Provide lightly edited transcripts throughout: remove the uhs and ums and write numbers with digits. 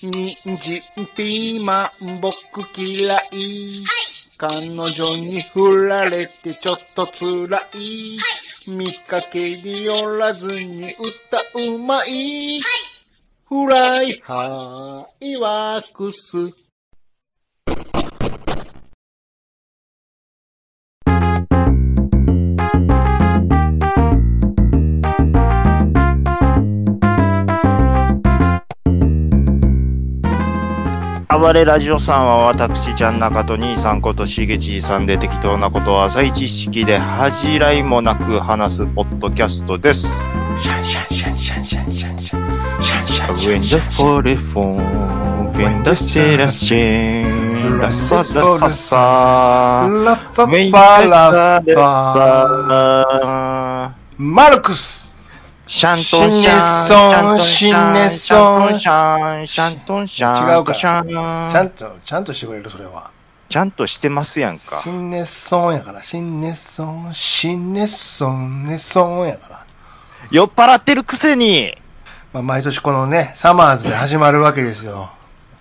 人参、ピーマン、僕嫌い。彼女に振られてちょっと辛い。見かけによらずに歌うまい。フライハイワークス。 暴れラジオさんは私ちゃん中と兄さんことしげちさんで適当なことを浅い知識で恥じらいもなく話すポッドキャストです。 シャンシャンシャンシャンシャンシャンシャンシャンシャンシャ When ン the シャン 44 When the Serafin La sa la sa sa ラファ When ファラフ the ァ sa マルクスシャントンシャンシネソンシャンシャントンシャン違うからシャンちゃんとしてくれるそれはちゃんとしてますやんか。 シネソンやからシネソンネソンやから酔っ払ってるくせにまあ毎年このねサマーズで始まるわけですよ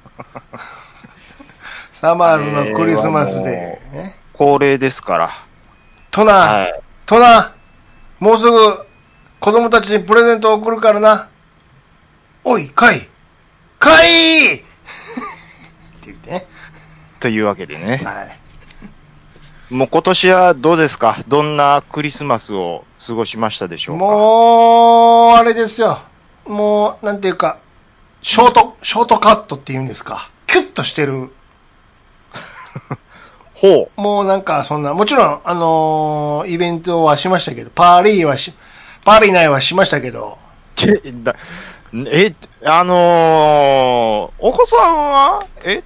サマーズのクリスマスで、ね、 恒例ですからトナ、もうすぐ子供たちにプレゼントを送るからな。おい、かいって言ってね。 というわけでね。 はい。 もう今年はどうですか？どんなクリスマスを過ごしましたでしょうか？ もう、あれですよ。もう、なんていうか、ショートカットっていうんですか。キュッとしてる。 ほう。 もうなんか、そんな、もちろん、イベントはしましたけど、パーリー内はしましたけど。 お子さんは、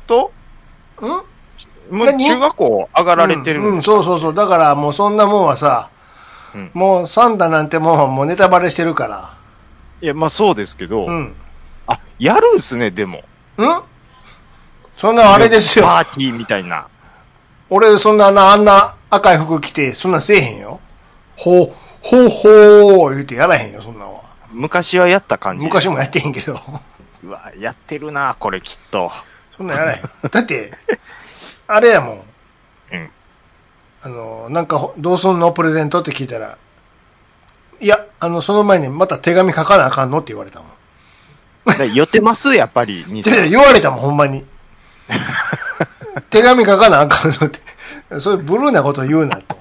もう中学校上がられてるんですか？ そう。だからもうそんなもんはさ、もうサンタなんてもうネタバレしてるから。 いや、まあそうですけど、あ、やるんすね、でも。 そんなあれですよ。 パーティーみたいな。 俺、そんなあんな赤い服着て、そんなんせえへんよ。ほー言うてやらへんよ、そんなんは。 昔はやった感じ。 昔もやってへんけど。 うわ、やってるな、これきっと。 そんなんやらへん。だって、あれやもん。なんか、どうすんのプレゼントって聞いたら、いや、その前にまた手紙書かなあかんのって言われたもん。 寄ってますやっぱり。 言われたもん、ほんまに。手紙書かなあかんのって。そういうブルーなこと言うなと。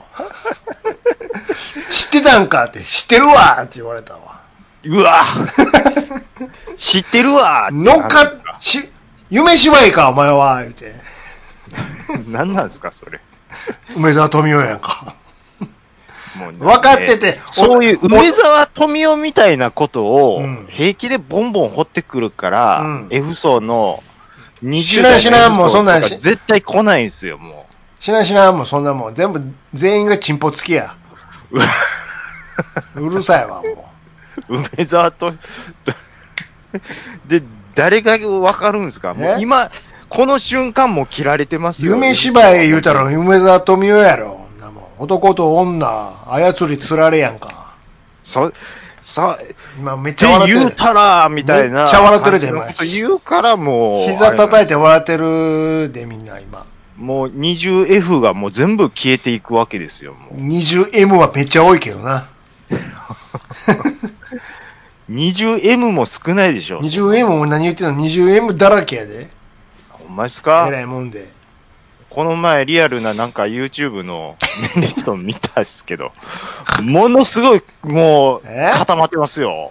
知ってたんかって、知ってるわって言われたわ。 うわ知ってるわ夢芝居か、お前は言うて。 何なんですか、それ。 梅沢富美男やんか。 もうね、 分かってて。 そういう梅沢富美男みたいなことを平気でボンボン掘ってくるから、F 層の20代の F 層もうそんなん絶対来ないんですよ、もう。知らんもん、そんなもん。全員がチンポ付きや。うるさいわ、もう。梅沢と、で、誰が分かるんですか？もう今、この瞬間も切られてますよ。 夢芝居言うたら梅沢富美男やろ。男と女、操りつられやんか。今めっちゃ笑ってる。 言うたら、みたいな。 めっちゃ笑ってるで、 言うからもう。 膝叩いて笑ってるで、みんな今。 もう 20F がもう全部消えていくわけですよ。もう 20M はめっちゃ多いけどな。 20M も少ないでしょ。 20M も何言ってんの？ 20M だらけやで。 ほんまですか？ えらいもんで。 この前リアルななんか YouTube の年齢と見たんですけど、ものすごいもう固まってますよ。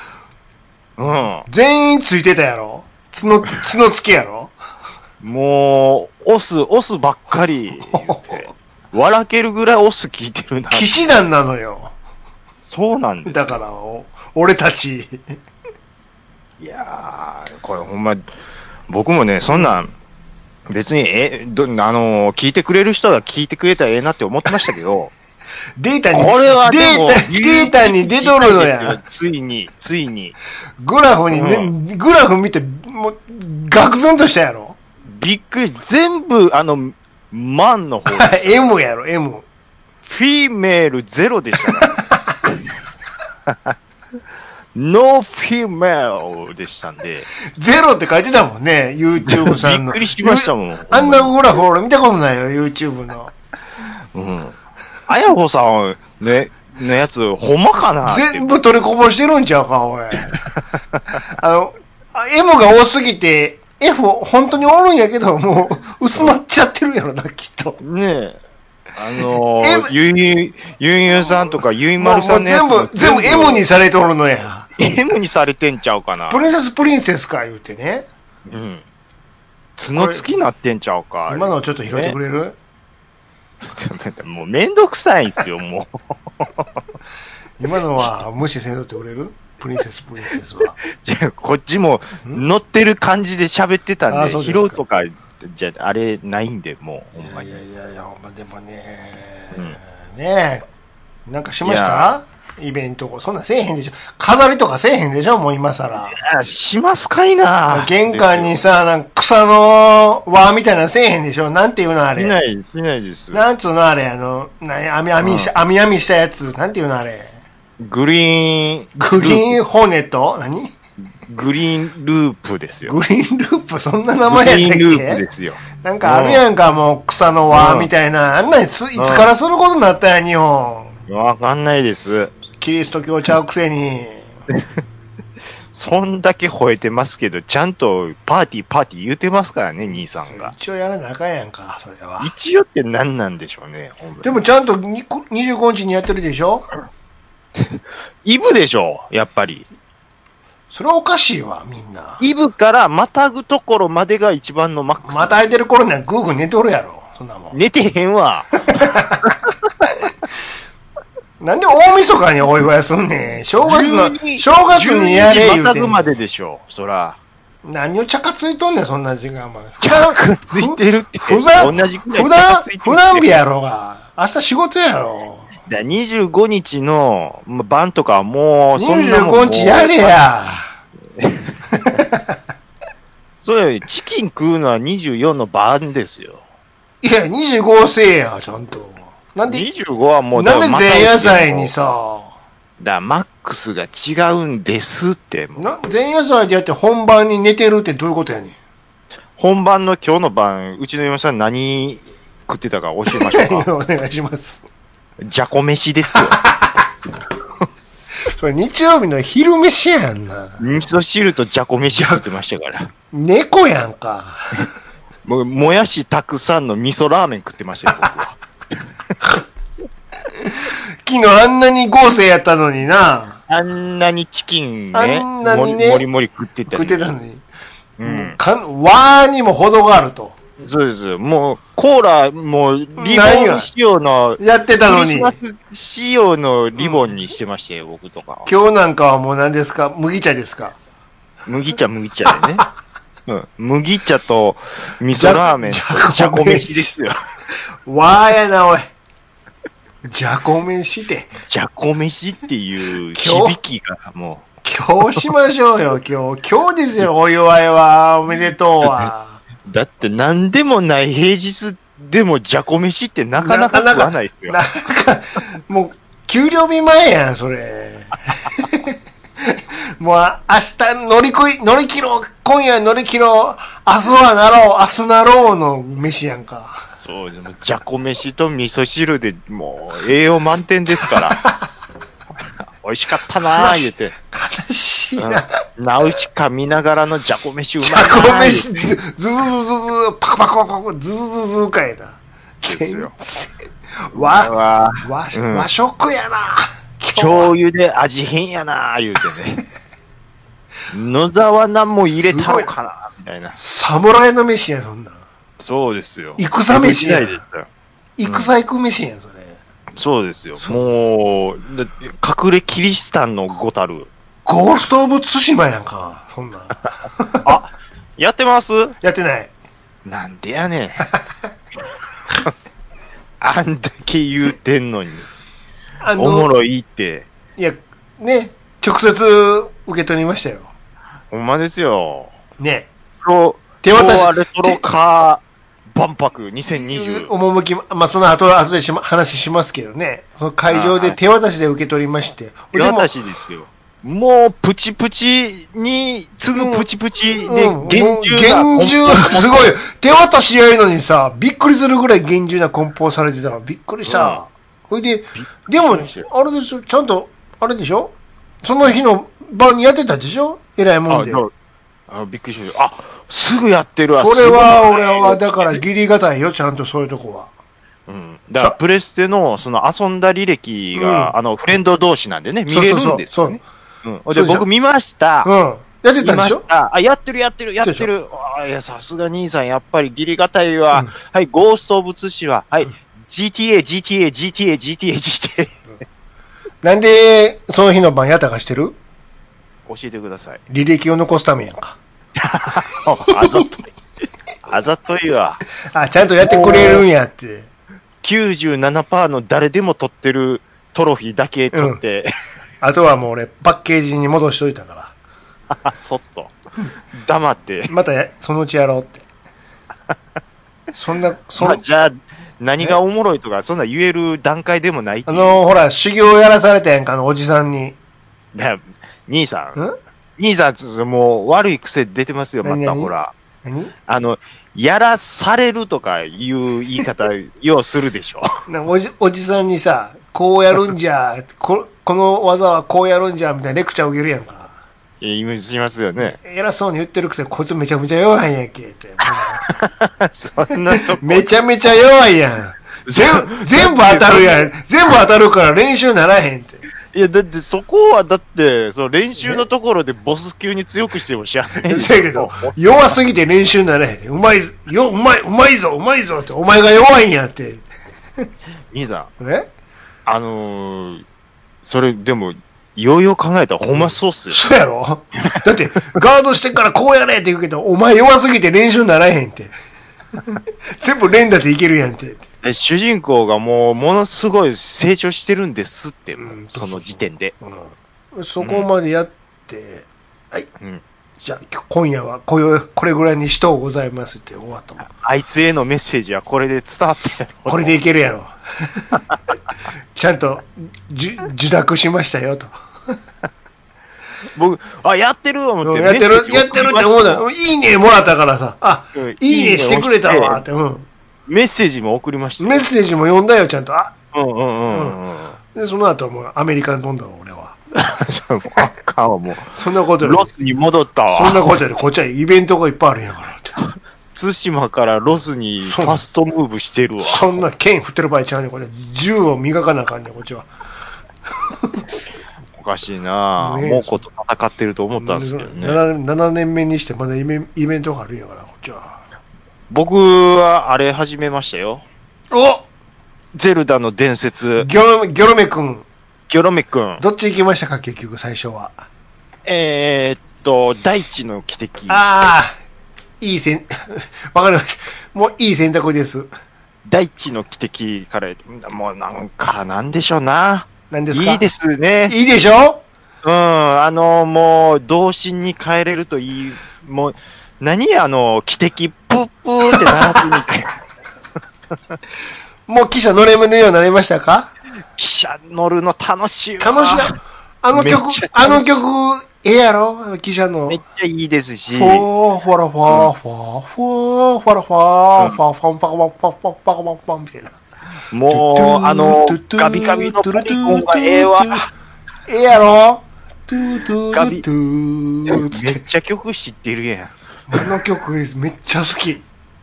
全員ついてたやろ？角付けやろ？ もう、オスばっかり言って、笑けるぐらいオス聞いてるな。 騎士団なのよ。 そうなんです。 だから、俺たち。 いやー、これほんま、僕もね、そんなん、別に、聞いてくれる人が聞いてくれたらええなって思ってましたけど、 データに、 これはデータに出とるのや。 ついに。 グラフにね、グラフ見て、もう、愕然としたやろ？ びっくり、全部、マンの方。 M やろ、M。 フィメールゼロでしたね。 No female でしたんで。 ゼロって書いてたもんね、YouTube さんの。 びっくりしましたもん。 あんなグラフ俺見たことないよ、YouTube の。 うん。あやほさん、ね、のやつ、ほんまかな全部取りこぼしてるんちゃうか、おい。M が多すぎて、F 本当におるんやけど、もう薄まっちゃってるやろな、きっと。 ねえ。ゆいさんとかゆいまるさんのやつも全部 M にされとるのや。 M にされてんちゃうかな。 プリンセスか言うてね。 うん。角付きなってんちゃうか。 今のちょっと拾ってくれる？ もうめんどくさいんすよ、もう。 今のは無視せんとってくれる？プリンセスは。 じゃあ、こっちも乗ってる感じで喋ってたんで、拾うとか、じゃあ、あれないんで、もう、ほんまに。 いや、ほんまでもね、ねえ、なんかしました？イベント。そんなせえへんでしょ。飾りとかせえへんでしょ、もう今更。 いや、しますかいな。 玄関にさ、なんか草の輪みたいなのせえへんでしょ。なんていうのあれ。 しないです。 なんつうのあれ、網したやつ。なんていうのあれ。 グリーンホーネット？何？ グリーンループですよ。 グリーンループ、そんな名前やったっけ？ グリーンループですよ。 なんかあるやんか、もう草の輪みたいな。あんなんいつからすることになったんや、日本。 わかんないです。 キリスト教ちゃうくせに。 そんだけ吠えてますけど、ちゃんとパーティー言うてますからね、兄さんが。 一応やらなあかんやんか、それは。 一応って何なんでしょうね。 でもちゃんと25日にやってるでしょ？ イブでしょ、やっぱり。 それはおかしいわ、みんな。 イブからまたぐところまでが一番のマックス。 また空いてる頃にはグーグー寝とるやろ、そんなもん。 寝てへんわ。 なんで大晦日にお祝いすんねん。正月にやれ言うて。 またぐまででしょ、そら。 何をチャカついとんねん、そんな時間まで。 チャカついてるって。同じくらい普段日やろが。明日仕事やろ。 25日の晩とかはもう、そんなもん。 25日やれや。 そうより、チキン食うのは24の晩ですよ。 いや、25せえや、ちゃんと。なんで、 25はもう、 なんで前夜祭にさ、 マックスが違うんですって。 前夜祭でやって本番に寝てるってどういうことやねん。 本番の今日の晩、うちの嫁さん何食ってたか教えましょうか。 お願いします。 じゃこ飯ですよ。 それ日曜日の昼飯やんな。 味噌汁とじゃこ飯食ってましたから。 猫やんか。 もやしたくさんの味噌ラーメン食ってましたよ、僕は。 昨日あんなに豪勢やったのにな。 あんなにチキンね、 あんなにねもりもり食ってたのに。 うん。 和にも程があると。 そうです。もう、コーラ、もう、リボン仕様の、 やってたのに。 クリスマス仕様のリボンにしてましたよ、僕とか。 今日なんかはもう何ですか？麦茶ですか？ 麦茶でね。うん。麦茶と味噌ラーメンとじゃこ飯ですよ。 わーやな、おい。じゃこ飯て。 じゃこ飯っていう響きがもう。 今日しましょうよ、今日ですよ、お祝いは。おめでとうは。 だって何でもない平日でもじゃこ飯ってなかなか食わないっすよ。 なんか、もう、給料日前やん、それ。もう、明日乗り切ろう、今夜乗り切ろう、明日はなろう、明日なろうの飯やんか。 そう、でもじゃこ飯と味噌汁でもう栄養満点ですから。美味しかったなぁ、言うて。 悲しいな。 ナウシカ見ながらのじゃこ飯うまいな。じゃこ飯、ズズズズズ、パクパクパクパク、ズズズズかいな。 ですよ。 和食やな。 醤油で味変やなぁ、言うてね。野沢菜も入れたのかなみたいな。 侍の飯や、そんな。 そうですよ。 戦飯や。 戦行く飯やん、それ。 そうですよ。もう、隠れキリシタンのごたる。 ゴースト・オブ・ツシマやんか、そんなん。 あ、やってます？ やってない。 なんでやねん。あんだけ言うてんのに。おもろいって。 いや、ね、直接受け取りましたよ。 ほんまですよ。 ね。 手渡し。レトロカー。万博2020。 趣、まあ、その後で話しますけどね。その会場で手渡しで受け取りまして。 手渡しですよ。 もう、プチプチに次ぐプチプチで、厳重な。 厳重、すごい。手渡しやいのにさ、びっくりするぐらい厳重な梱包されてたから、びっくりした。ほいで、でも、あれですよ、ちゃんと、あれでしょその日の晩にやってたでしょ偉いもんで。 びっくりしました。あ、すぐやってるわ。 それは、俺は、だから、ギリがたいよ、ちゃんとそういうとこは。 うん。だから、プレステの、その遊んだ履歴が、フレンド同士なんでね、見れるんですよね。で、僕見ました。 やってたんでしょあ、やってる。いや、さすが兄さん、やっぱりギリがたいわ。はい、ゴースト・オブ・ツシは、はい、GTA。 なんで、その日の晩やったかしてる？ 教えてください。 履歴を残すためやんか。 あざといわ。 あ、ちゃんとやってくれるんやって。 97% の誰でも取ってるトロフィーだけ取って。 あとはもう俺、パッケージに戻しといたから。 そっと。黙って。 またそのうちやろうって。 じゃあ、何がおもろいとか、そんな言える段階でもないっていう。 ほら、修行やらされたやんか、おじさんに。 兄さん、もう悪い癖出てますよ、またほら。やらされるとかいう言い方、ようするでしょ。 おじさんにさ、こうやるんじゃ、この技はこうやるんじゃ、みたいなレクチャー受けるやんか。 イメージしますよね。 偉そうに言ってるくせ、こいつめちゃめちゃ弱いんやっけって。 そんなとこ。 めちゃめちゃ弱いやん。全部当たるやん。全部当たるから練習ならへんって。 いや、だってそこは、その練習のところでボス級に強くしても知らない。 だけど、弱すぎて練習ならへん。うまいぞって、お前が弱いんやって。 兄さん。それ、でも、ようよう考えたらほんまそうっすよ。 そうやろだって、ガードしてからこうやれって言うけど、お前弱すぎて練習ならへんって。全部連打でいけるやんって。 主人公がもう、ものすごい成長してるんですって、その時点で。 そこまでやって、はい。じゃあ、今夜はこれぐらいにしとうございますって終わったもん。 あいつへのメッセージはこれで伝わったやろ。 これでいけるやろ。ちゃんと、受諾しましたよと。 僕、やってる思って。 やってるって思うた。いいねもらったからさ。いいねしてくれたわって。 メッセージも送りました。 メッセージも読んだよ、ちゃんと。で、その後はもうアメリカに飛んだわ、俺は。 あかんわ、もう。 そんなことより。 ロスに戻ったわ。 そんなことより、こっちはイベントがいっぱいあるんやからって。 対馬からロスにファストムーブしてるわ。 そんな剣振ってる場合ちゃうねん、これ。銃を磨かなあかんねん、こっちは。 おかしいなぁ。猛虎と戦ってると思ったんですけどね。 7年目にしてまだイベントがあるんやから、こっちは。 僕はあれ始めましたよ。ゼルダの伝説。 ギョロメ君。どっち行きましたか、結局、最初は。 大地の汽笛。 わかりました。もういい選択です。 大地の汽笛から、もうなんでしょうな。 何ですか？ いいですね。 いいでしょ？ もう、童心に帰れるといい、もう、汽笛、プープーって鳴らずに。 もう汽車乗れるようになりましたか？ 汽車乗るの楽しいわ。 楽しいな。あの曲、やろ？汽車の。 めっちゃいいですし。 フォー、フォラフォー、フォー、フォー、フォラフォー、フォー、フォンパカパンパンパンパカパンパンみたいな。 もう、ガビガビのポリゴンがええわ。 やろ？ ガビ、めっちゃ曲知ってるやん。 あの曲めっちゃ好き。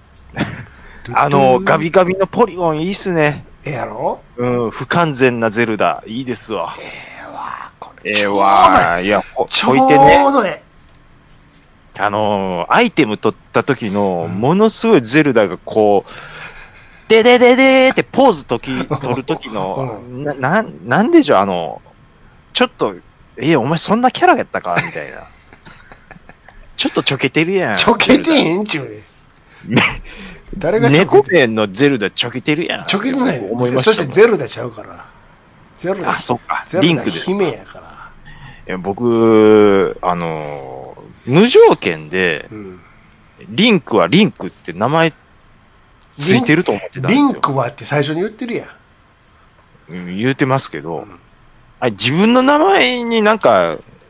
ガビガビのポリゴンいいっすね。 やろ？ 不完全なゼルダ、いいですわ。いや、 ちょうどアイテム取った時の、ものすごいゼルダがこう、ででででーってポーズ取る時の、なんでしょう、ちょっと、お前そんなキャラやったかみたいな。ちょっとちょけてるやん。 ちょけてへんちゅうね。誰が猫面のゼルダちょけてるやん。 ちょけてないよ。 思いました。 そしてゼルダちゃうから。ゼルダ。 そっか。 リンクです。姫やから。 僕、無条件で、リンクはリンクって名前ついてると思ってたんですよ。 リンクはって最初に言ってるやん。 言うてますけど、自分の名前になんか、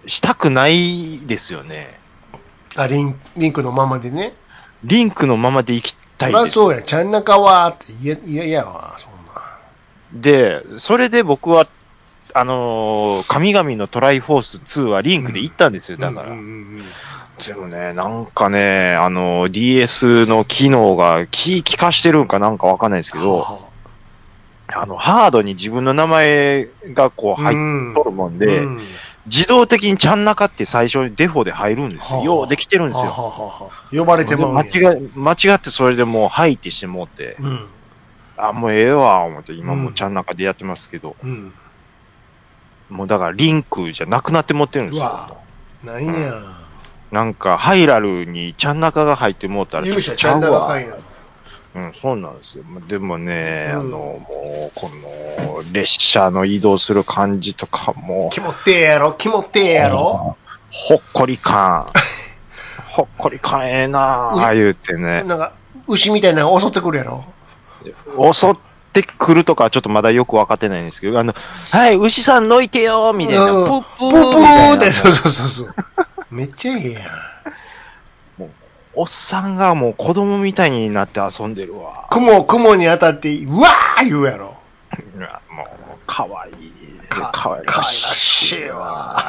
したくないですよね。 リンクのままでね。 リンクのままで生きたいそりゃです。 そうや。ちゃん中はって嫌わ、そんな。 で、それで僕は、神々のトライフォース2はリンクで行ったんですよ、だから。でもね、なんかね、DS の機能が効かしてるんかなんかわかんないですけど、ハードに自分の名前がこう入っとるもんで、自動的にちゃん中って最初にデフォで入るんですよ。ようできてるんですよ。 呼ばれても間違ってそれでもうはいってしてもうて、もうええわ、思って、今もうちゃん中でやってますけど、もうだからリンクじゃなくなって持ってるんですよ。 なんや。 なんか、ハイラルにちゃん中が入ってもうたら、 勇者ちゃん中かいな。 そうなんですよ。でもね、もう、この、列車の移動する感じとかも、 気持ってえやろほっこり感。ほっこり感ええなぁ、言うてね。 なんか、牛みたいなの襲ってくるやろ襲ってくるとかはちょっとまだよくわかってないんですけど、はい、牛さんのいてよみたいな、プープーって、そう。めっちゃええやん。 おっさんがもう子供みたいになって遊んでるわ。 雲に当たって、うわー言うやろ。 もう、かわいい。 かわいらしいわ。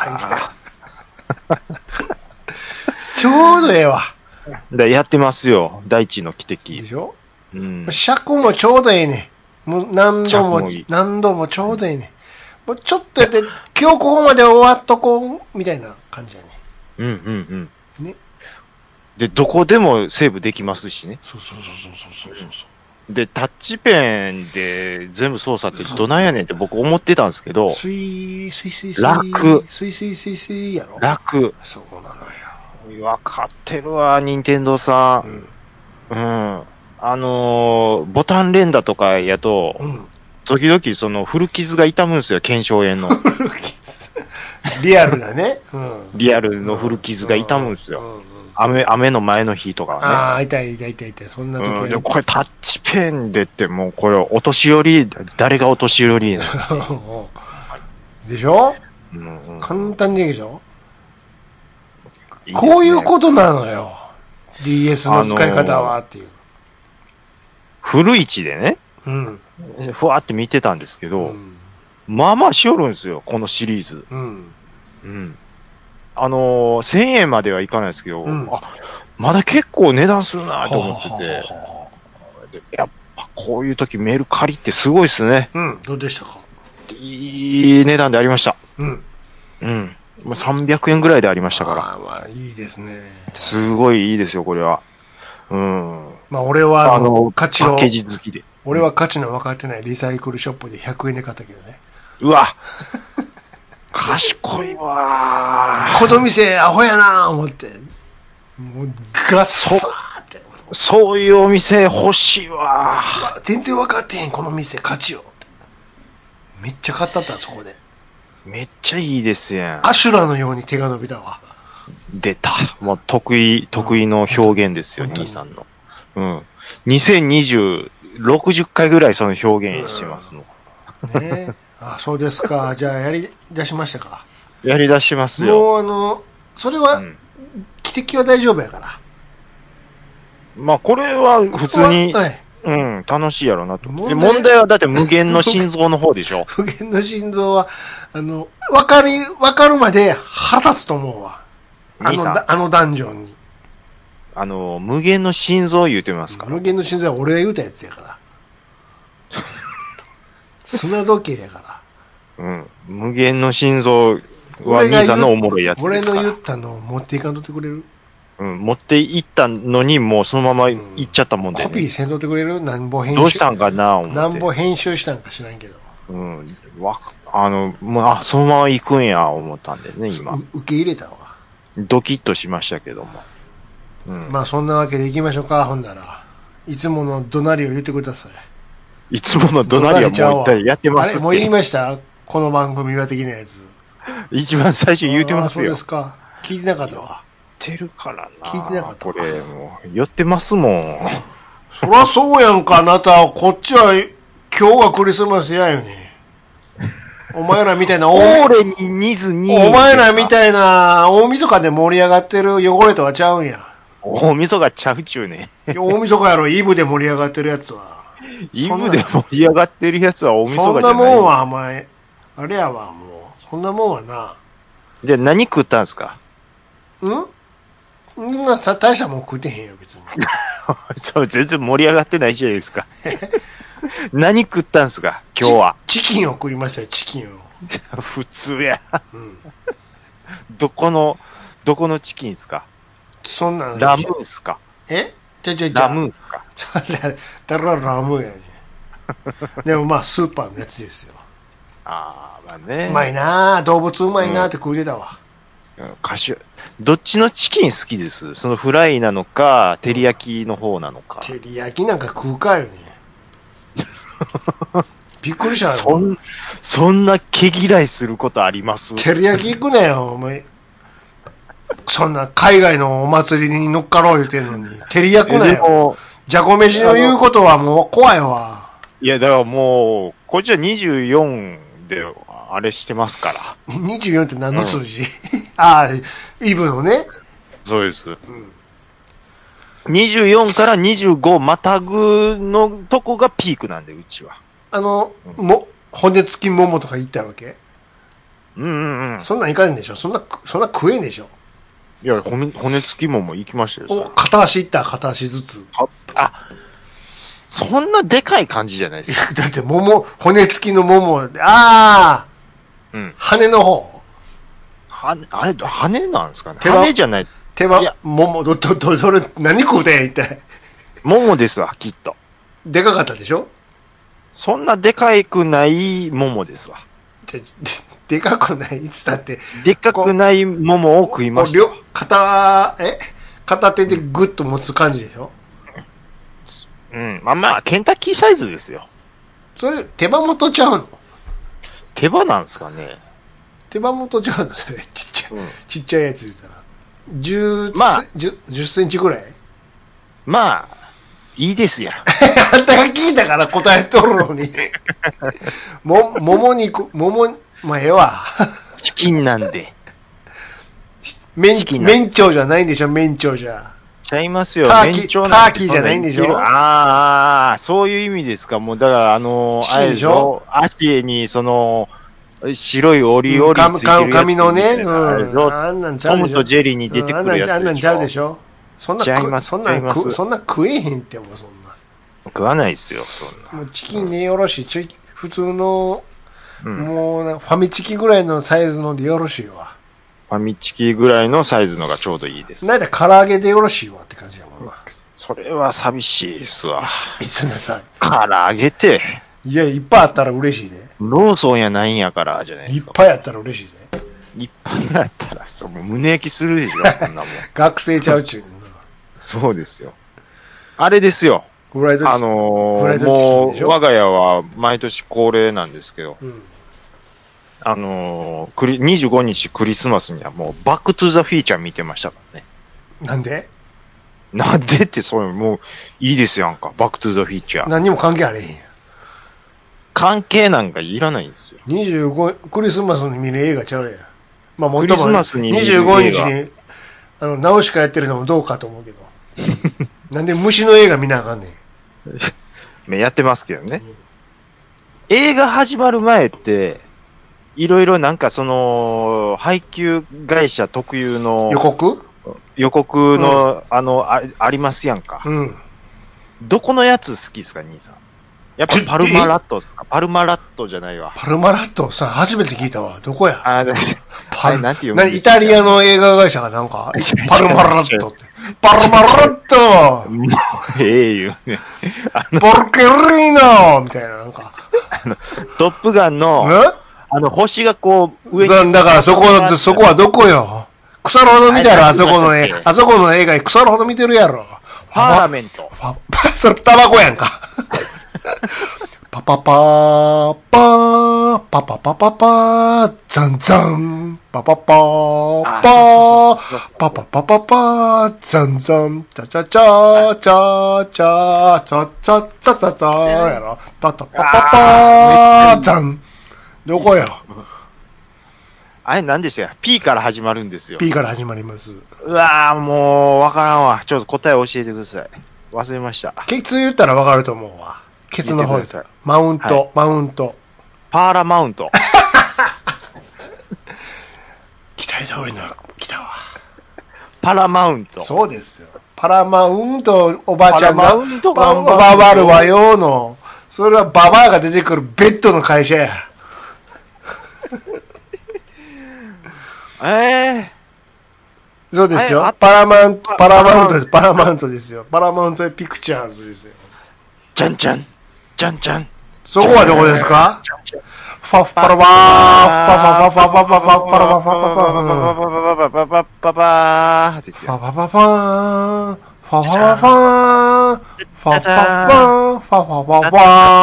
ちょうどええわ。 やってますよ。大地の汽笛。 でしょ？ 尺もちょうどええね。もう何度もちょうどええね。もうちょっとやって、今日ここまで終わっとこう、みたいな感じやね。ね。 で、どこでもセーブできますしね。 そう。 で、タッチペンで全部操作ってどないやねんって僕思ってたんですけど、楽。 やろ？ 楽。 そうなのよ。わかってるわ、任天堂さん。ボタン連打とかやと、時々その古傷が痛むんですよ、腱鞘炎の。 古傷リアルだね。 リアルの古傷が痛むんですよ。雨の前の日とかはね。痛い。そんな時は、 でこれタッチペンでってもうこれお年寄り、誰がお年寄りなのでしょ？簡単にできるでしょ？こういうことなのよ。DS の使い方はっていう。 古市でね、ふわって見てたんですけど、まあまあしよるんですよ、このシリーズ。1000円まではいかないですけど、まだ結構値段するなと思ってて、やっぱこういう時メルカリってすごいですね。 どうでしたか？ いい値段でありました。300円ぐらいでありましたから。 まあいいですね。 すごいいいですよ、これは。 まあ俺はパッケージ好きで。 俺は価値の分かってないリサイクルショップで100円で買ったけどね。 うわ賢いわこの店アホやなぁ思って。もうガッサーって。 そういうお店欲しいわ全然分かってへん、この店価値を。めっちゃ買ったそこで。 めっちゃいいですやん。 アシュラのように手が伸びたわ。 出た。もう得意の表現ですよ、兄さんの。2020、60回ぐらいその表現してますもん。 ねそうですか。じゃあやり出しましたか。 やり出しますよ。 もうそれは、汽笛は大丈夫やから。 まあこれは普通に、楽しいやろなと。問題はだって無限の心臓の方でしょ。 無限の心臓は、わかるまで腹立つと思うわ。あのダンジョンに。 無限の心臓言うてますから。 無限の心臓は俺が言うたやつやから。砂時計やから。 無限の心臓は兄さんのおもろいやつですから。 俺の言ったのを持っていかんとってくれる？ 持っていったのにもうそのまま行っちゃったもんで、ね。 コピーせんとってくれる？なんぼ編集。 どうしたんかな思って。 なんぼ編集したんか知らんけど。 もうそのまま行くんや思ったんでね、今。 受け入れたわ。 ドキッとしましたけども。 まあそんなわけで行きましょうか、ほんなら。いつもの怒鳴りを言ってください。 いつもの怒鳴りはもう一体やってますって。 あれもう言いました？この番組は的なやつ。 一番最初言うてますよ。 そうですか。聞いてなかったわ。 言ってるからな。 聞いてなかったわ。 これもう寄ってますもん。 そらそうやんか、あなた。こっちは今日がクリスマスやよね。 お前らみたいなオーレに似ずに。 お前らみたいな大晦日で盛り上がってる汚れとはちゃうんや。 大晦日ちゃうちゅうね。 大晦日やろ、イブで盛り上がってるやつは。 イブで盛り上がってるやつは大晦日じゃない。 そんなもんは、お前、あれやわ、もう。そんなもんはな。 じゃあ何食ったんすか？ 大したもん食ってへんよ、別に。 そう、全然盛り上がってないじゃないですか。何食ったんすか今日は。 チキンを食いましたよ、チキンを。 普通や。 うん。 どこのチキンすか？ そんなん。 ラムーンすか？ ラムーンすか？ だからラムーンやね。でもまあ、スーパーのやつですよ。 ああ、まあね。 うまいなぁ、動物うまいなぁって食うてたわ。 どっちのチキン好きです？そのフライなのか、照り焼きの方なのか。 照り焼きなんか食うかよね。びっくりしたそんな毛嫌いすることあります？ 照り焼き行くなよ、お前。そんな海外のお祭りに乗っかろう言うてんのに、照り焼くなよ。じゃこ飯の言うことはもう怖いわ。 いや、だからもう、こっちは24で、あれしてますから。 24って何の数字？ああ、イブのね。 そうです。24から25またぐのとこがピークなんで、うちは。 骨付き桃とか言ったわけ？ うん。 そんなんいかんでしょ？そんな食えんでしょ？ いや、骨付き桃行きましたよ。 片足いった片足ずつ。 そんなでかい感じじゃないですか。 だって骨付きの桃、羽の方。 あれ、羽なんですかね？羽じゃない。 桃、どれ、何食うてん一体。 桃ですわ、きっと。 でかかったでしょ？ そんなでかくない桃ですわ。 でかくないいつだって。 でかくない桃を食いました。 片手でグッと持つ感じでしょ？ まあ、ケンタッキーサイズですよ。 それ、手羽元ちゃうの？ 手羽なんですかね？ 手羽元ちゃうのそれ、ちっちゃいやつ言うたら。10センチぐらい？ まあ、いいですや。 あんたが聞いたから答えとるのに。まあ、ええわ。 チキンなんで。 麺長じゃないんでしょ、麺長じゃ。 ちゃいますよ。 ターキーじゃないんでしょ？ そういう意味ですか。もう、だからあれでしょ？足に、白い折りついてるやつ。 紙のね、 あんなんちゃうでしょ？トムとジェリーに出てくるやつでしょ？ あんなんちゃうでしょ？そんな食えへんってもうそんな。 食わないですよ、そんな。 もうチキンねよろしい。普通の、もうファミチキぐらいのサイズのでよろしいわ。 ファミチキぐらいのサイズのがちょうどいいです。 なんだ唐揚げでよろしいわって感じやもんな。 それは寂しいですわ。 いつなさい。 唐揚げって。 いや、いっぱいあったら嬉しいね。 ローソンやないんやからじゃないですか。 いっぱいあったら嬉しいね。 いっぱいあったら、胸焼きするでしょ、そんなもん。 学生ちゃうちゅう。 そうですよ。あれですよ。 フライドチキン。 もう、我が家は毎年恒例なんですけど、25日クリスマスにはもう、バックトゥザフィーチャー見てましたからね。 なんでって、もう、いいですやんか、バックトゥザフィーチャー。 何にも関係あれへんやん。 関係なんかいらないんですよ。 クリスマスに見る映画ちゃうやん。まあ、もっクリスマスに見る映画。 25日に、ナウシカやってるのもどうかと思うけど。なんで虫の映画見なあかんねん。やってますけどね。映画始まる前って、いろいろなんか配給会社特有の予告の、ありますやんか。どこのやつ好きですか、兄さん。やっぱパルマラットじゃないわ。 パルマラットさ、初めて聞いたわ。どこやなんていうイタリアの映画会社がなんか、パルマラットって。パルマラットもう、言うね。 ボルケリーノみたいな、なんか。 トップガンの、星がこう、 上に。だからそこはどこよ。腐るほど見たら、あそこの映画腐るほど見てるやろ。 パーラメント。 それタバコやんか。パパパーパー、パパパパパー、ザンザン、パパパーパー、パパパパパー、ザンザン、チャチャチャチャチャチャチャチャチャチャやろ。パパパパー、ザン、 どこよ。 あれ何でしたっけ ?P から始まるんですよ。 P から始まります。 うわー、もう、わからんわ。ちょっと答え教えてください。忘れました。 ケツ言ったらわかると思うわ。ケツの方言ってください。 マウント、 はいマウント。 パーラマウント。 期待通りの来たわ。 パラマウント。 そうですよ。パラマウントおばあちゃんが、 パラマウントババるわよの、それはババアが出てくるベッドの会社や。そうですよ。パラマウントです。パラマウントですよ。パラマウントピクチャーズですよ。 じゃんじゃん。じゃんじゃん。 そこはどこですか？ファッパラバー、ファファファファファファパラバファファファファパパパパーですよ。 ファファファファー、ファファファファー、ファファファー、ファファファファ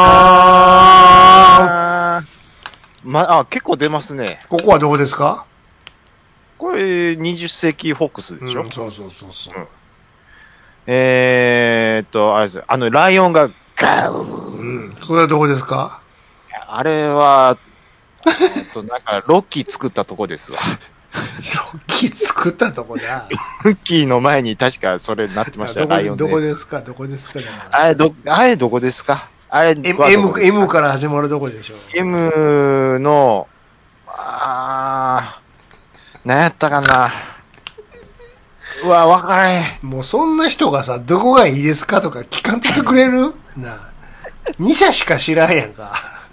ー。 結構出ますね。 ここはどこですか？ これ、20世紀フォックスでしょ、 そうそうそうそう。 あれです。ライオンがガウこれはどこですか？ あれは、なんか、ロッキー作ったとこですわ。 ロッキー作ったとこだ。 ロッキーの前に確かそれになってましたよ、ライオンで。 どこですか？どこですか？ あれどこですか？あれ、 M から始まるとこでしょ。 M の、何やったかな。うわ、わからへん。 もうそんな人がさ、どこがいいですかとか聞かんとってくれるなあ。2社しか知らんやんか。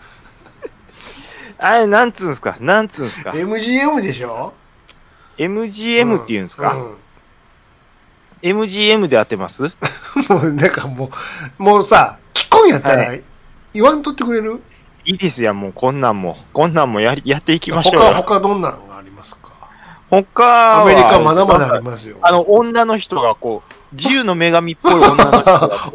あれ、なんつうんすか MGM でしょ？ MGM って言うんすか、MGM で当てますもう、なんかもうさ、聞こんやったら、言わんとってくれる？ いいですよ、もうこんなんもやっていきましょうよ。 他どんなのがありますか？ 他はアメリカまだまだありますよ。 女の人がこう、自由の女神っぽい女の人が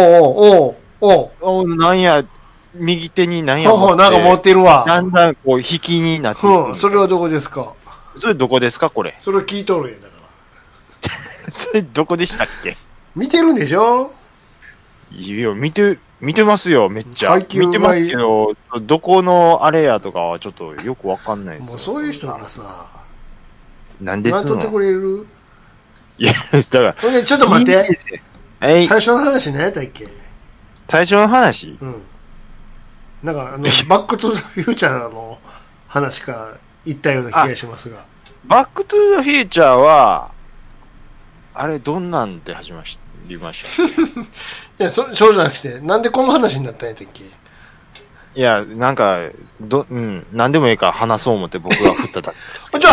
おなんや、右手になんやなんか持ってるわ。 だんだんこう、引きになっていく。 それはどこですか？ それどこですかこれ。 それ聞いとるんやだから。 それどこでしたっけ？ 見てるんでしょ？ いや、見てますよ、めっちゃ。 配給見てますけど、どこのあれやとかはちょっとよくわかんないですよ。 もうそういう人がさ、 なんですの？ 言わんとってくれる？ いや、だから。 ほんで、ちょっと待って。 最初の話何やったっけ？ 最初の話？ なんか、バックトゥザフューチャーの話から言ったような気がしますが。 バックトゥザフューチャーは、あれ、どんなんで始まりましたっけ？ いや、そうじゃなくて、なんでこの話になったんやったっけ？ いや、なんか、なんでもいいから話そう思って僕が振っただけですけど。 じゃ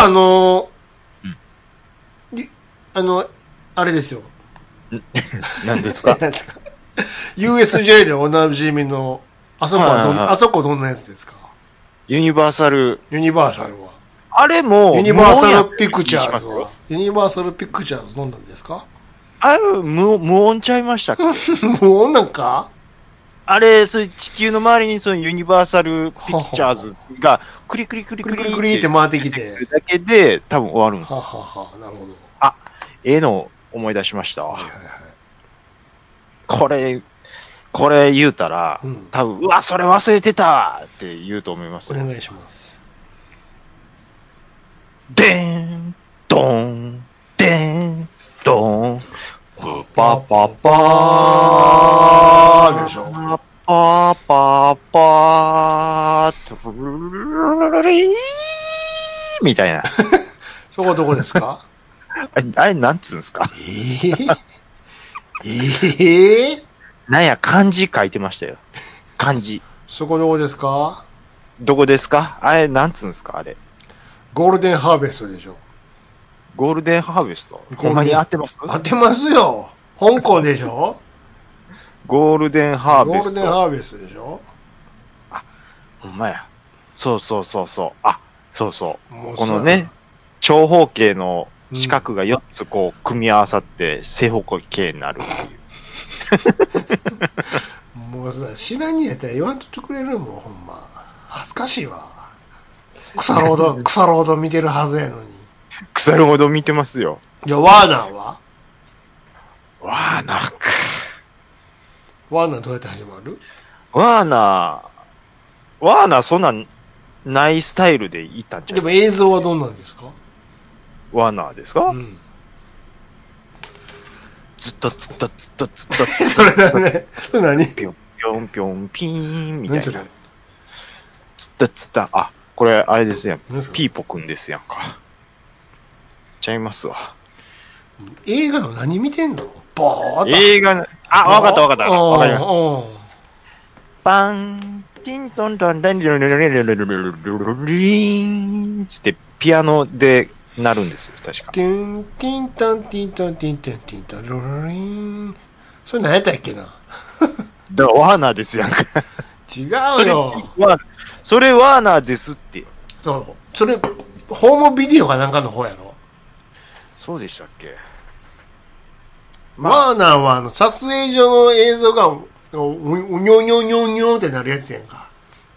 あ、あれですよ。 何ですか？ 何ですか？ USJ でおなじみの、あそこはあそこどんなやつですか？ ユニバーサルは。 あれも、 ユニバーサルピクチャーズは。ユニバーサルピクチャーズどんなんですか？ あれ、無音ちゃいましたっけ？ 無音なんか？ あれ、そういう地球の周りにそのユニバーサルピクチャーズが、クリクリクリクリクリって回ってきて。 だけで、多分終わるんですよ。 なるほど。 の思い出しましたわ。これ言うたら、多分、うわ、それ忘れてたって言うと思いますよ。 お願いします。 でーん、ドーン、でーん、ドーン、パパパーでしょ。 パパパー、トゥルルリーみたいな。 そこはどこですか？ あれ、なんつうんすか？なんや、漢字書いてましたよ。漢字。 そこどこですか？ どこですか？あれ、なんつうんすかあれ。 ゴールデンハーベストでしょ。 ゴールデンハーベスト。ほんまに合ってます？ 合ってますよ。香港でしょ。 ゴールデンハーベスト。 ゴールデンハーベストでしょ。 ほんまや。そう。そうそう。 もうこのね、長方形の四角が4つこう組み合わさって正方形になるっていう。 もうさ、知らんにやったら言わんとってくれるもん、ほんま。恥ずかしいわ。腐るほど見てるはずやのに。 腐るほど見てますよ。 じゃあ、ワーナーは？ ワーナーか。 ワーナーどうやって始まる？ ワーナーそんなんないスタイルでいったんちゃう？ でも映像はどうなんですか？ ワーナーですか？ うん。 ずっと。 それだね。それ何？ ぴょんぴょんぴょんピーンみたいな。 何それ？ つった。あ、これあれですやん。 何それ？ ピーポくんですやんか。ちゃいますわ。 映画の何見てんの？ボーっと。 映画の、あ、わかった。わかりました。 うん。 パン、ティントントン、ランリルルルルルルルルルルリーンつってピアノで鳴るんですよ、確か。 ティン、ティントン、ティントン、ティントン、ティントン、ルルリーン。それ何やったっけな？ だからワーナーですやんか。 違うよ。 それワーナーですって。 そう。それ、ホームビデオかなんかの方やろ？ そうでしたっけ？ ワーナーは撮影所の映像がうにょにょにょにょってなるやつやんか。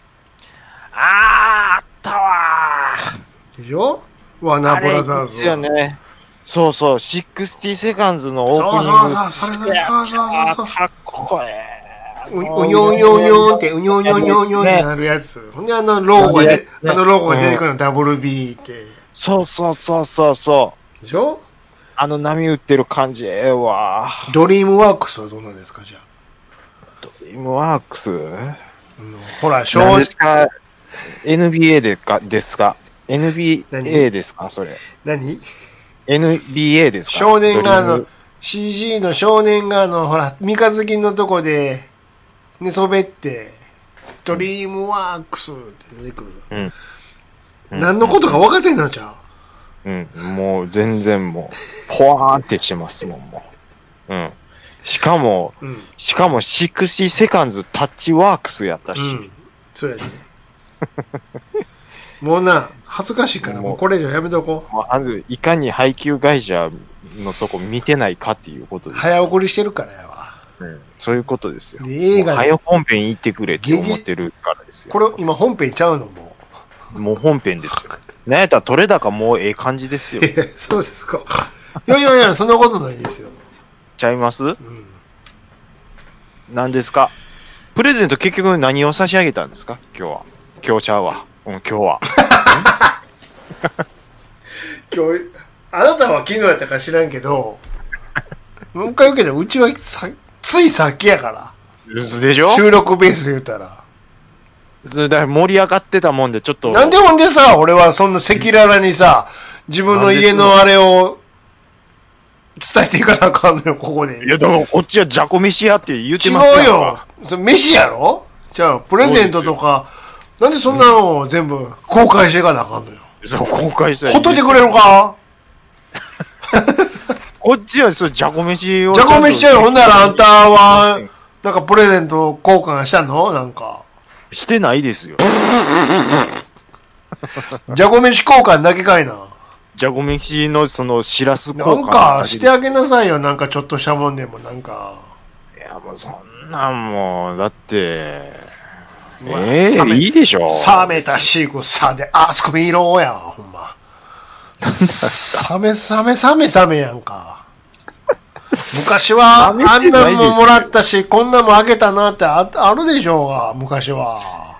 あったわでしょ？ワーナーブラザーズ。 ですよね。そう、60セカンズのオープニング。 そう。 かっこええ。 うにょにょにょって、うにょにょにょにょってなるやつ。ほんでロゴが出てくるの WB って。 そう。 でしょ？ 波打ってる感じ、ええわ。 ドリームワークスはどうなんですか、じゃあ。 ドリームワークスほら、 何ですか？ NBA ですか NBA ですかそれ。 何？ NBA ですか？ 少年がCG の少年がほら、三日月のとこで寝そべって、ドリームワークスって出てくる。何のことか分かってんのちゃう？もう全然もう、ポワーンってしてますもん、もう。しかも60セカンズタッチワークスやったし。 そうやね。もうな、恥ずかしいからもうこれ以上やめとこう。 まず、いかに配給会社のとこ見てないかっていうことです。 早送りしてるからやわ。 そういうことですよ。 映画早本編行ってくれって思ってるからですよ。 これ今本編ちゃうのもう本編ですよ。なんやったら取れ高もうええ感じですよ。 そうですか。いや、そんなことないですよ。 ちゃいます？何ですか？プレゼント結局何を差し上げたんですか？今日は。今日ちゃうわ。今日は。 今日、あなたは昨日やったか知らんけど、もう一回言うけど、うちはついさっきやから。 でしょ？ 収録ベースで言ったら。 それだから盛り上がってたもんでちょっと。 なんでほんでさ、俺はそんな赤裸々にさ、自分の家のあれを伝えていかなあかんのよ、ここで。 いや、だからこっちはじゃこ飯やって言ってますよ。 違うよ。それ飯やろ？じゃあ、プレゼントとか、なんでそんなのを全部公開していかなあかんのよ。 そう、公開したらほっといてくれるか？ こっちはそう、じゃこ飯を。 じゃこ飯ちゃうよ。ほんならあんたは、なんかプレゼント交換したの？なんか。 してないですよ。 じゃこ飯交換だけかいな。 じゃこ飯のそのしらす交換。 なんかしてあげなさいよ。なんかちょっとしたもんでもなんか。 いやもうそんなんもう、だって、いいでしょ。 冷めたシークさで、あそこ見ろや、ほんま。冷めやんか。昔は、あんなんももらったし、こんなんもあげたなってあるでしょうが、昔は。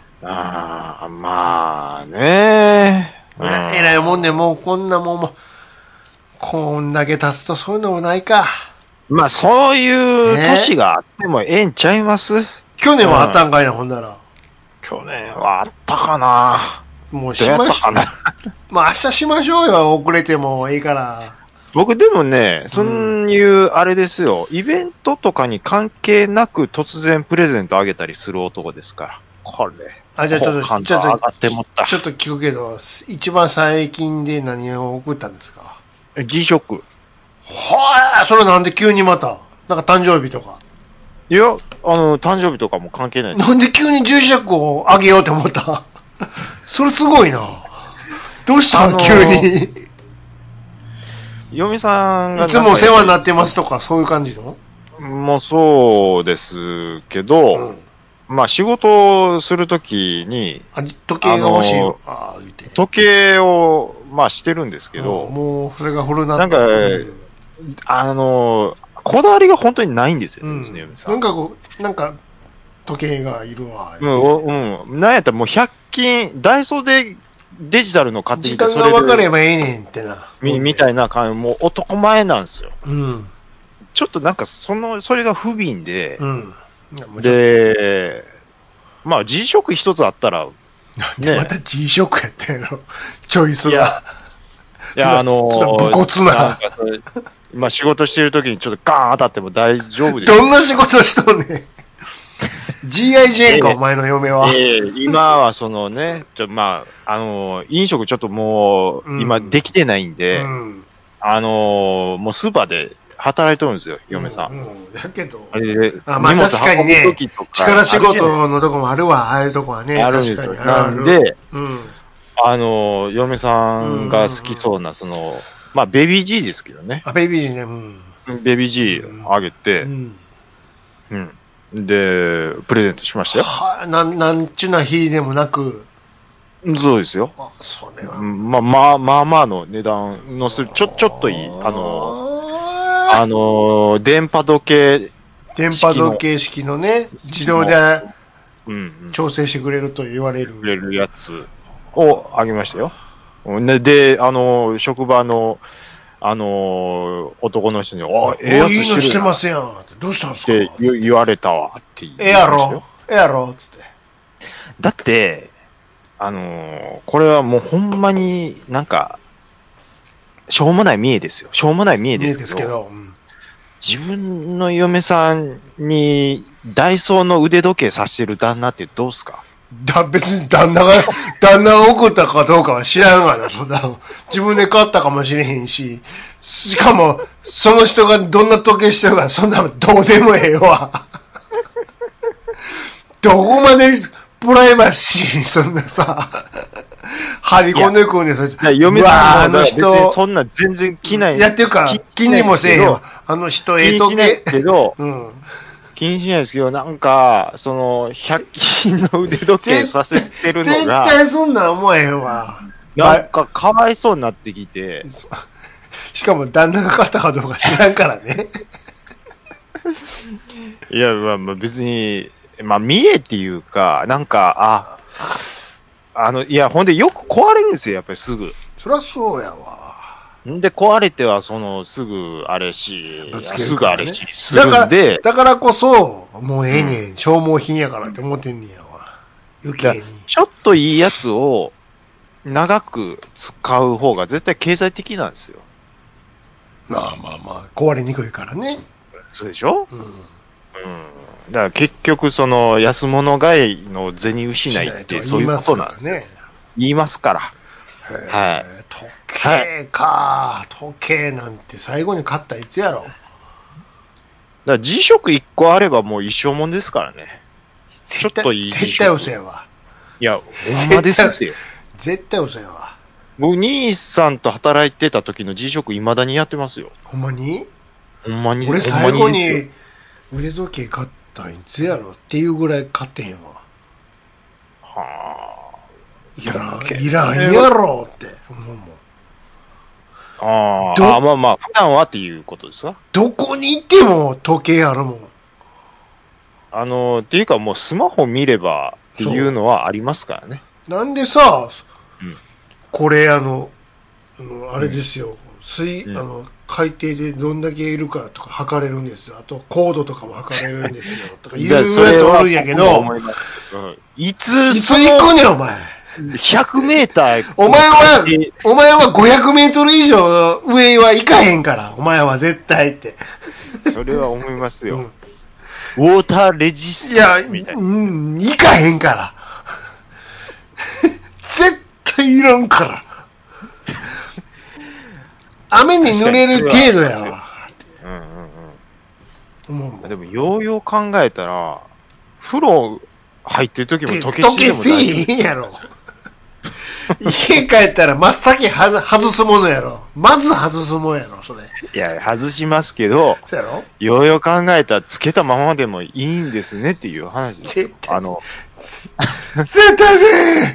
まあね。 えらいもんでもうこんなもんも、こんだけ経つとそういうのもないか。 まあそういう年があってもええんちゃいます？ 去年はあったんかいな、ほんなら。 去年はあったかな。 もうしましょう。まあ明日しましょうよ、遅れてもいいから。 僕でもね、そういう、あれですよ、イベントとかに関係なく突然プレゼントあげたりする男ですから。これ。 じゃあちょっと聞くけど、一番最近で何を送ったんですか？ G-SHOCK。 はぁ、それなんで急にまたなんか誕生日とか。 いや、誕生日とかも関係ないです。 なんで急にG-SHOCKをあげようって思ったそれすごいな。どうしたの、急に。 嫁さんが。 いつもお世話になってますとか、そういう感じの？ もうそうですけど、まあ仕事をするときに、 時計が欲しいよ。 時計を、まあしてるんですけど、 もうそれが古なって。 なんか、こだわりが本当にないんですよね、嫁さん。 なんか時計がいるわ。 なんやったらもう100均、ダイソーでデジタルの買ってみて、 時間が分かればええねんってな。 みたいな感じ、もう男前なんですよ。 うん。 ちょっとなんかそれが不憫で、 うん。 で、まあ G ショック一つあったら、 ね。また G ショックやったやろ。チョイスが。 いや、 武骨な。 まあ仕事してる時にちょっとガーン当たっても大丈夫です。 どんな仕事しとんねん。GIJ か、お前の嫁は。 今はまあ、飲食ちょっともう、今できてないんで、もうスーパーで働いとるんですよ、嫁さん。 だけど。 まあ確かにね、力仕事のとこもあるわ、ああいうとこはね。 あるんですよ。なんで、嫁さんが好きそうな、まあ、ベビー G ですけどね。 ベビー G ね。 ベビー G あげて、で、プレゼントしましたよ。 なんちゅな日でもなく。 そうですよ。 それは。 まあの値段のする、ちょっといい。電波時計式のね、自動で調整してくれると言われる。 やつをあげましたよ。で、職場の、男の人に、ええやついいのしてますやん。どうしたんすかって言われたわって言って。 ええやろつって。 だって、これはもうほんまになんか、しょうもない見えですよ。しょうもない見えですけど。自分の嫁さんにダイソーの腕時計さしてる旦那ってどうすか？ 別に旦那が送ったかどうかは知らんがな、そんなの。自分で買ったかもしれへんし、しかも、その人がどんな時計してるか、そんなのどうでもええわ。どこまでプライバシー、そんなさ、張り込んでくんねん、そいつ。 嫁さんも人そんな全然着ない。 いや、っていうか、気にもせえへんわ。あの人、 気にしないですけど、気にしないですけど、なんか、100均の腕時計させてるのが、 絶対そんなん思えへんわ。 なんか、かわいそうになってきて。 しかも、旦那が買ったかどうか知らんからね。 いや、まあ、別に、まあ、見えっていうか、なんか、いや、ほんでよく壊れるんですよ、やっぱりすぐ。 そりゃそうやわ。 んで、壊れては、すぐあれし、すぐあれし、するんで。 だからこそ、もうええねん、消耗品やからって思ってんねやわ。余計に。 ちょっといいやつを、長く使う方が絶対経済的なんですよ。 まあ、壊れにくいからね。 そうでしょ？だから結局、安物買いの銭失いってそういうことなんですよ。言いますから。はい。 時計か。時計なんて最後に買ったいつやろ。 だから G ショック1個あればもう一生もんですからね。ちょっといい G ショック。 絶対嘘やわ。 いや、ほんまですよ。 絶対嘘やわ。 僕、兄さんと働いてた時の G ショック未だにやってますよ。 ほんまに？ ほんまに。 俺最後に腕時計買ったんいつやろっていうぐらい買ってへんわ。 はぁ。いらんやろって思うもん。 まあ、普段はっていうことですか？ どこにいても時計あるもん。っていうかもうスマホ見ればっていうのはありますからね。 なんでさ、これあれですよ、海底でどんだけいるかとか測れるんですよ。あと、高度とかも測れるんですよ。とかいうやつおるんやけど、 いつ行くねん、お前。 100メーター。 お前は500メートル以上上は行かへんから。お前は絶対って。 それは思いますよ。ウォーターレジスタントみたいな。 行かへんから。絶対いらんから。雨に濡れる程度やわ。 でも、ようよう考えたら、風呂入ってる時も時計せえへんやろ。家帰ったら真っ先外すものやろ。まず外すものやろ、それ。 いや、外しますけど、 そうやろ？ ようよう考えたらつけたままでもいいんですねっていう話です。 絶対せ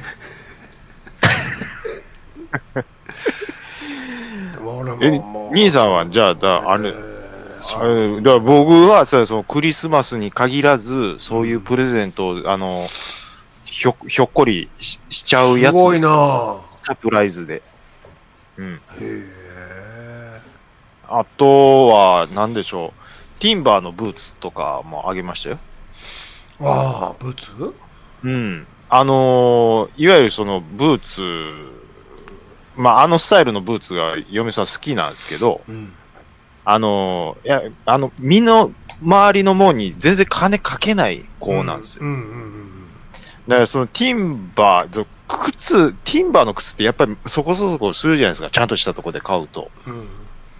兄さんは、じゃあ、 そうだから僕は、そのクリスマスに限らず、そういうプレゼントを、ひょっこりしちゃうやつですよ。 すごいなサプライズで。うん。 へえ。 あとは、なんでしょう。ティンバーのブーツとかもあげましたよ。 ああ、ブーツ？ うん。いわゆるそのブーツ、まあ、スタイルのブーツが嫁さん好きなんですけど、 うん。 身の周りのもんに全然金かけない子なんですよ。 うんうんうんだからそのティンバーの靴ってやっぱりそこそこするじゃないですか。ちゃんとしたとこで買うと。 うん。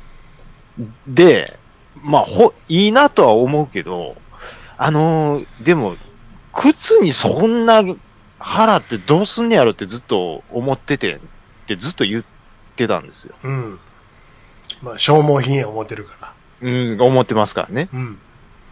で、まあ、いいなとは思うけど、でも、靴にそんな払ってどうすんねやろってずっと思ってて、ってずっと言ってたんですよ。 うん。まあ、消耗品や思ってるから。 うん、思ってますからね。 うん。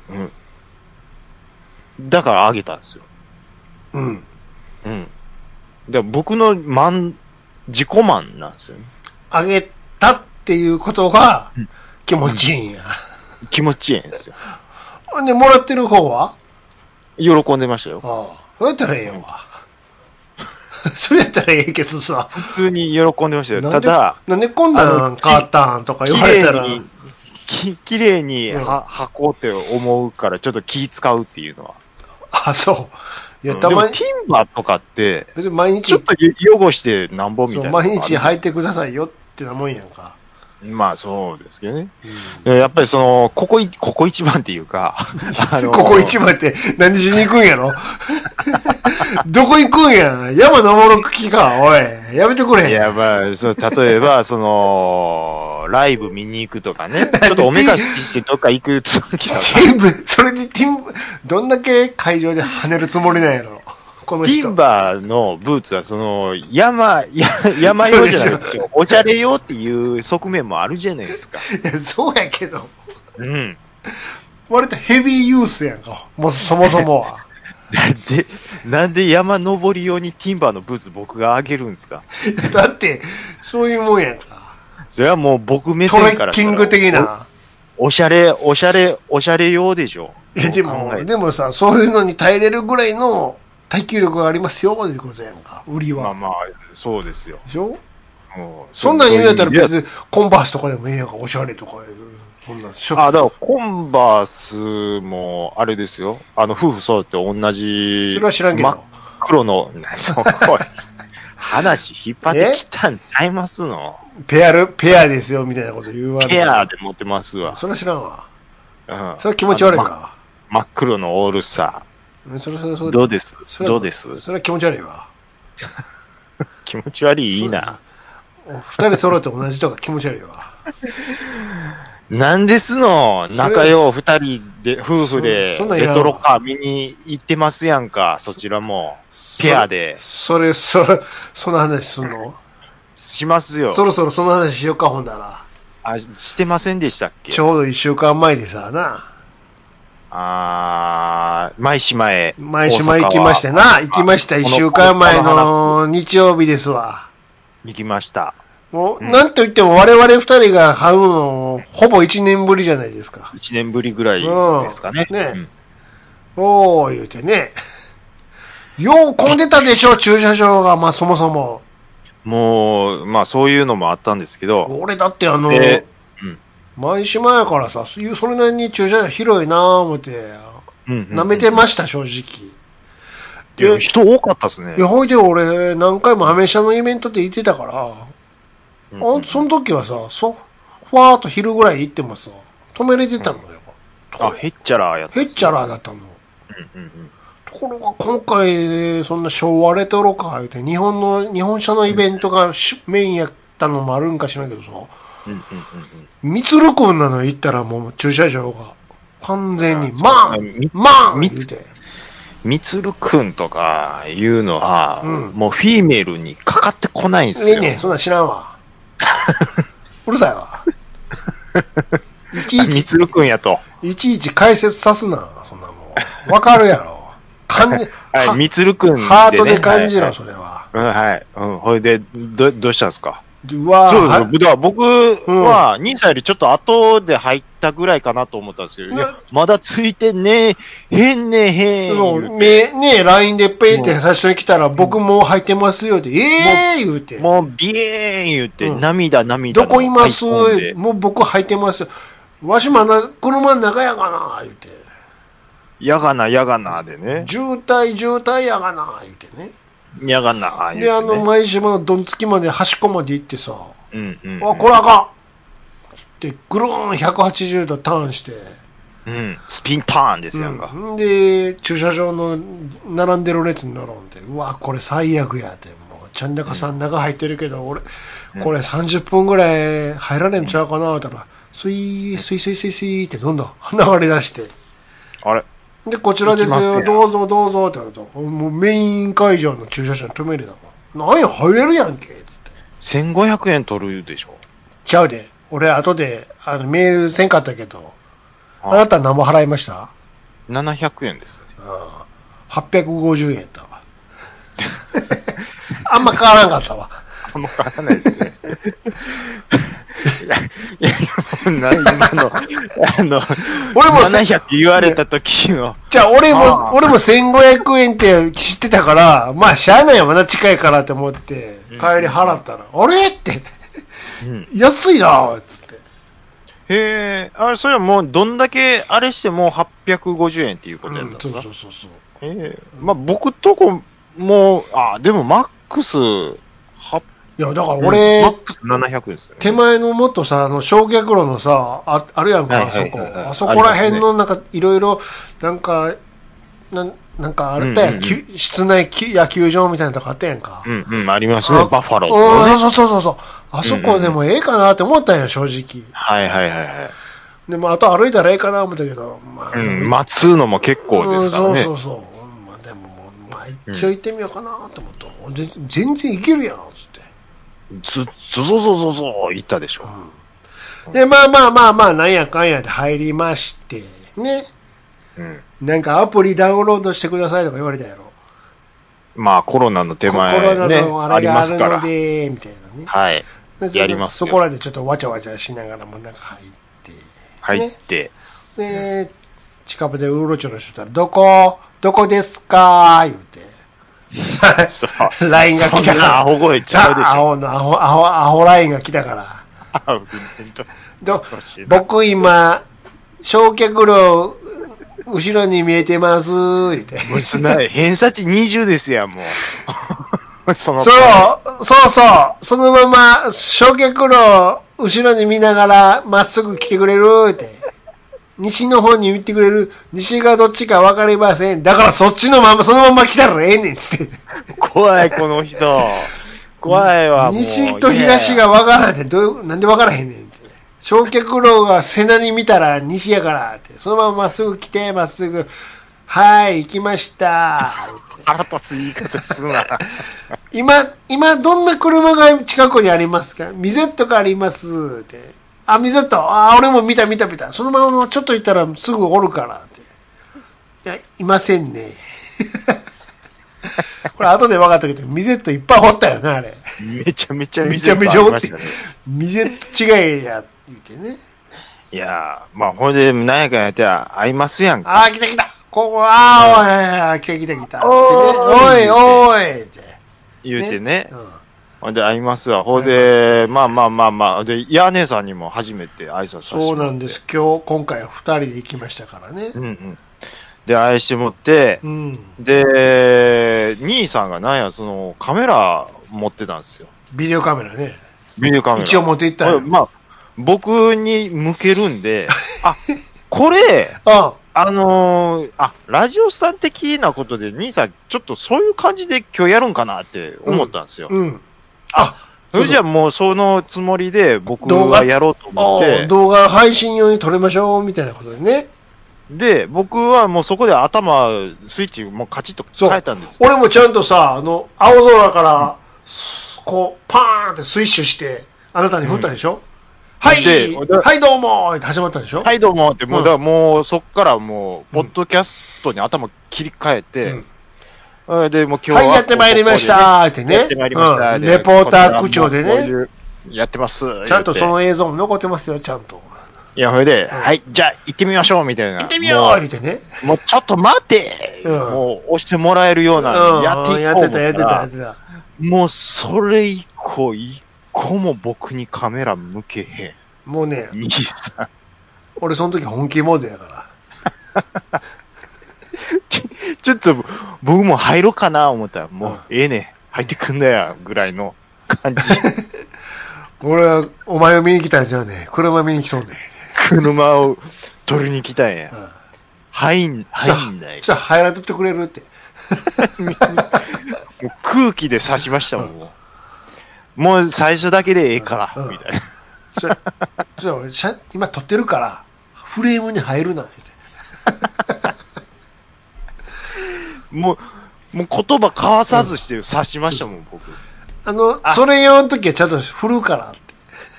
うん。だからあげたんですよ。 うん。 うん。で僕の自己満なんですよね。 あげたっていうことが気持ちいいんや。 気持ちいいんですよ。 ほんで、もらってる方は喜んでましたよ。 ああ。そうやったらええよわ。それやったらええけどさ。 普通に喜んでましたよ。ただ、 なんでこんなん変わったんとか言われたら。 綺麗に履こうって思うからちょっと気使うっていうのは。 あ、そう。いや、 でたまに。 もティンバーとかって、 別に毎日。 ちょっと汚してなんぼみたいな。 毎日履いてくださいよってなもんやんか。 まあそうですけどね。やっぱりここ一番っていうか、 ここ一番って何しに行くんやろどこ行くんや山登る気か、おい。やめてくれ。 いや、まあ、例えば、ライブ見に行くとかね。ちょっとおめかししてどっか行く時だ全部、それにどんだけ会場で跳ねるつもりなんやろこの人。 ティンバーのブーツは、山用じゃなくて、おしゃれ用っていう側面もあるじゃないですか。 いや、そうやけど。 うん。 割とヘビーユースやんか。もうそもそもは。 なんで山登り用にティンバーのブーツ僕があげるんですか？ だって、そういうもんやんか。 それはもう僕目トレッ線からキング的な。 おしゃれ用でしょ。 でもさ、そういうのに耐えれるぐらいの耐久力がありますよ、ってことやんか。売りは。 まあまあ、そうですよ。 でしょ？そんなん言うんやったら別にコンバースとかでもええやんか、おしゃれとか。そんなだからコンバースも、あれですよ。夫婦そうって同じ。 それは知らんけど。 真っ黒の、話引っ張ってきたんちゃいますの？ ペアですよ、みたいなこと言うわけ。 ペアで持ってますわ。 それは知らんわ。 うん。 それは気持ち悪いわ。 真っ黒のオールスター。どうですそれは気持ち悪いわ。 気持ち悪いな。 二人揃って同じとか気持ち悪いわ。 なんですの仲良二人で、夫婦で、レトロカー見に行ってますやんか、そちらも。ペアで。 その話すんの？ しますよ。 そろそろその話しようか、ほんだら。 してませんでしたっけ？ ちょうど一週間前でさ、な。 毎島へ。 毎島行きましてな。行きました。一週間前の日曜日ですわ。 行きました。 もう、なんと言っても我々二人が会うの、ほぼ一年ぶりじゃないですか。 一年ぶりぐらいですかね。 ね。おー、言うてね。よう混んでたでしょ、駐車場が、まあそもそも。 もう、まあそういうのもあったんですけど。 俺だって毎島やからさ、それなりに駐車場広いなぁ思って、舐めてました、正直。 で、人多かったっすね。 いや、ほいで俺、何回もアメ車のイベントで行ってたから、その時はさ、ふわーっと昼ぐらい行ってもさ、止めれてたのよ。 ヘッチャラーやった。 ヘッチャラーだったの。ところが今回、そんな昭和レトロカー言うて、日本車のイベントがメインやったのもあるんか知らんけどさ、みつるくんなの行ったらもう駐車場が完全にマン言うて。 みつるくんとかいうのは、もうフィーメールにかかってこないんすよ。 ねそんなん知らんわ。うるさいわ。 みつるくんやと。 いちいち解説さすな、そんなもん。わかるやろ。 みつるくんで、ね。 ハートで感じろ、それは。 はい。ほいで、どうしたんですか？ うわそうーです。だから僕は、兄さんよりちょっと後で入ったぐらいかなと思ったんですけど、いや、まだついてねえ、へんねへん。 そう言うてね、LINE でペイって最初に来たら、僕もう入ってますよって、言うて。 もう、ビエーン言うて、 うん涙どこいますアイコンでもう僕入ってますよ。わしまだ車の中やがな、言うて。 やがな、やがな、でね。 渋滞やがな、言うてね。 やがな、言うて、 で、 ね。 前島のどんつきまで端っこまで行ってさ、 うんうん、 あ、これあかんって、ぐるーん180度ターンして、 うん。スピンターンですやんか。 うん、で、駐車場の並んでる列に乗ろうんで、うわ、これ最悪やって、もう、ちゃんだかさん中入ってるけど、俺、これ30分ぐらい入られんちゃうかな、って言ったら、スイーってどんどん流れ出して、 あれで、こちらですよ、 行きますやんどうぞどうぞって言われたら、もうメイン会場の駐車場に止めるだもん。なんや、入れるやんけ、つって。 1500円取るでしょ。 ちゃうで。俺、後で、メールせんかったけど、あなた何も払いました？ 700円ですね。 ああ、850円やったわ。あんま変わらんかったわ。 あんま変わらないですね。いや、今の、 俺も 700言われた時の。 じゃあ、俺も1500円って知ってたから、まあ、しゃあないよ、まだ近いからって思って、帰り払ったら、あれって、安いなつって。 へえ、それはもうどんだけあれしても850円っていうことやったんですか？ そう。 まあ僕とこも、でもマックス、 いや、だから俺、 マックス700円ですよね。 手前のもっとさ、焼却炉のさ、あるやんか、あそこ。あそこら辺のなんか、いろいろ、なんかあれだよ、室内野球場みたいなとこあったやんか。 ありますね、バッファローとそう。あそこでもええかなって思ったんよ、正直。 はい。 でも、あと歩いたらええかな思ったけど、まあ。 待つのも結構ですからね。 そう。まあでも、まあ一応行ってみようかなと思った。全然いけるやん、つって。 ゾゾ言ったでしょ。 で、まあ、なんやかんやで入りまして、ね。なんかアプリダウンロードしてくださいとか言われたやろ。 まあコロナの手前ね、 コロナのあありれがあるますから。 ので、みたいなね。 はい。やりますよ。 そこらでちょっとわちゃわちゃしながらも中入って。で、近くでうろちょろしてたら、どこですか言うて。 そう。 LINE が来たから。 アホ声ちゃうでしょ。 アホ LINE が来たから。僕今、焼却炉、後ろに見えてます、言って。 偏差値20ですやん、もう。そう。 そのまま、焼却炉、後ろに見ながら、まっすぐ来てくれる、って。西の方に行ってくれる。西がどっちか分かりません。だからそっちのまま、そのまま来たらええねん、つって。 怖い、この人。怖いわ、もう。 西と東が分からんって、なんで分からへんねんって。焼却炉が背中に見たら西やからって。そのまままっすぐ来て、まっすぐ。はい、行きました。 腹立つ言い方すな。 今、どんな車が近くにありますか？ミゼットがあります。って。ミゼット。俺も見た。そのままちょっと行ったらすぐおるから。って。いや、いませんね。これ後で分かったけど、ミゼットいっぱい掘ったよな、あれ。 めちゃめちゃミゼットありましたね。 ミゼット違いや、言ってね。 いやー、まあ、ほんで、何やかんやって合いますやんか。来た。ここ、来た。おいって。 言うてね。ほんで、会いますわ。ほんで、まあ。で、ヤー姉さんにも初めて挨拶させてもらって。 そうなんです。今回は2人で行きましたからね。 で、愛してもって、で、兄さんがカメラ持ってたんですよ。 ビデオカメラね。 一応持って行ったよ。 まあ、僕に向けるんで、これ、ラジオスタン的なことで、兄さん、ちょっとそういう感じで今日やるんかなって思ったんですよ。それじゃあもうそのつもりで僕はやろうと思って。 動画配信用に撮りましょう、みたいなことでね。 で、僕はもうそこでスイッチもうカチッと変えたんです。 俺もちゃんとさ、青空から、こう、パーンってスイッシュして、あなたに振ったでしょ？はいどうもって始まったでしょ？ はいどうもって、もうそっからもう、ポッドキャストに頭切り替えて、で、もう今日は。 やってまいりましたってね。 やってまいりました。 レポーター口調でね。 やってます。 ちゃんとその映像も残ってますよ、ちゃんと。 いや、ほいで、はい、じゃあ行ってみましょう、みたいな。 行ってみよう言ってね。 もうちょっと待て、もう押してもらえるような、やっていこう。 やってた。 もうそれ以降、一個も僕にカメラ向けへん。 もうね、 兄さん。 俺その時本気モードやから。 ちょっと僕も入ろうかな思ったら、もうええね、入ってくんだよ、ぐらいの感じ。 俺はお前を見に来たんじゃねえ。車見に来とんねえ。 車を取りに来たんや。入んだよ。 じゃあ入らんとってくれるって。 もう空気で刺しましたもん。もう最初だけでええから、みたいな。今撮ってるから、 フレームに入るな、って。 もう言葉交わさずして刺しましたもん、僕。 それ用の時はちゃんと振るからって。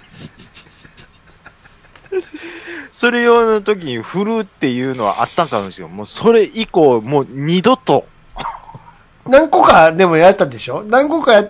それ用の時に振るっていうのはあったんかもしれない。もうそれ以降、もう二度と。 何個かでもやったでしょ？何個かやって、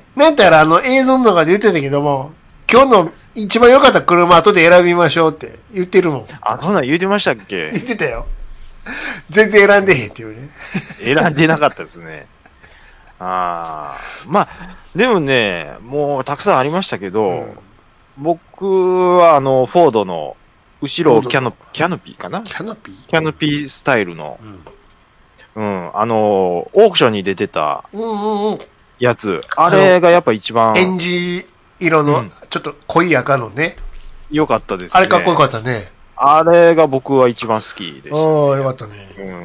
なんやったら映像の中で言ってたけども、今日の一番良かった車後で選びましょうって言ってるもん。 あ、そんなん言うてましたっけ？ 言ってたよ。全然選んでへんっていうね。 選んでなかったですね。まあ、でもね、もうたくさんありましたけど、僕はフォードの後ろキャノピーかな？ キャノピースタイルの、オークションに出てたやつ、あれがやっぱ一番。 エンジ色の、ちょっと濃い赤のね。 よかったですね。 あれかっこよかったね。 あれが僕は一番好きでした、ね。 ああ、よかったね。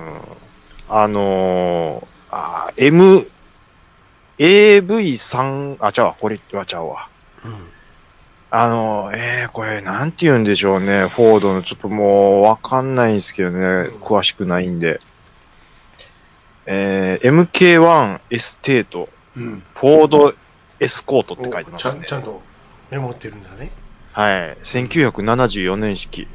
AV3、これはちゃうわ。これ、なんて言うんでしょうね。フォードの、ちょっともう、わかんないんですけどね。詳しくないんで。MK1 エステート、フォードエスコートって書いてますね。 ちゃんとメモってるんだね。 はい。1974年式。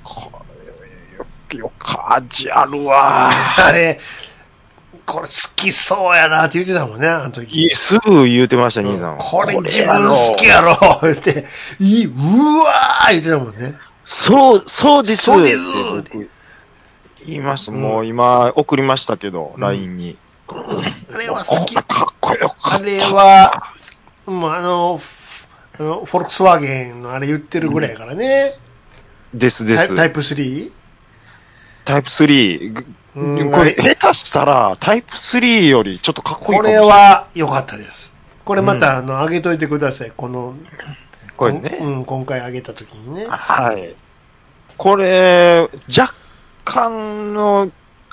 よかじあるわ。 あれ、これ好きそうやなって言ってたもんね、あの時。 すぐ言うてました、兄さん。 これ自分好きやろ言って、うわー言ってたもんね。 そうです。そうですって言いました。もう今送りましたけど、LINE に。 あれは好き。 かっこよかった。 あれは、もうフォルクスワーゲンのあれ言ってるぐらいやからね。 です。 タイプ 3？ タイプ3。これ、下手したら、タイプ3よりちょっとかっこいいかもしれない。 これは良かったです。これまた、上げといてください。これね。今回上げた時にね。 はい。これ、若干の、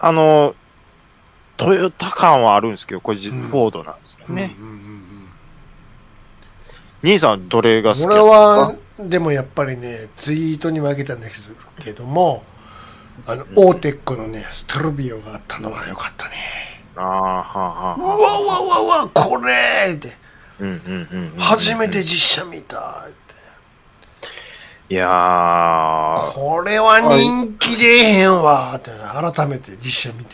トヨタ感はあるんですけど、これ、フォードなんですよね。兄さん、どれが好きですか？ 俺は、でもやっぱりね、ツイートにも上げたんですけども、オーテックのね、ストルビオがあったのは良かったね。うわ、これって。初めて実写見たって。 いやー。 これは人気出えへんわって、改めて実写見て。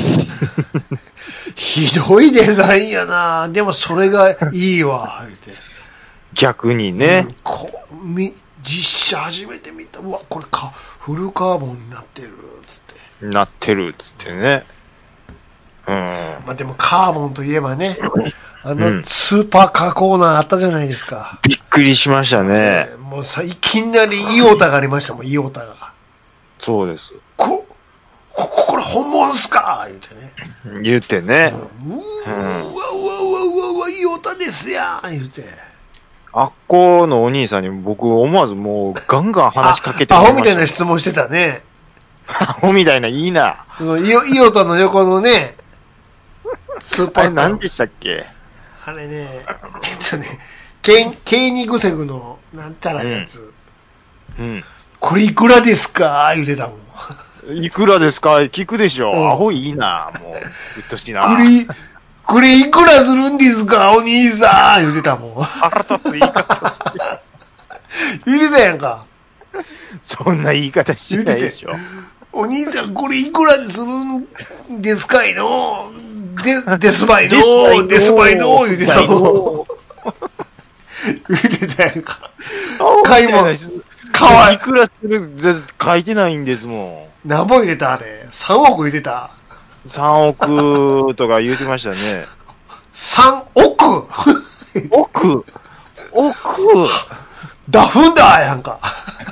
ひどいデザインやな。でもそれがいいわ、って。 逆にね。 実写初めて見た。うわ、これフルカーボンになってる、つって。 なってる、つってね。 まあでもカーボンといえばね、スーパーカーコーナーあったじゃないですか。 びっくりしましたね。 もうさ、いきなりイオタがありましたもん、イオタが。 そうです。 これ本物っすか言ってね。 言ってね。 うわ、イオタですやん言って。 あっこのお兄さんに僕思わずもうガンガン話しかけてアホみたいな質問してたね。 アホみたいな、いいな。 イオタの横のね、スーパー。 あれ何でしたっけ？ あれね、ケーニグセグのなんたらやつ。これいくらですか言うてたもん。 いくらですか聞くでしょ。アホいいな、もう。うっとしいな。 これいくらするんですかお兄さん言うてたもん。 腹立つ言い方して。 言うてたやんか。 そんな言い方してないでしょ。 お兄さんこれいくらでするんですかいのデスバイの言うてたもん。 言ってたやんか。 買い物。 かわいい。 いくらする、書いてないんですもん。 何本入れたあれ。3億入れた。 3億とか言うてましたね。 3億億ダフンだやんか。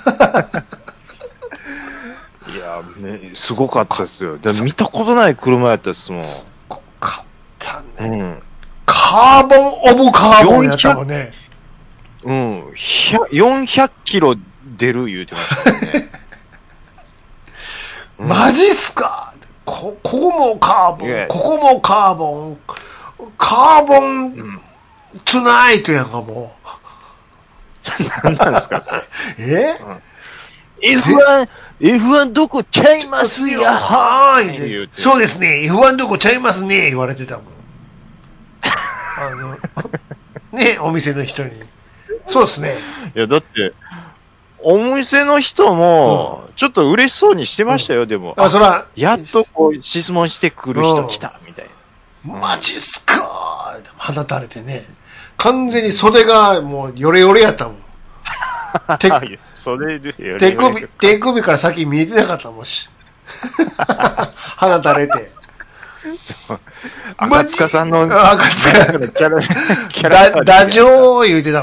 いや、ね、すごかったですよ。見たことない車やったっすもん。 すごかったね。 うん。 カーボンオブカーボンやったもんね。 うん。400キロ出る言うてましたね。 マジっすかここもカーボン、ここもカーボン、カーボン、トゥナイトやんかもう。何なんですかそれ。F1 どこちゃいますよはーい。そうですね。F1 どこちゃいますね言われてたもん。ね、お店の人に。そうですね。 いや、だって、お店の人も、ちょっと嬉しそうにしてましたよ、でも。 そら。 やっとこう、質問してくる人来た、みたいな。マジっすかー放たれてね。完全に袖がもうヨレヨレやったもん。手首から先見えてなかったもんし。放たれて。 赤塚さんの、 赤塚ダジョー言うてた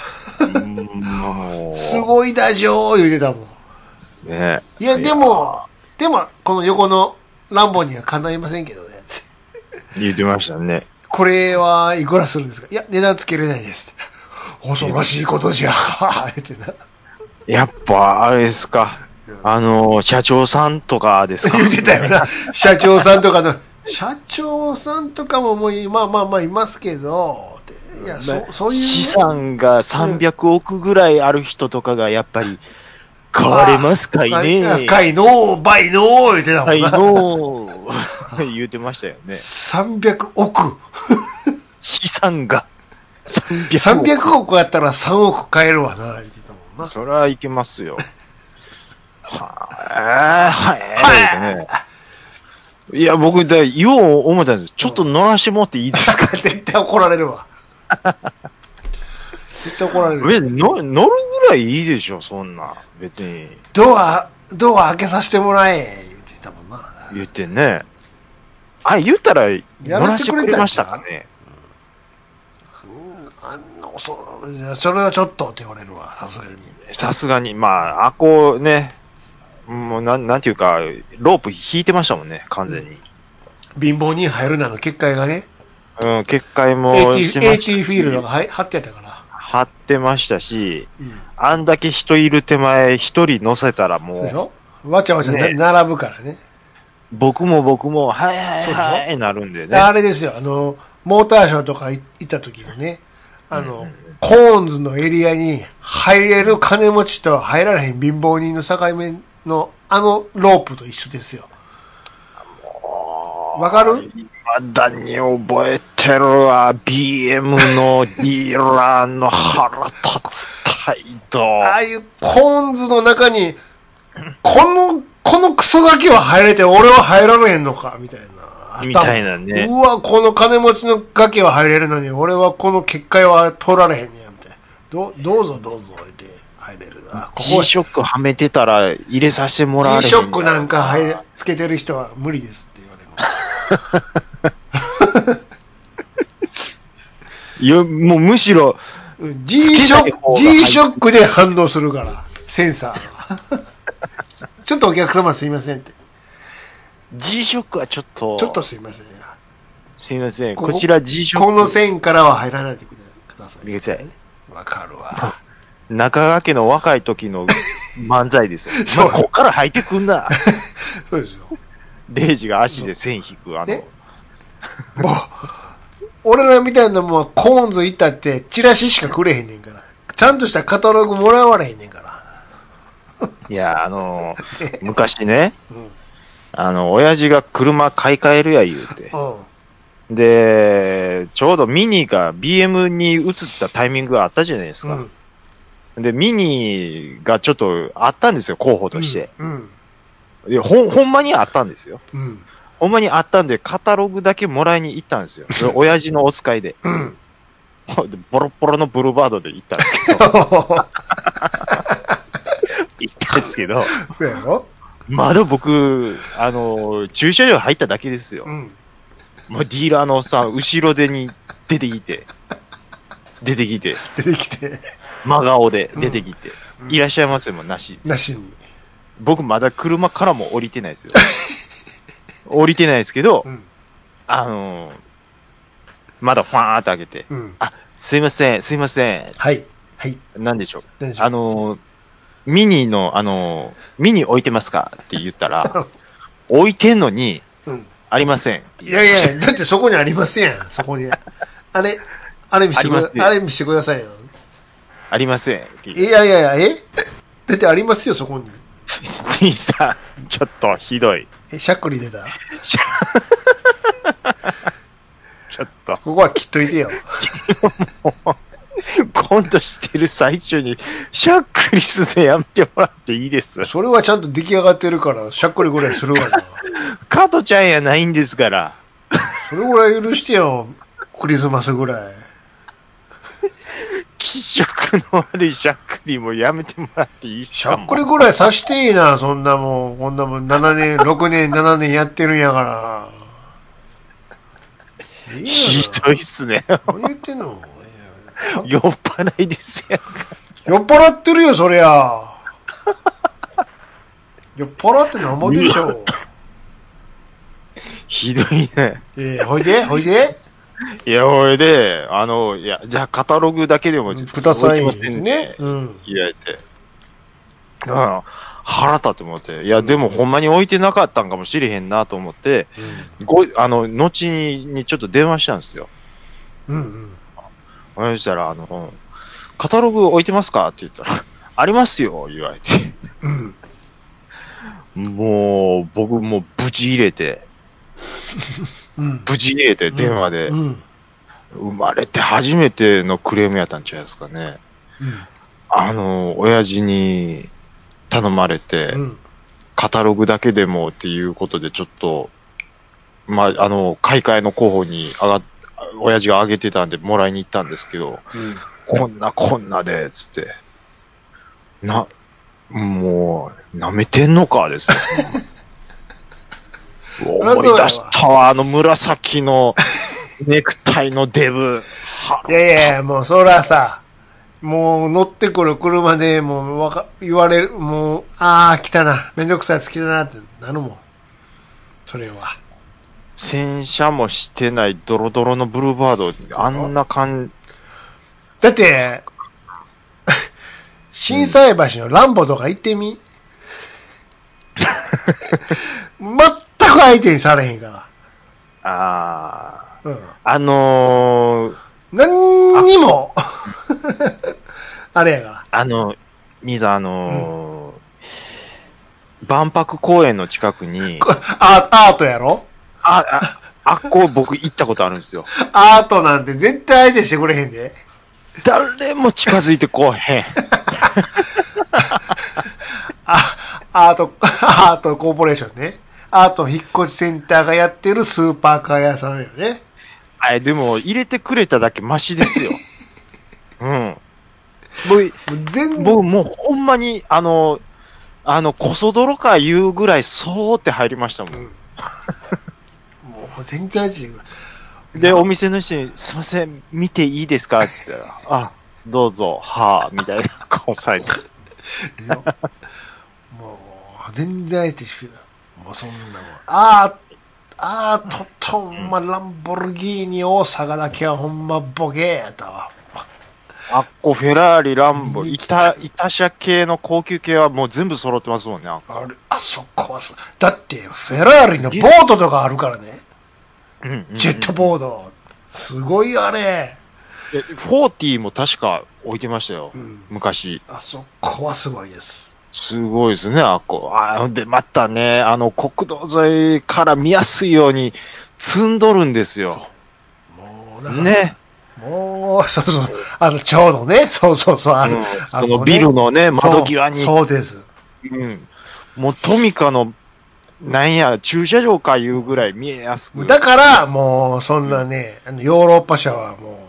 もん。すごいダジョー言うてたもん。 ねいや、でも、この横のランボにはかないませんけどね。 言ってましたね。 これはいくらするんですか？いや、値段つけれないです。恐ろしいことじゃ。 やっぱ、あれですか。社長さんとかですか？ 言ってたよな。社長さんとかももう、まあいますけど、いや、そういう。 資産が300億ぐらいある人とかがやっぱり、買われますかいね。 かいのー、バイのー、言ってたもんな。 かいのー、言ってましたよね。 300億。 資産が 300億やったら3億買えるわな、言ってたもんな。 それはいけますよ。いや、僕、言おう思ったんです。ちょっと乗らしてもっていいですか？ 絶対怒られるわ。絶対怒られる。 乗るぐらいいいでしょ、そんな。別に。 ドア開けさせてもらえ、言ってたもんな。 言ってね。言ったら、乗らしてくれましたかね。それはちょっとって言われるわ、さすがに。 さすがに、まあ、ね、もうなんていうか、ロープ引いてましたもんね、完全に。 貧乏に入るなの結界がね。 うん、結界もしてましたし。AT フィールドが貼ってやったから。 貼ってましたし、あんだけ人いる手前、一人乗せたらもう。 でしょわちゃわちゃ並ぶからね。 僕も、はい、なるんでね。 あれですよ、モーターショーとか行った時のね、コーンズのエリアに入れる金持ちと入られへん貧乏人の境目のロープと一緒ですよ。わかる？ 未だに覚えてるわ。BM のディーラーの腹立つ態度。 ああいうコーンズの中に、このクソガキは入れて俺は入られへんのかみたいな。 みたいなね。 うわ、この金持ちのガキは入れるのに、俺はこの結界は通られへんねや、みたいな。どうぞ、って入れるな。 G ショックはめてたら入れさせてもらわれへん。 G ショックなんかつけてる人は無理ですって言われる。 いや、もうむしろ、 G ショックで反応するから、センサーが。ちょっとお客様すいませんって。 G ショックはちょっとすいません。 すいません。こちら G ショック。 この線からは入らないでください。わかるわ。 中川家の若い時の漫才ですよ。そう。こっから入ってくんな。 そうですよ。 レイジが足で線引く、もう、 俺らみたいなもんはコーンズ行ったってチラシしかくれへんねんから。ちゃんとしたカタログもらわれへんねんから。 いや、昔ね、親父が車買い替えるや言うて。で、ちょうどミニが BM に移ったタイミングがあったじゃないですか。で、ミニがちょっとあったんですよ、候補として。いや、ほんまにあったんですよ。ほんまにあったんで、カタログだけもらいに行ったんですよ。親父のお使いで。 ボロッボロのブルーバードで行ったんですけど、 そうやろ？ まだ僕、駐車場入っただけですよ。 うん。 もうディーラーのさ、後ろ手に出てきて、 出てきて。 真顔で出てきて、 うんいらっしゃいませもなし。 なしに。 僕まだ車からも降りてないですよ。降りてないですけど、 うん。 まだファーって開けて、 うん。 すいません、すいません。 はい。はい。 なんでしょう。 何でしょう。 ミニ置いてますかって言ったら、置いてんのに、 うん。 ありませんっていやいや、だってそこにありますやん。そこに。あれ見せてください。あれ見せてくださいよ。 ありませんって言いやいやいや、だってありますよ、そこに。 兄さん、ちょっとひどい。 しゃっくり出た？ ちょっと。 ここは切っといてよ。 コントしてる最中に、しゃっくりするのやめてもらっていいです。 それはちゃんと出来上がってるから、しゃっくりぐらいするわな。 加トちゃんやないんですから。 それぐらい許してよ。クリスマスぐらい。 気色の悪いしゃっくりもやめてもらっていいっすか？ しゃっくりぐらいさしていいな、そんなもん。こんなもん7年、6年、7年やってるんやから。いいやひどいっすね。 何言ってんの？ 酔っ払いですやんか。 酔っ払ってるよ、そりゃ。酔っ払ってなんぼでしょ。 ひどいね。 ほいでいや、ほいで、いや、じゃあカタログだけでもください置きませんね。うん。 言われて。腹立って思って。いや、でもほんまに置いてなかったんかもしれへんなと思って、後にちょっと電話したんですよ。 うんそしたら、カタログ置いてますかって言ったら、ありますよ、言われて。 うん。 もう、僕もうブチ入れて、電話で、生まれて初めてのクレームやったんちゃいますかね。親父に頼まれて、カタログだけでもっていうことでちょっと、買い替えの候補に親父が挙げてたんでもらいに行ったんですけど、こんなで、つって。もう、舐めてんのかですよ。思い出したわ、紫のネクタイのデブ。 いやいや、もうそらさ、もう乗ってくる車でもう言われる、もう、来たな、めんどくさいやつ来たなってなるもん。それは。 洗車もしてないドロドロのブルーバード、あんな感じ。 だって、心斎橋のランボとか行ってみ、全く相手にされへんから。何にも、あれやから。 兄さん、万博公園の近くに、 アートやろ？ 僕行ったことあるんですよ。 アートなんて絶対相手してくれへんで。 誰も近づいてこうへん。 アートコーポレーションね。アート引っ越しセンターがやってるスーパーカー屋さんよね。 でも入れてくれただけマシですよ。うん。僕もうほんまに、こそ泥か言うぐらいそうって入りましたもん。もう全然味で、お店の人に、すいません、見ていいですかって言ったら、どうぞ、みたいな顔されて。 もう、全然相手してくれない。もうそんなもん。ほんま、ランボルギーニ大阪だけはほんまボケやったわ。 フェラーリ、ランボ、イタ車系の高級系はもう全部揃ってますもんね。 あそこはだって、フェラーリのボートとかあるからね。ジェットボード。すごいあれ。 40も確か置いてましたよ。昔。 あそこはすごいです。 すごいですね、で、またね、国道沿いから見やすいように積んどるんですよ。 もう、ね。もう、そう、ちょうどね、そう、そのビルのね、窓際に。 そうです。 もうトミカの、なんや、駐車場かいうぐらい見えやすく。 だから、もう、そんなね、ヨーロッパ車はもう、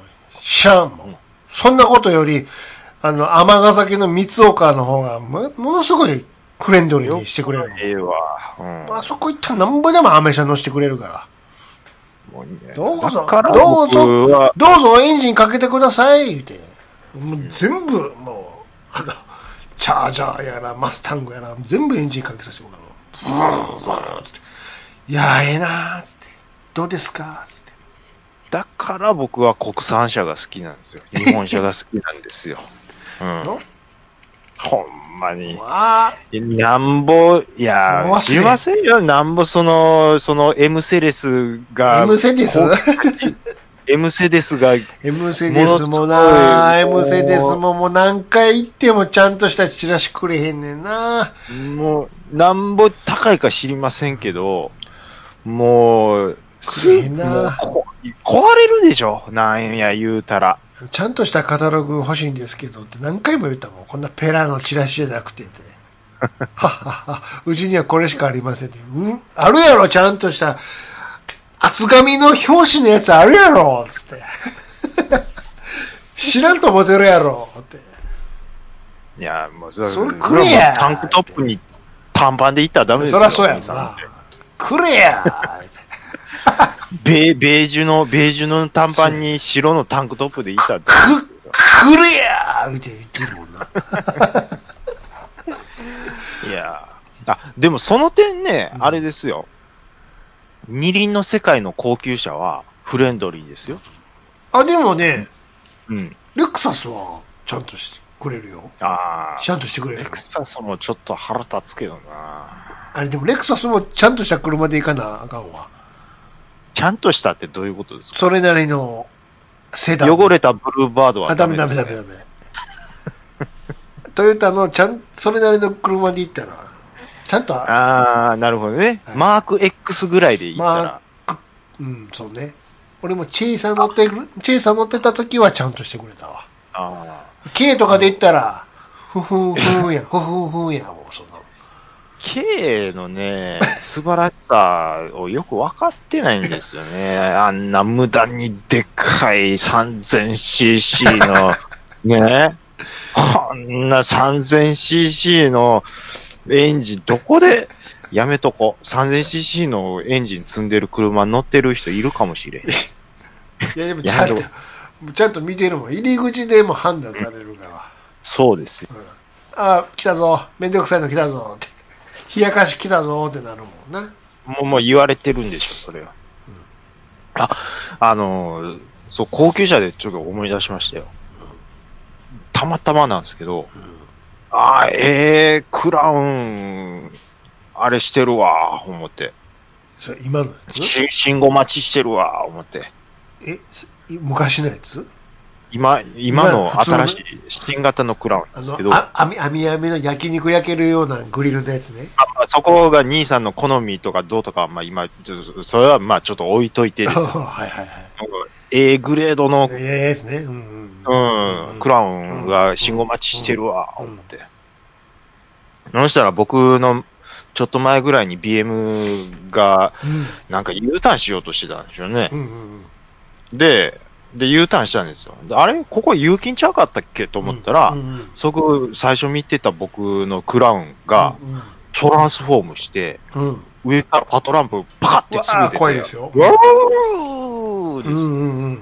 知らんもん。そんなことより、尼崎の三岡の方がものすごいフレンドリーにしてくれるもん。 ええわ。うん。 あそこ行ったらなんぼでもアメ車乗してくれるから。 もうねどうぞ、 だからどうぞ、 僕はどうぞエンジンかけてください、言うて。もう全部、もう、チャージャーやら、マスタングやら、全部エンジンかけさせてもらうの。ブーンつって。いやー、ええなー、つって。どうですかつって。 だから僕は国産車が好きなんですよ。日本車が好きなんですよ。うん。 のほんまに。 あなんぼ、いやもう忘れ知りませんよ。なんぼそのエムセレスが、 エムセデスエムセデスが、 エムセデスもな、エムセデスももう何回行ってもちゃんとしたチラシくれへんねんな。 もう、なんぼ高いか知りませんけど、もう、 くれへんなもう壊れるでしょ。なんや言うたら。 ちゃんとしたカタログ欲しいんですけどって何回も言ったもん。こんなペラのチラシじゃなくてって。はっはっは。うちにはこれしかありませんって。あるやろ、ちゃんとした厚紙の表紙のやつあるやろつって。知らんと思ってるやろって。 いや、もう、 それくれやタンクトップに短パンで行ったらダメですよ。 そらそうやんお兄さんな。くれやベージュの短パンに白のタンクトップで行ったらダメですよ。 くれやみたいに言ってるもんな。 いやでもその点ね、あれですよ。二輪の世界の高級車はフレンドリーですよ。 あ、でもね、 うん。 レクサスはちゃんとしてくれるよ。 あちゃんとしてくれるよレク。サスもちょっと腹立つけどな。 あれでもレクサスもちゃんとした車で行かなあかんわ。 ちゃんとしたってどういうことですか？ それなりのセダン。 汚れたブルーバードはあ、ダメダメです、ね。 ダメダメダメ。トヨタのそれなりの車で行ったら、ちゃんと、 ああ、なるほどね、 はいマーク X ぐらいで行ったら。 そうね。俺もチェイサー乗ってた時はちゃんとしてくれたわ。 ああ。 K とかで行ったら、ふふんふんや、ふふんふんや、もうそんな。 K のね、素晴らしさをよく分かってないんですよね。あんな無駄にでっかい 3000cc の、ね、あんな 3000cc のエンジン、どこで、やめとこ。3000cc のエンジン積んでる車乗ってる人いるかもしれん。 いや、でもちゃんと見てるもん。入り口でも判断されるから。 そうですよ。 あ、来たぞ。めんどくさいの来たぞ。って。冷やかし来たぞってなるもんな。 もう言われてるんでしょ、それは。そう、高級車でちょっと思い出しましたよ。たまたまなんですけど、クラウン、あれしてるわ、思って。 それ今のやつ信号待ちしてるわ、思って。 昔のやつ今の新しい新型のクラウンなんですけど、 網の焼肉焼けるようなグリルのやつね。 そこが兄さんの好みとかどうとか、今、それはちょっと置いといてですよ。 はいはいはい。 A グレードの、 やつね。 クラウンが信号待ちしてるわ、思って。そしたら僕のちょっと前ぐらいに BM が、なんか U ターンしようとしてたんですよね。で、U ターンしたんですよ。あれここ有金ちゃうかったっけと思ったら、そこ最初見てた僕のクラウンが、トランスフォームして、上からパトランプパカってつけてて。 怖いですよ。 わーです。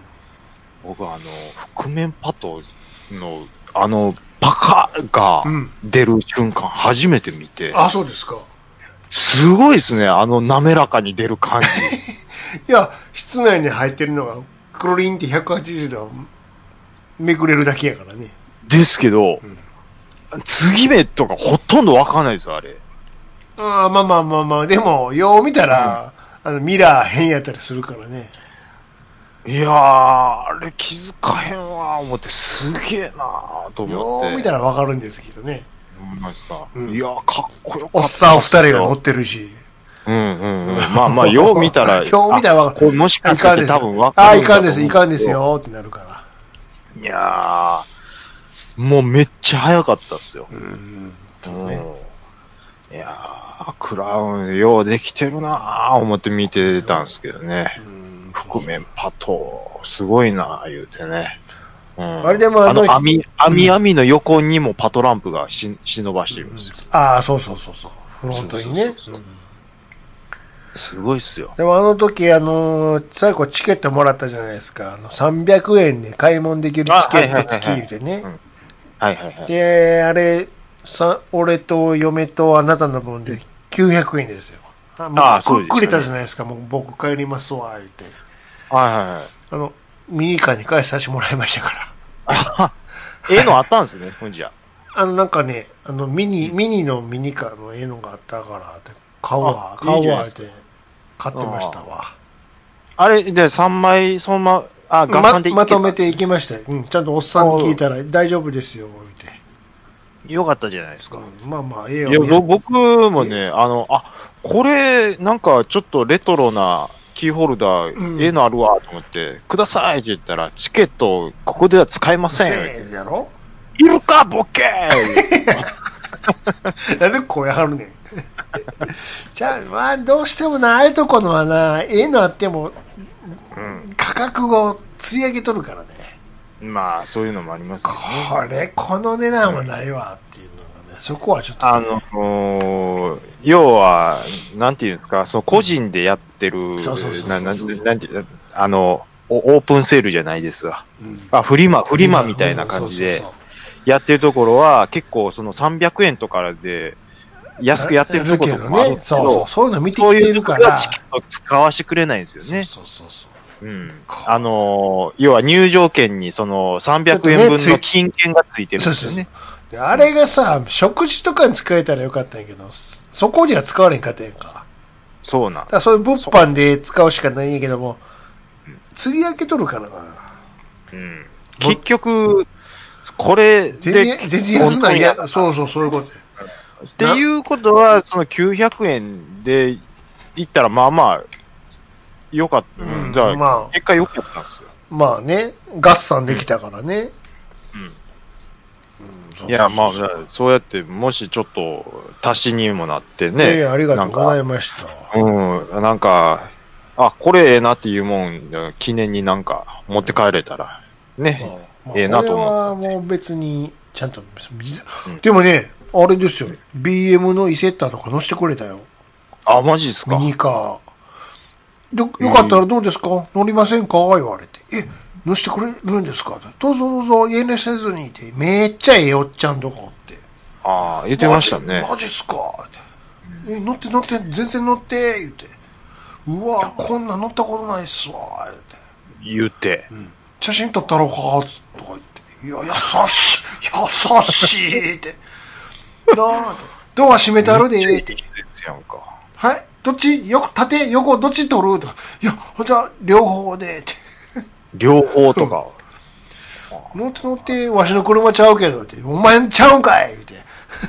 僕覆面パトの、パカが出る瞬間初めて見て。 あ、そうですか。 すごいですね、滑らかに出る感じ。 いや、室内に入ってるのが、クロリンって180度めくれるだけやからね。 ですけど、継ぎ目とかほとんどわかんないですよ、あれ。 まあ、でも、よう見たら、ミラー変やったりするからね。 いやー、あれ気づかへんわ、思って、すげえなーと思って。 よう見たらわかるんですけどね。 思いました。いやー、かっこよかった。 おっさん二人が乗ってるし。 まあ、よう見たら、 よう見たらわかる。 これもしかして多分わかる。 いかんですよ、ってなるから。 いやー、もうめっちゃ早かったっすよ。いやー、クラウンようできてるなー思って見てたんですけどね。覆面パト、すごいなー言うてね。 あれでも網の横にもパトランプが忍ばしてるんですよ。 ああ、そう。フロントにね。 すごいっすよ。 でもあの時、最後チケットもらったじゃないですか。300円で買い物できるチケット付きでね。 はいはいはい。 で、あれ、俺と嫁とあなたの分で900円ですよ。そうです。くれたじゃないですか。もう僕帰りますわ、言って。 はいはい。 ミニカーに返させてもらいましたから。 のあったんですね、ほんじゃ。 なんかね、ミニのミニカーののがあったからって、買うわ、って買ってましたわ。 あれ、で、3枚、そのまとめていきましたよ。ちゃんとおっさんに聞いたら大丈夫ですよ、言って。 よかったじゃないですか。 まあまあ、よ。 いや、僕もね、これ、なんかちょっとレトロなキーホルダー、のあるわ、と思って、くださいって言ったら、チケット、ここでは使えません。 やろいるか、ボケーなんでこうやるねん。じゃあ、まあ、どうしてもな、ああいうとこのはな、のあっても、価格を釣り上げとるからね。 まあ、そういうのもありますよね。この値段はないわっていうのがね、そこはちょっと、 要は、なんていうんですか、その個人でやってる、オープンセールじゃないですわ。フリマみたいな感じで、やってるところは、結構その300円とかで、安くやってるところもあるけど、 そういうの見てきているから。 チケット使わせてくれないんですよね。 そう。 要は入場券にその300円分の金券がついてるんですよね。 あれがさ、食事とかに使えたらよかったんやけど、そこには使われんかったやんか。 そうなん。 だからそういう物販で使うしかないんやけども、釣り上げとるからな。 結局、これで、 全然安ないや。そういうこと。 っていうことは、その900円で行ったら、まあまあ、よかった。じゃあ、結果良かったんですよ。 まあね、合算できたからね。 いや、まあ、そうやって、もしちょっと、足しにもなってね。 いや、ありがとうございました。 なんか、これええなっていうもん、記念になんか持って帰れたら、ね、ええなと思う。これはもう別に、ちゃんと、でもね、あれですよ、BM のイセッターとか乗せてくれたよ。 マジですか？ ミニカー。よかったらどうですか？乗りませんか？言われて。乗せてくれるんですか？どうぞ、家寝せずにって。めっちゃええおっちゃんとかって。 言ってましたね。 マジっすか？って。乗って、全然乗って、言って。うわ、こんなん乗ったことないっすわ、 言って。 写真撮ったろうか、とか言って。いや、優しいって。ドア閉めたるでって。はい、どっち縦、横、どっち撮るとか。いや、じゃあ、両方でって。 両方とか。 乗って、わしの車ちゃうけどって。お前ちゃうんかいって。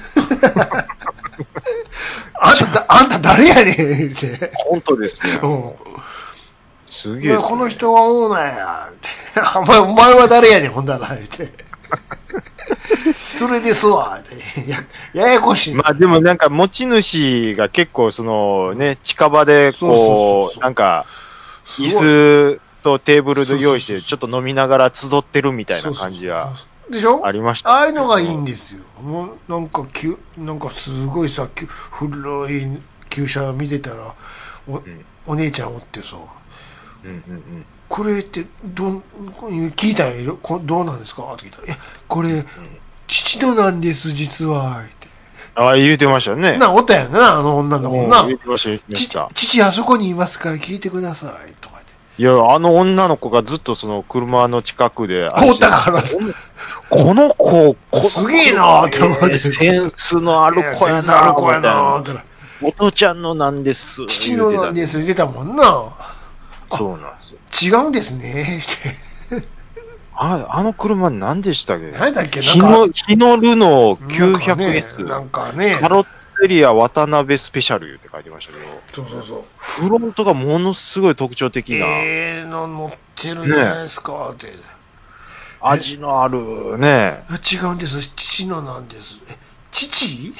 あんた誰やねんって。 本当ですよ。すげえ。 この人はオーナーや。お前は誰やねん、ほんだら。って。それですわ。ややこしい。 まあでもなんか持ち主が結構そのね、近場でこう、なんか、椅子とテーブルで用意してちょっと飲みながら集ってるみたいな感じはでしょ？ ありました。 ああいうのがいいんですよ。もうなんかすごいさ、古い旧車見てたら、お姉ちゃんおってさ、これって聞いたんよ。どうなんですかって聞いたら、これ、父のなんです、実は。って。 言うてましたね。 おったやんな、あの女の子な。 言うてました。 父あそこにいますから聞いてください。とか言って。 いや、あの女の子がずっとその車の近くで。 おったから。 この子、 すげえなーって思って。 センスのある子やなーって。お父ちゃんのなんです。 父のなんです、言ってたもんな。 そうなんですよ。 違うんですね。 あの車何でしたっけ？ 何だっけ？ 日のルノー 900S。 なんかね。 カロッツェリア渡辺スペシャルって書いてましたけど。 そう。 フロントがものすごい特徴的な。 乗ってるじゃないですかって。 味のあるね。 違うんです。父のなんです。父？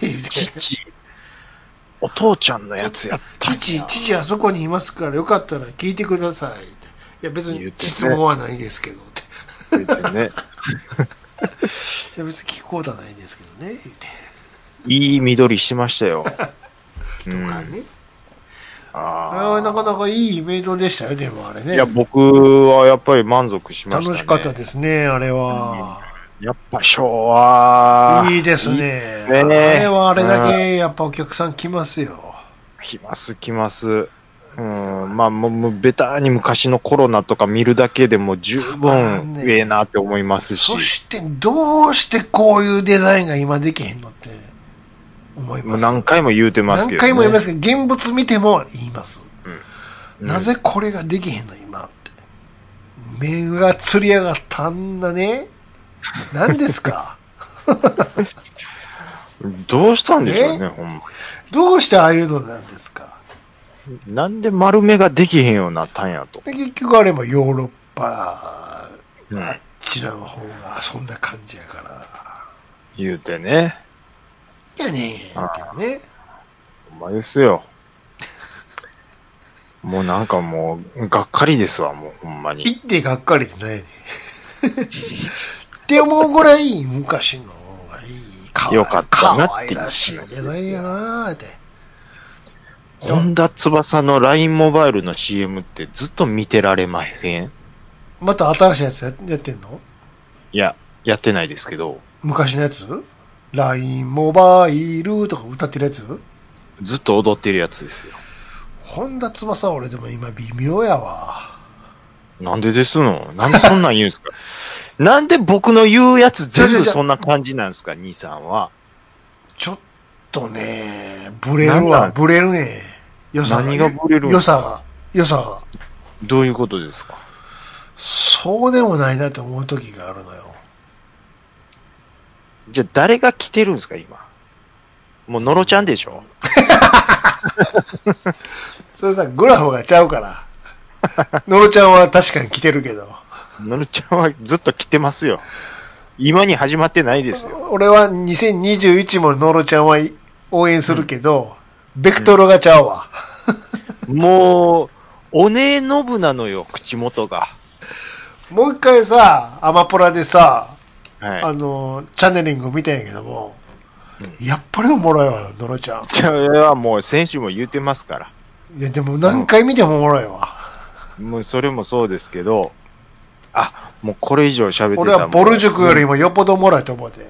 お父ちゃんのやつやったんや。 父あそこにいますからよかったら聞いてくださいって。いや別に質問はないですけどって。 言ってね。 いや別に聞くことはないんですけどね、言って。 いい緑しましたよ。 とかね。 あなかなかいいイベントでしたよ、でもあれね。 いや、僕はやっぱり満足しましたね。 楽しかったですね、あれは。 やっぱ昭和。 いいですね。 いいねあれはあれだけやっぱお客さん来ますよ。 来ます来ます。まあもうベタに昔のコロナとか見るだけでも十分ええなって思いますし。 そしてどうしてこういうデザインが今できへんのって思います。 何回も言うてますけどね。 何回も言いますけど、現物見ても言います。 うん、 なぜこれができへんの今って。目がつり上がったあんなね。何ですかどうしたんでしょうね、ほんま。 どうしてああいうのなんですか。 なんで丸目ができへんようになったんやと。 で結局あれもヨーロッパ、 うんあっちの方がそんな感じやから。 言うてね。 いやねってね。 ほんまですよ。もうなんかもう、がっかりですわ、もうほんまに。 行ってがっかりってないね。って思うぐらい昔の方がいい。かわいよかったなってかわいらしいデザインやなーって。 本田翼の LINE モバイルの CM ってずっと見てられません？ また新しいやつやってんの？ いや、やってないですけど、 昔のやつ？ LINE モバイルとか歌ってるやつ？ ずっと踊ってるやつですよ。 本田翼俺でも今微妙やわ。 なんでですの？なんでそんなん言うんですか？なんで僕の言うやつ全部そんな感じなんですか、兄さんは。 ちょっとね、ブレるわ、ブレるね。良さが。 何がブレるん良さが。良さが。 どういうことですか？ そうでもないなと思う時があるのよ。 じゃあ誰が来てるんですか、今。もう、のろちゃんでしょ？ それさ、グラフがちゃうから。のろちゃんは確かに来てるけど。 のろちゃんはずっと来てますよ。今に始まってないですよ。 俺は2021ものろちゃんは応援するけど、ベクトルがちゃうわ。 もう、おねえのぶなのよ、口元が。 もう一回さ、アマプラでさ、 はい。 チャネリング見たんやけども、やっぱりおもろいわ、のろちゃん。 それはもう先週も言うてますから。 いや、でも何回見てもおもろいわ。 もうそれもそうですけど、あ、もうこれ以上喋ってたら俺はボル塾よりもよっぽどおもろいと思うて。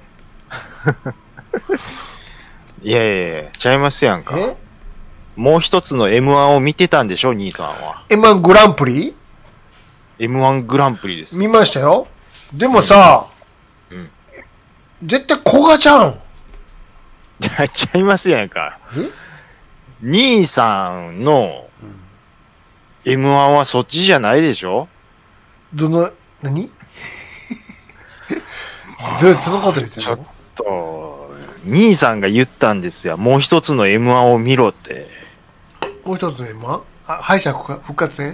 いやいやいや、ちゃいますやんか。 えもう一つの M1 を見てたんでしょ、兄さんは。 ?M1 グランプリ M1 グランプリです。 見ましたよ。でもさ、 うん絶対古賀ちゃん。 やっちゃいますやんか。 え兄さんの M1 はそっちじゃないでしょ？ 何どのこと言ってるちょっの？ と、兄さんが言ったんですよ。もう一つの M1 を見ろって。 もう一つの M1？ 敗者復活戦？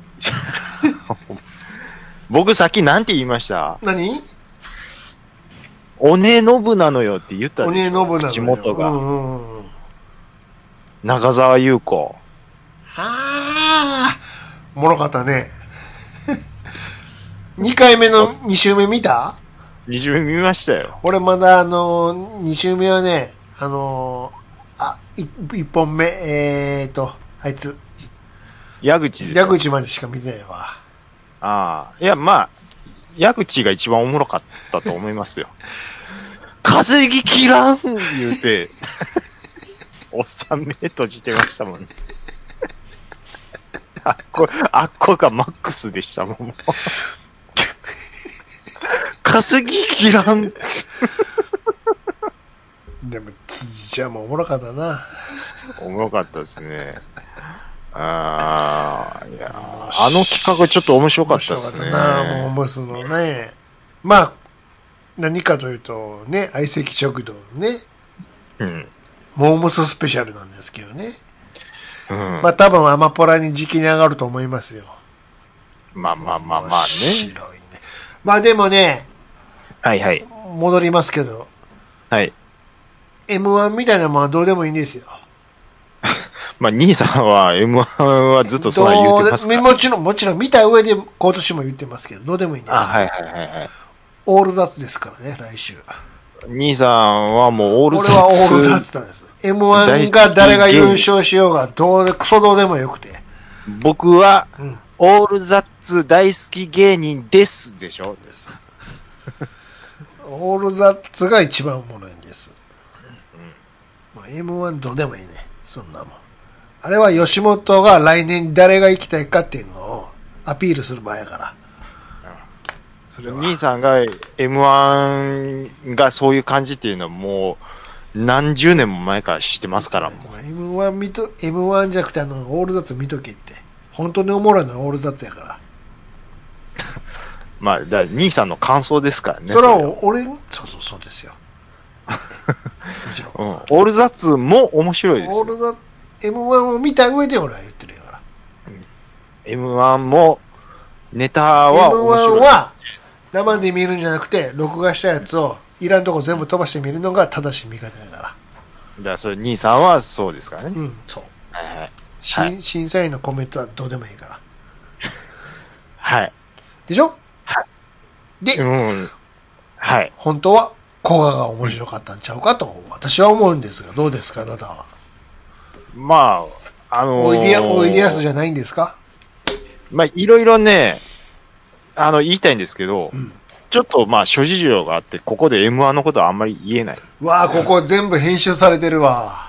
僕さっきなんて言いました？ 何？ おねえのぶなのよって言ったおでしょ？ ねえのぶなのよ。 口元が。 うん。 中澤優子。 おもろかったね。2回目の2週目見た？ 2週目見ましたよ。 俺まだ2週目はね、1本目、あいつ、 矢口です。 矢口までしか見てないわ。 ああ。いや、まあ、矢口が一番おもろかったと思いますよ。稼ぎきらん言うて、おっさん目閉じてましたもんね。あっこがマックスでしたもん。稼ぎきらん。 でも、辻ちゃんもおもろかったな。 おもろかったですね。いやあの企画ちょっと面白かったですね。 面白かったな、もうムスのね。まあ、何かというとね、相席食堂のね、 うん。 モームススペシャルなんですけどね。 うん。 まあ多分アマポラに時期に上がると思いますよ。 まあね。 面白いね。まあでもね、 はいはい。 戻りますけど、 はい。 M1 みたいなものはどうでもいいんですよ。 まあ、兄さんは M1 はずっとそんな言ってますから。 もちろん見た上で今年も言ってますけど、どうでもいいんです。 はいはいはいはい。 オール雑ですからね、来週。 兄さんはもうオール雑。 俺はオール雑なんです。M1 が誰が優勝しようが、クソどうでもよくて。 僕は、オール雑大好き芸人ですでしょです。 オール雑が一番おもろいんです。まあ、M1 どうでもいいね。そんなもん。あれは吉本が来年誰が行きたいかっていうのをアピールする場合やから。 兄さんが M1 がそういう感じっていうのはもう何十年も前から知ってますから。 M1 じゃなくてオール雑見とけって。本当におもろいのはオール雑やから。 まあ、兄さんの感想ですからね。 それはそうですよ。もちろん。 オール雑も面白いですよ。 M1 を見た上で俺は言ってるから。 M1 もネタは面白い。 M1 は生で見るんじゃなくて、録画したやつをいらんとこ全部飛ばして見るのが正しい見方だから。だからそれ兄さんはそうですからね。 そう。 はい審査員のコメントはどうでもいいから。 はい。 でしょ？ はい。 で、 はい。 本当は古賀が面白かったんちゃうかと私は思うんですが、どうですかあなたは。 まあ、 おいでやすじゃないんですか？ まあ、いろいろね、言いたいんですけど、ちょっとまあ、諸事情があって、ここで M1 のことはあんまり言えない。 わあ、ここ全部編集されてるわ。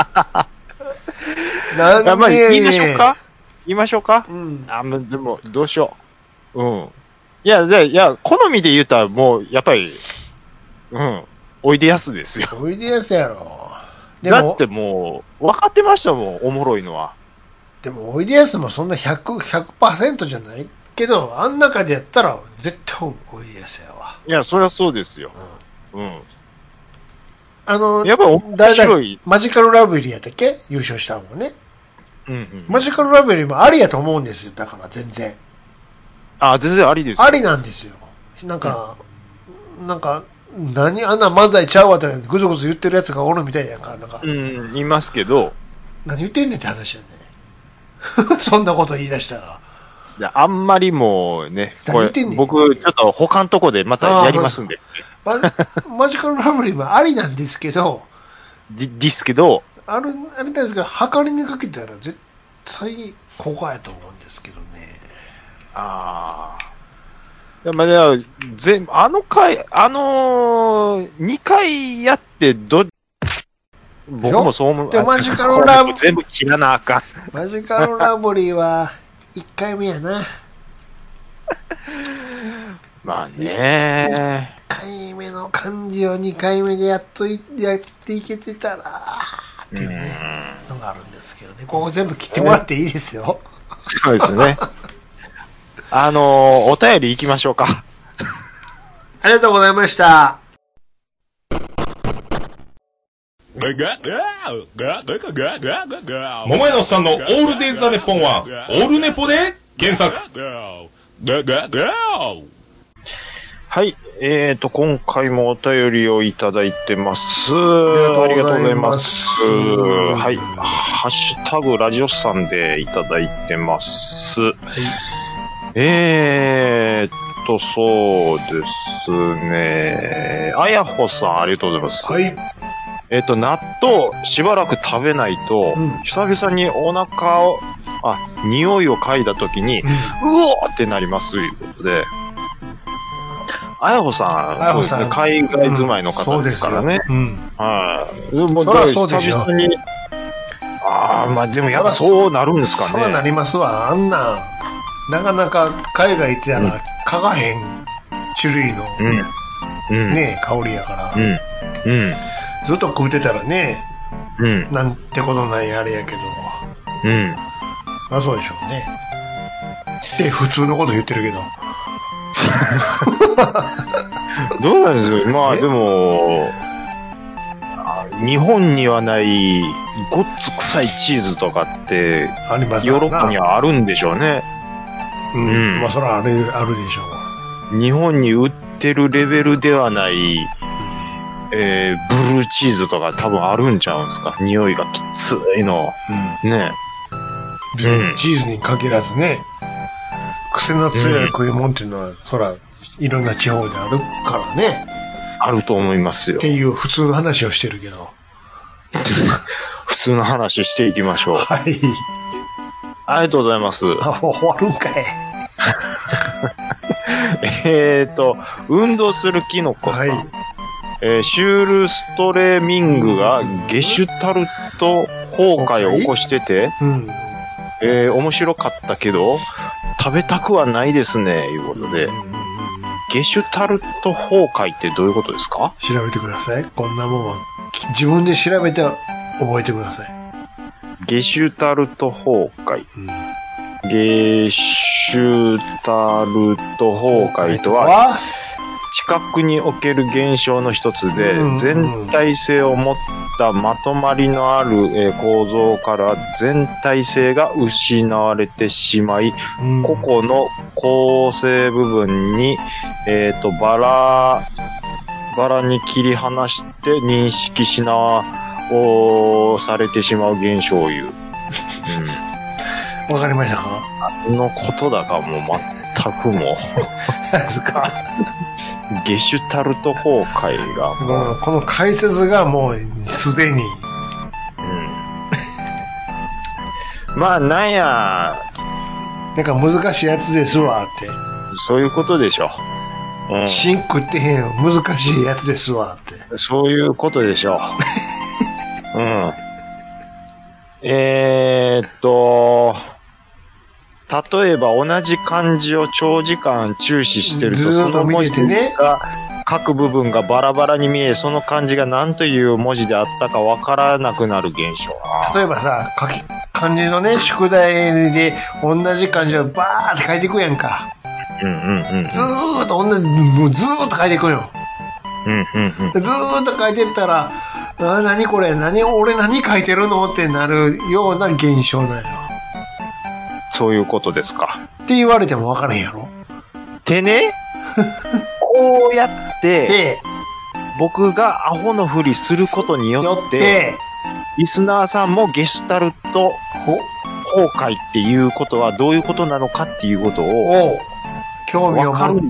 なんでまあ、言いましょうか？言いましょうか？でも、どうしよう。いや、好みで言うたらもう、やっぱり、おいでやすですよ。 おいでやすやろ。 だってもう、分かってましたもん、おもろいのは。 でも、おいでやすもそんな 100% じゃないけど、あん中でやったら、絶対おいでやすやわ。 いや、そりゃそうですよ。やっぱ面白い。 マジカルラブリーやったっけ優勝したのもね。マジカルラブリーもありやと思うんですよ。だから全然。 全然ありですよ。 ありなんですよ。なんか、何あんな漫才ちゃうわってぐずぐず言ってるやつがおるみたいやんか。 いますけど。 何言ってんねんって話やね。そんなこと言い出したら。 あんまりもうね、これ僕ちょっと他のとこでまたやりますんで。 マジカルラブリーもありなんですけど、 ですけど、 あれなんですけど、測りにかけたら絶対ここやと思うんですけどね。 まあ、2回やって僕もそう思う。 で、マジカルラブ全部切らなあかん。 マジカルラブリーは1回目やな。 まあね。 1回目の感じを2回目でやっていけてたらっていうねのがあるんですけどね。ここ全部切ってもらっていいですよ。 そうですね。お便り行きましょうか。 ありがとうございました。 桃屋のおっさんのオールデイズ・ザ・ネッポンはオールネポで検索。 はい。今回もお便りをいただいてます。ありがとうございます。はい。ハッシュタグラジオさんでいただいてます。はい。そうですね。あやほさん、ありがとうございます。 はい。 納豆しばらく食べないと、久々にお腹を、匂いを嗅いだときに、うおーってなりますということで、あやほさん、海外住まいの方ですからね。はい。もう久々に、まあでもやっぱそうなるんですかね。 そうなりますわ。あんな、なかなか海外行ってたら嗅がへん種類の、ね、香りやから。ずっと食うてたらね、なんてことないあれやけど。そうでしょうね。で、普通のこと言ってるけど。 どうなんですよ。まあでも、日本にはないごっつ臭いチーズとかって、ヨーロッパにはあるんでしょうね。 まあそれはあるでしょう。日本に売ってるレベルではない、ブルールチーズとか多分あるんちゃうんすか？匂いがきついの。ね。 チーズに限らずね、癖の強い食い物っていうのは、そら、いろんな地方であるからね。 あると思いますよ。 っていう普通の話をしてるけど。 普通の話していきましょう。 はい。 ありがとうございます。 あ、もう終わるんかい。 運動するキノコさん。 はい。 シュールストレミングがゲシュタルト崩壊を起こしてて、面白かったけど、食べたくはないですね、いうことで。ゲシュタルト崩壊ってどういうことですか？ 調べてください。こんなもんは、自分で調べて覚えてください。 ゲシュタルト崩壊。ゲシュタルト崩壊とは、地殻における現象の一つで、全体性を持ったまとまりのある構造から全体性が失われてしまい、個々の構成部分に、バラに切り離して認識し直されてしまう現象を言う。 わかりましたか？ のことだかもう全くも。 何ですか？ ゲシュタルト崩壊が。 この解説がもうすでに。 まあなんや。 なんか難しいやつですわって。 そういうことでしょ。 シンクってへんよ。難しいやつですわって。 そういうことでしょ。例えば同じ漢字を長時間注視してると、その文字が書く部分がバラバラに見え、その漢字が何という文字であったかわからなくなる現象。 例えばさ、漢字のね、宿題で同じ漢字をバーって書いていくやんか。ずーっと同じ、もうずーっと書いていくよ。ずーっと書いてったら、何これ、俺何書いてるのってなるような現象なんよ。 そういうことですか。 って言われても分からへんやろ。 てね、こうやって、僕がアホのふりすることによって、リスナーさんもゲシュタルト崩壊っていうことはどういうことなのかっていうことを、 興味を持って、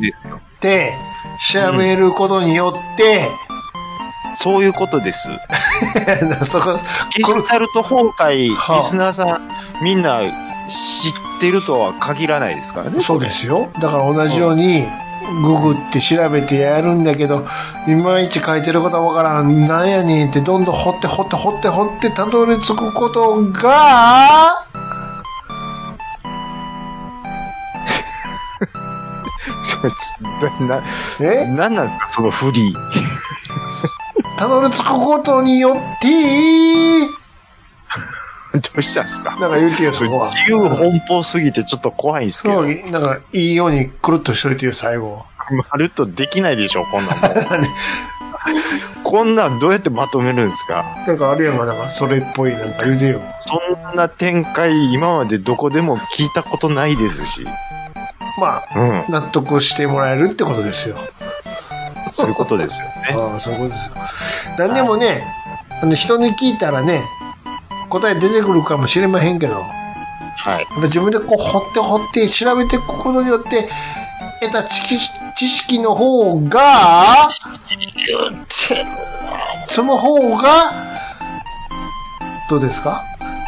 調べることによって、 そういうことです。 そこゲシュタルト崩壊、リスナーさん、みんな知ってるとは限らないですからね。 そうですよ。だから同じように、ググって調べてやるんだけど、いまいち書いてることはわからん。なんやねんってどんどん掘ってたどり着くことが、 なんなんですか、そのフリー。 たどり着くことによって、 どうしたんすか？ なんか言うてよ、そこは。 自由奔放すぎてちょっと怖いんすけど。 なんか、いいようにくるっとしといてよ、最後。 まるっとできないでしょ、こんなんもん。こんなんどうやってまとめるんですか？ なんかあるやんか、なんかそれっぽい、なんか言うてよ。 そんな展開、今までどこでも聞いたことないですし。 まあ、納得してもらえるってことですよ。 そういうことですよね。 ああ、そういうことですよ。なんでもね、人に聞いたらね、答え出てくるかもしれまへんけど、 はい。 やっぱ自分でこう掘って調べていくことによって得た知識の方が、その方が、どうですか？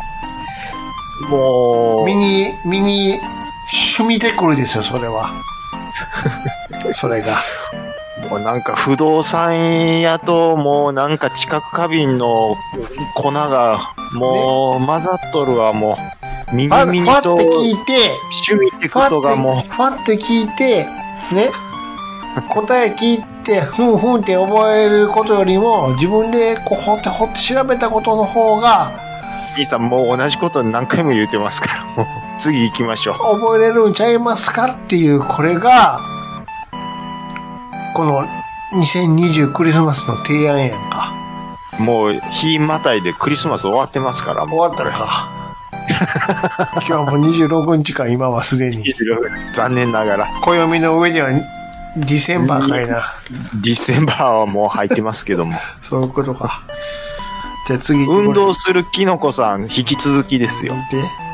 もう、 身に染みてくるですよ、それは。それが。 もうなんか不動産屋ともうなんか知覚過敏の粉がもう混ざっとるわ、もう。ミニミニとファって聞いて、 染みてくとがもう。 ファって聞いて、ね。答え聞いて、ふんふんって覚えることよりも、自分でこう掘って調べたことの方が、 兄さんもう同じこと何回も言うてますから、もう次行きましょう。 覚えれるんちゃいますかっていう、これが、この2020クリスマスの提案やんか。 もう日またいでクリスマス終わってますから。 終わったのか。今日はもう26日間、今はすでに。 残念ながら。 暦の上ではディセンバーかいな。 ディセンバーはもう入ってますけども。 そういうことか。じゃあ次。 運動するキノコさん、引き続きですよ。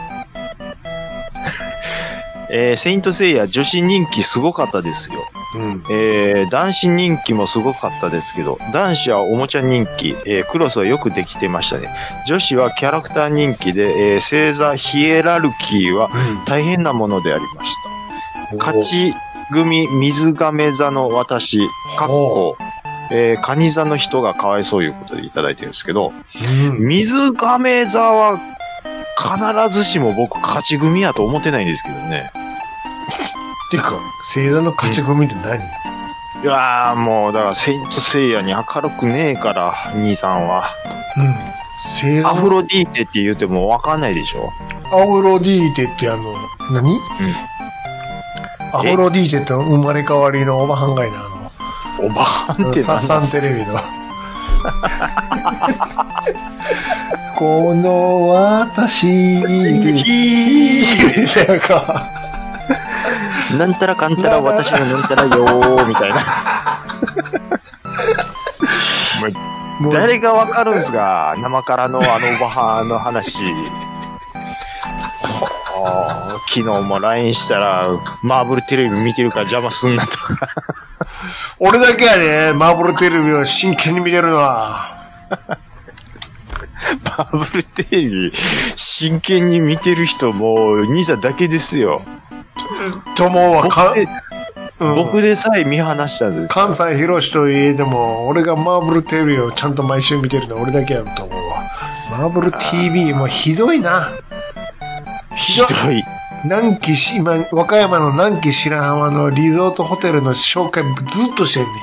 セイントセイヤ女子人気すごかったですよ。男子人気もすごかったですけど、男子はおもちゃ人気、クロスはよくできてましたね。女子はキャラクター人気で、星座ヒエラルキーは大変なものでありました。勝ち組水亀座の私、かっこ、カニ座の人がかわいそういうことでいただいてるんですけど、水亀座は必ずしも僕勝ち組やと思ってないんですけどね。 てか、星座の勝ち組って何？ いやーもう、だからセイントセイヤに明るくねえから、兄さんは。 星座アフロディーテって言うてもわかんないでしょ？ アフロディーテって何？アフロディーテって生まれ変わりのおばはんがいな、 おばはんって何？ サンテレビの。この私ってか。 なんたらかんたら私のなんたらよーみたいな。誰がわかるんすか？生からのおばはんの話。昨日も LINE したら、マーブルテレビ見てるから邪魔すんなとか。 俺だけやね、マーブルテレビを真剣に見てるのは。 マーブルテレビ、真剣に見てる人もう、兄さんだけですよ。 ともは僕でさえ見放したんです。 関西広しといえでも、俺がマーブルテレビをちゃんと毎週見てるのは俺だけやと思うわ。マーブル TV もひどいな。 ひどい。 今、和歌山の南紀白浜のリゾートホテルの紹介ずっとしてんね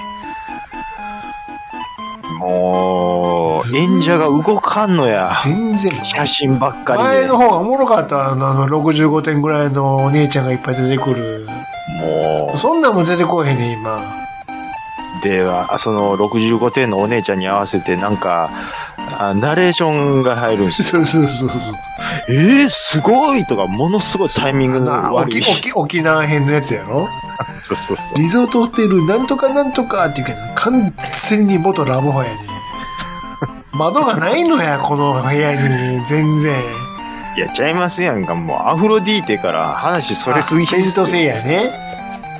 ん。もう、演者が動かんのや。 全然。 写真ばっかりで。 前の方がおもろかった。65点ぐらいのお姉ちゃんがいっぱい出てくる。 もう。 そんなんも出てこへんねん、今。 では、その65点のお姉ちゃんに合わせてなんか、ナレーションが入るんですよ。 そう。 すごいとか、ものすごいタイミングの悪い。 沖縄編のやつやろ？ そう。 リゾートホテルなんとかなんとかって言うけど、完全に元ラブホやね。窓がないのや、この部屋に。全然。 やっちゃいますやんか、もうアフロディーテから話それすぎて。 セイントセイヤね。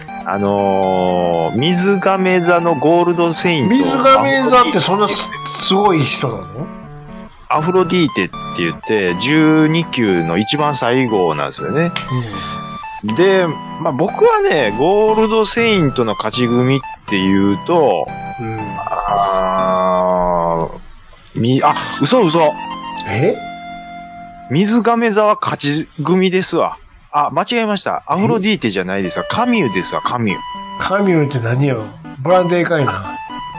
水亀座のゴールドセイント。 水亀座ってそんなすごい人なの？ アフロディーテって言って、12級の一番最後なんですよね。で、まあ僕はね、ゴールドセイントの勝ち組っていうと、嘘。水亀座は勝ち組ですわ。間違えました。アフロディーテじゃないですわ。カミュですわ、カミュ。 カミュって何よ？ブランデーかいな。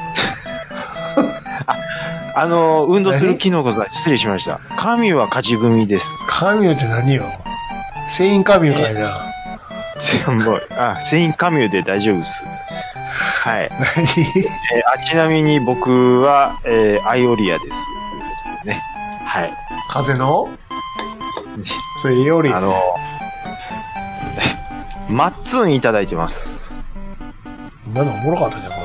運動するキノコさん、失礼しました。カミュは勝ち組です。 カミュって何よ？セインカミュかいな。 セインカミュで大丈夫です。はい。ちなみに僕は、アイオリアです。ね。はい。 風の？それより。 マッツンいただいてます。 今のおもろかったけどな。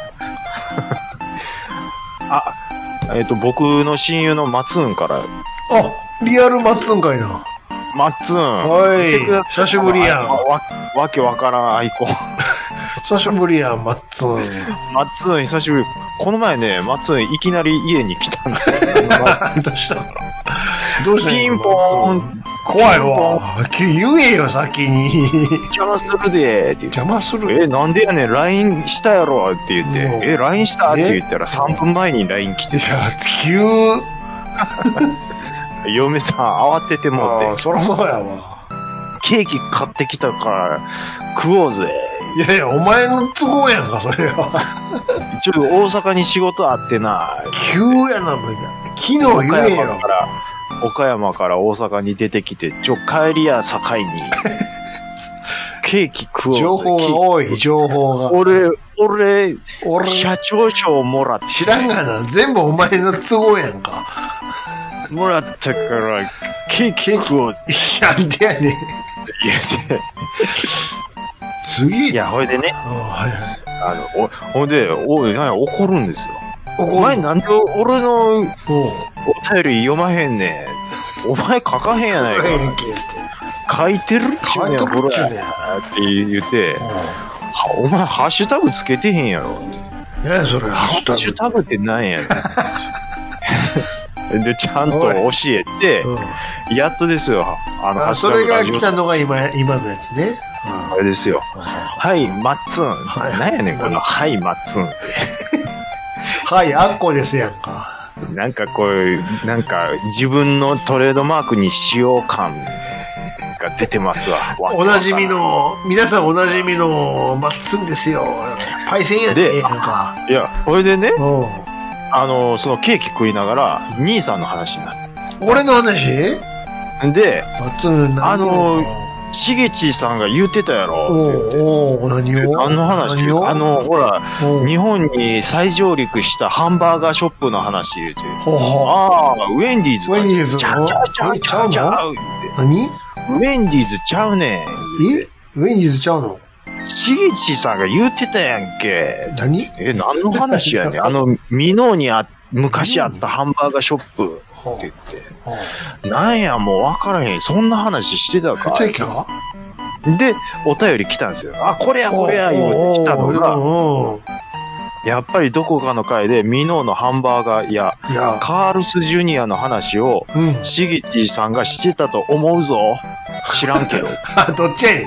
僕の親友のマッツンから。 リアルマッツンかいな。 マッツン。 おい、久しぶりやん。 わけわからんアイコン。 久しぶりやん、マッツン。 マッツン、久しぶり。この前ね、マッツンいきなり家に来たんだよ。 どうしたピンポーン。 怖いわ。言えよ、先に。 邪魔するで、って言って。 邪魔する？ なんでやねん、LINE したやろ、って言って。LINE したって言ったら3分前に LINE 来て。嫁さん慌ててもうて。 そらそうやわ。 ケーキ買ってきたから食おうぜ。 いや、お前の都合やんか、それは。 ちょっと大阪に仕事あってな。 急やな、昨日言えよ。 岡山から大阪に出てきて、帰りや境に、ケーキ食おうぜ。 情報が多い、情報が。 俺、社長賞もらって。 知らんがな、全部お前の都合やんか。 もらったから、ケーキ食おうぜ。 なんでやねん。 次いや、ほいでね、 はいはい。 ほんで、なんや怒るんですよ。 おお前なんで俺のおお便り読まへんねん。お前書かへんやないか。 ええんけって。 書いてるっちゅうねん、 書いてるほら。 っちゅうねんって言って、お前ハッシュタグつけてへんやろ。 何やそれ、ハハッシュタグって何やねん。で、ちゃんと教えて、やっとですよ。ハッシそれュタグが来たのが今のやつね。 あれですよ。はい、マッツン。何やねん、この、はい、マッツンって。 はい、あっこですやんか。 なんかこういう、なんか自分のトレードマークにしよう感が出てますわ。 おなじみの、皆さんおなじみのマッツンですよ。パイセンやで、なんか。 いや、これでね、 うんそのケーキ食いながら、兄さんの話になる。 俺の話で、 マッツンしげちさんが言ってたやろ。 何を何の話ほら、日本に再上陸したハンバーガーショップの話言うて。ああ、ウェンディーズ。 ウェンディーズちゃう。 何ウェンディーズちゃうねん。 ウェンディーズちゃうのしげちさんが言ってたやんけ。 何何の話やねん。ミノに昔あったハンバーガーショップって言って。なんや、もう分からへん。そんな話してたかで、お便り来たんですよ。あ、これや、言うて来たのが、やっぱりどこかの回でミノのハンバーガーやカールスジュニアの話を、しげちさんがしてたと思うぞ。知らんけど。 どっちやねん。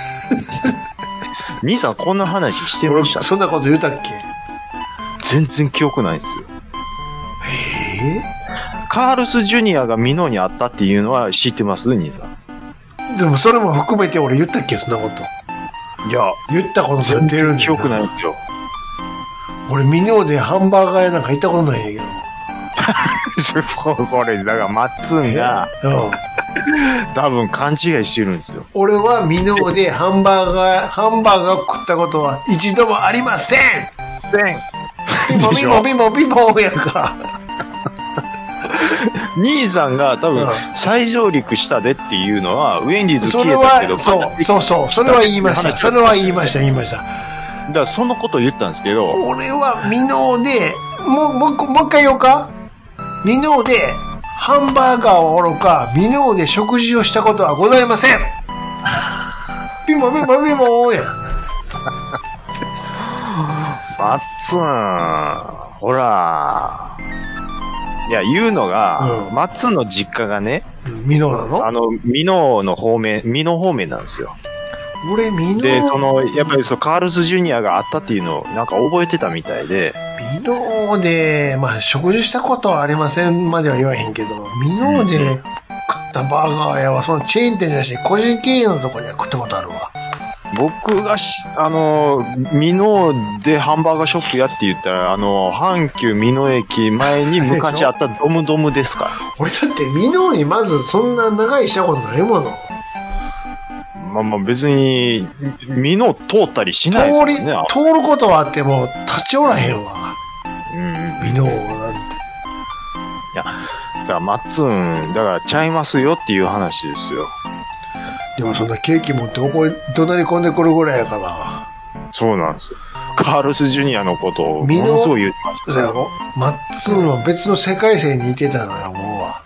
兄さんこんな話してました？ そんなこと言うたっけ？ 全然記憶ないんですよ。カールスジュニアがミノにあったっていうのは知ってます？兄さん。 でもそれも含めて俺言ったっけ？そんなこと。 いや、 言ったこと全然記憶ないんですよ。 俺ミノでハンバーガー屋なんか行ったことないんやけど。 これ、だからマッツンが、多分勘違いしてるんですよ。 俺はミノーでハンバーガーを食ったことは一度もありません。ピンポンピンポンピンポンピンポンやんか。 兄さんが多分再上陸したでっていうのはウェンディーズ消えたけど、 そう、それは言いました。だからそのことを言ったんですけど、 俺はミノーでもう一回言おうか。ミノーでハンバーガーはおろか、ミノーで食事をしたことはございません。ピンポンピンポンピンポンや。 マッツン、ほら。いや、言うのが、マッツンの実家がね、 ミノーなの？ ミノ方面なんですよ。 俺、ミノー。 で、やっぱりカールスジュニアがあったっていうのをなんか覚えてたみたいで。 ミノーで、まあ、食事したことはありませんまでは言わへんけど、ミノーで食ったバーガー屋は、そのチェーン店じゃなしに個人経営のとこには食ったことあるわ。 僕がミノでハンバーガーショップやって言ったら、阪急ミノ駅前に昔あったドムドムですか？ 俺だってミノにまずそんな長いしたことないもの。 まあ別に、ミノ通ったりしないですよね。 通ることはあっても立ちおらへんわ。ミノなんて。いや、だからマッツン、だからちゃいますよっていう話ですよ。 でもそんなケーキ持って怒り込んでくるぐらいやから。 そうなんですよ。カールスジュニアのことをものすごい言ってました。 そうやろ？マッツンは別の世界線にいてたのよ、もうは。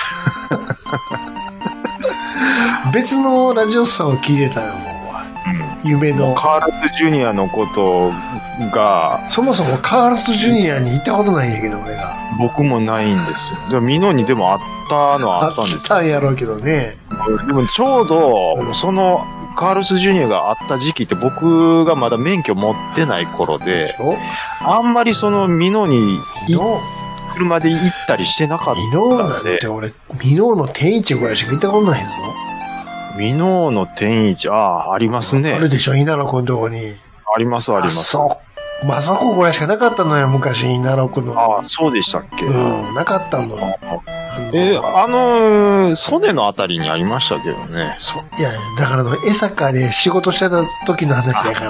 別のラジオさんを聞いてたよ、もうは。夢の。 カールスジュニアのことが。 そもそもカールスジュニアに行ったことないんやけど、俺が。 僕もないんですよ。でもミノにでもあったのはあったんですよ。 あったんやろうけどね。 でもちょうど、その、カールスジュニアがあった時期って僕がまだ免許持ってない頃で、あんまりそのミノに車で行ったりしてなかったんで。 ミノなんて俺、ミノの天一ぐらいしか行ったことないぞ。 ミノの天一、ありますね。 あるでしょ、稲野くんとこに。 あります。 そう。まあそこぐらいしかなかったのよ、昔、稲野くんの。 ああ、そうでしたっけ？ なかったの。 曽根のあたりにありましたけどね。 いや、だから江坂で仕事してた時の話やから。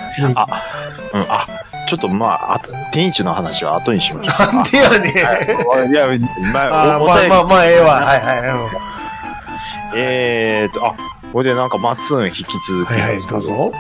ちょっと天一の話は後にしましょう。 なんでやねん。 いや、 まあ、ええわ。はい。 これでなんかマッツン引き続き。 はいはい、どうぞ。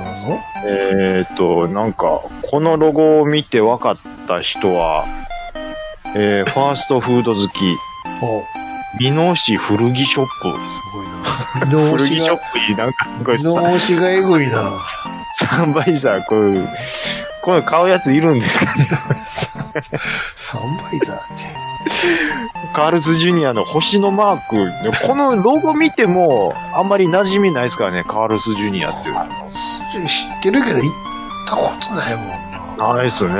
なんか、このロゴを見て分かった人は、ファーストフード好き、美濃市古着ショップ。 すごいな。 古着ショップいい、なんかすごい脳死がエグいな。 サンバイザー、これ買うやついるんですかね。 サンバイザーって。 カールズジュニアの星のマーク。このロゴ見ても、あんまり馴染みないですからね、カールズジュニアっていう。 知ってるけど行ったことないもんな。 ないっすね。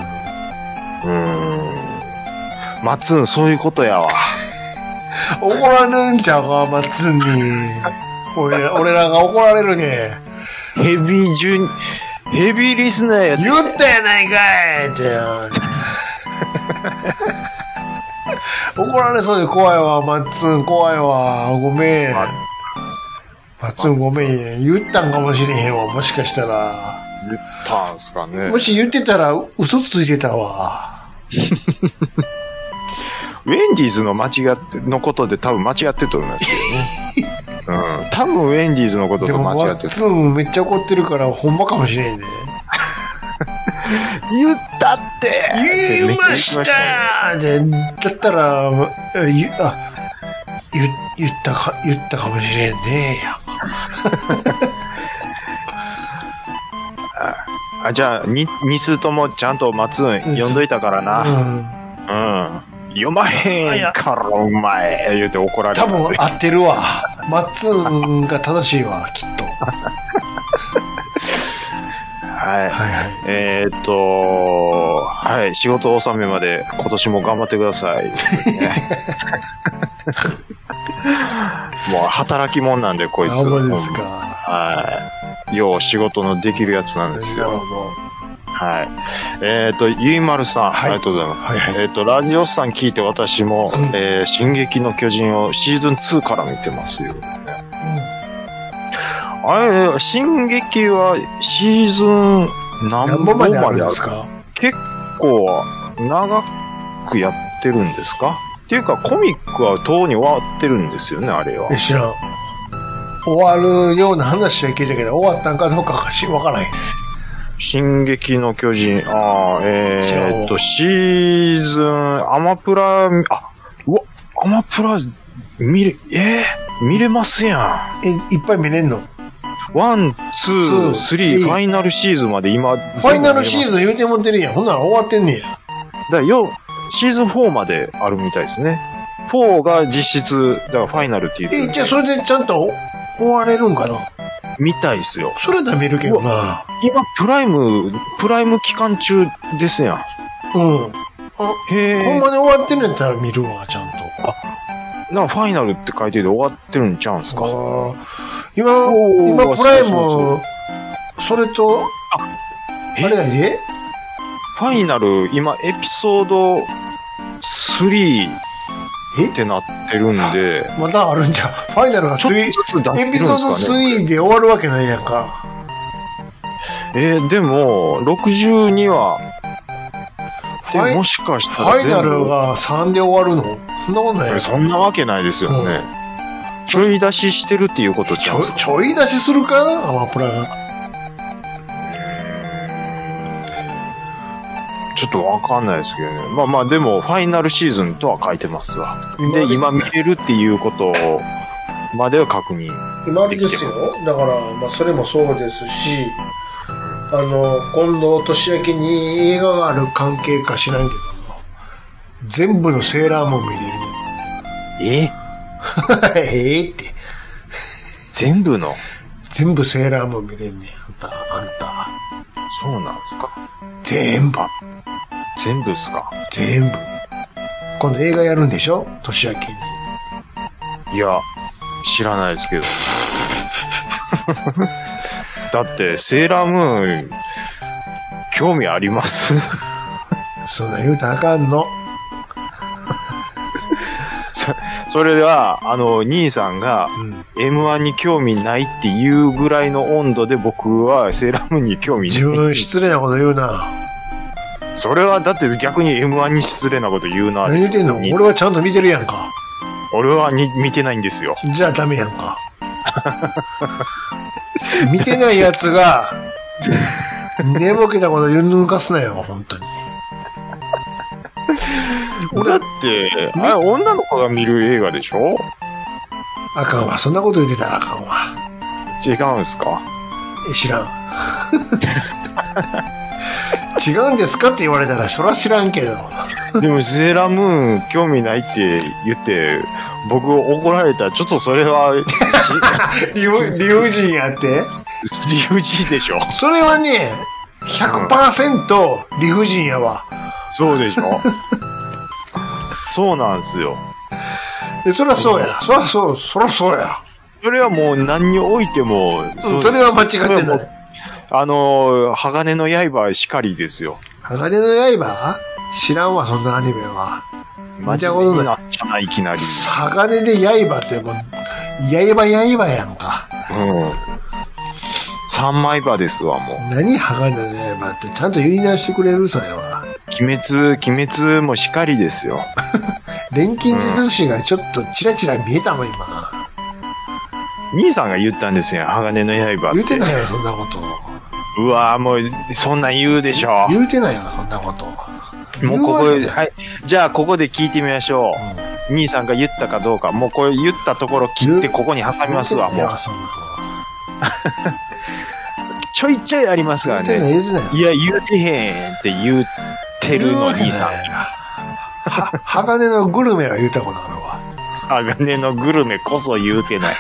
マッツン、そういうことやわ。 怒られるんちゃうか、マッツンに。俺らが怒られるね。 ヘビーリスナーやって。 言ったやないかいって。怒られそうで怖いわ、マッツン、怖いわ。ごめん。マッツンごめん。言ったんかもしれへんわ、もしかしたら。 言ったんすかね。 もし言ってたら嘘ついてたわ。 ウェンディーズのことで多分間違ってると思いますけどね。多分ウェンディーズのことと間違ってる。 マッツンめっちゃ怒ってるからほんまかもしれんね。 言ったって言いましたで、だったら、言ったかもしれんねや。じゃあ、2通ともちゃんとマッツン読んどいたからな。読まへんからお前言うて怒られる。 多分合ってるわ。マッツンが正しいわ、きっと。 はい。はい。仕事納めまで今年も頑張ってください。もう働き者なんで、こいつ。 そうですか。 はい。よう仕事のできるやつなんですよ。 なるほど。 はい。ゆいまるさん、 はい、 ありがとうございます。 はいはい、 ラジオスさん聞いて私も、進撃の巨人をシーズン2から見てますよ。あれ、進撃はシーズン何本まであるんですか？結構長くやってるんですか？っていうか、コミックはとうに終わってるんですよね、あれは。 知らん。終わるような話は聞いたけど、終わったんかどうかわからへん。 進撃の巨人、シーズン、アマプラ、アマプラ、見れますやん。 いっぱい見れんの ？1、2、3、ファイナルシーズンまで今。 ファイナルシーズン言うてもってるやん。ほんなら終わってんねや。 シーズン4まであるみたいですね。4が実質、だからファイナルって言って。 じゃあそれでちゃんと終われるんかな？ みたいっすよ。 それだ見るけどな。 今、プライム期間中ですやん。 ほんまに終わってるんやったら見るわ、ちゃんと。 なんかファイナルって書いてて終わってるんちゃうんすか？ 今、プライム、それと、あれやで？ ファイナル、今、エピソード3ってなってるんで。 まだあるんじゃん。ファイナルが3、エピソード3で終わるわけないやんか。 でも、62は、もしかしたらファイナルが3で終わるの？そんなことないやん。 そんなわけないですよね。ちょい出ししてるっていうことちゃうんですか？ ちょい出しするか？アマプラが。 ちょっとわかんないですけどね。まあでも、ファイナルシーズンとは書いてますわ。で、今見れるっていうことまでは確認。 今あれですよ。だから、それもそうですし、今度年明けに映画がある関係か知らんけど、全部のセーラームーン見れる。って全部セーラームーン見れんねん。あんた。 そうなんですか？ 全部っすか？ 全部。今度映画やるんでしょ？年明けに。 いや、知らないですけど。だって、セーラームーン、興味あります？ そんな言うたらあかんの。 それでは、兄さんが、M1 に興味ないっていうぐらいの温度で僕はセーラームーンに興味ない。 自分失礼なこと言うな。 それはだって逆に M1 に失礼なこと言うな。 何言ってんの？俺はちゃんと見てるやんか。 俺は見てないんですよ。 じゃあダメやんか。 見てないやつが、寝ぼけたこと言う抜かすなよ、本当に。 だって、あれ女の子が見る映画でしょ？ あかんわ。そんなこと言ってたらあかんわ。 違うんすか？ 知らん。違うんですかって言われたら、そら知らんけど。 でも、セーラームーン興味ないって言って、僕怒られたら、ちょっとそれは、 理不尽やって。 理不尽でしょ？ それはね、100% 理不尽やわ。 そうでしょ？そうなんすよ。 そらそうや。そらそうや。 それはもう何においても、 それは間違ってない。 鋼の刃しかりですよ。 鋼の刃？知らんわ、そんなアニメは。 マジでになっちゃない、いきなり。 鋼で刃ってもう、刃やんか。 三枚刃ですわ、もう。 何鋼の刃ってちゃんと言い直してくれる？それは。 鬼滅もしかりですよ。 錬金術師がちょっとチラチラ見えたもん、今。 兄さんが言ったんですよ、鋼の刃って。 言うてないよ、そんなこと。 うわぁ、もう、そんなん言うでしょ。 言うてないよ、そんなこと。 もうここで、はい。じゃあ、ここで聞いてみましょう。兄さんが言ったかどうか。もうこれ言ったところ切ってここに挟みますわ、もう。 いや、そんなの。 ちょいちょいありますからね。 言うてない。 いや、言うてへんって言ってるの、兄さん。 鋼のグルメは言うたことあるわ。 鋼のグルメこそ言うてない。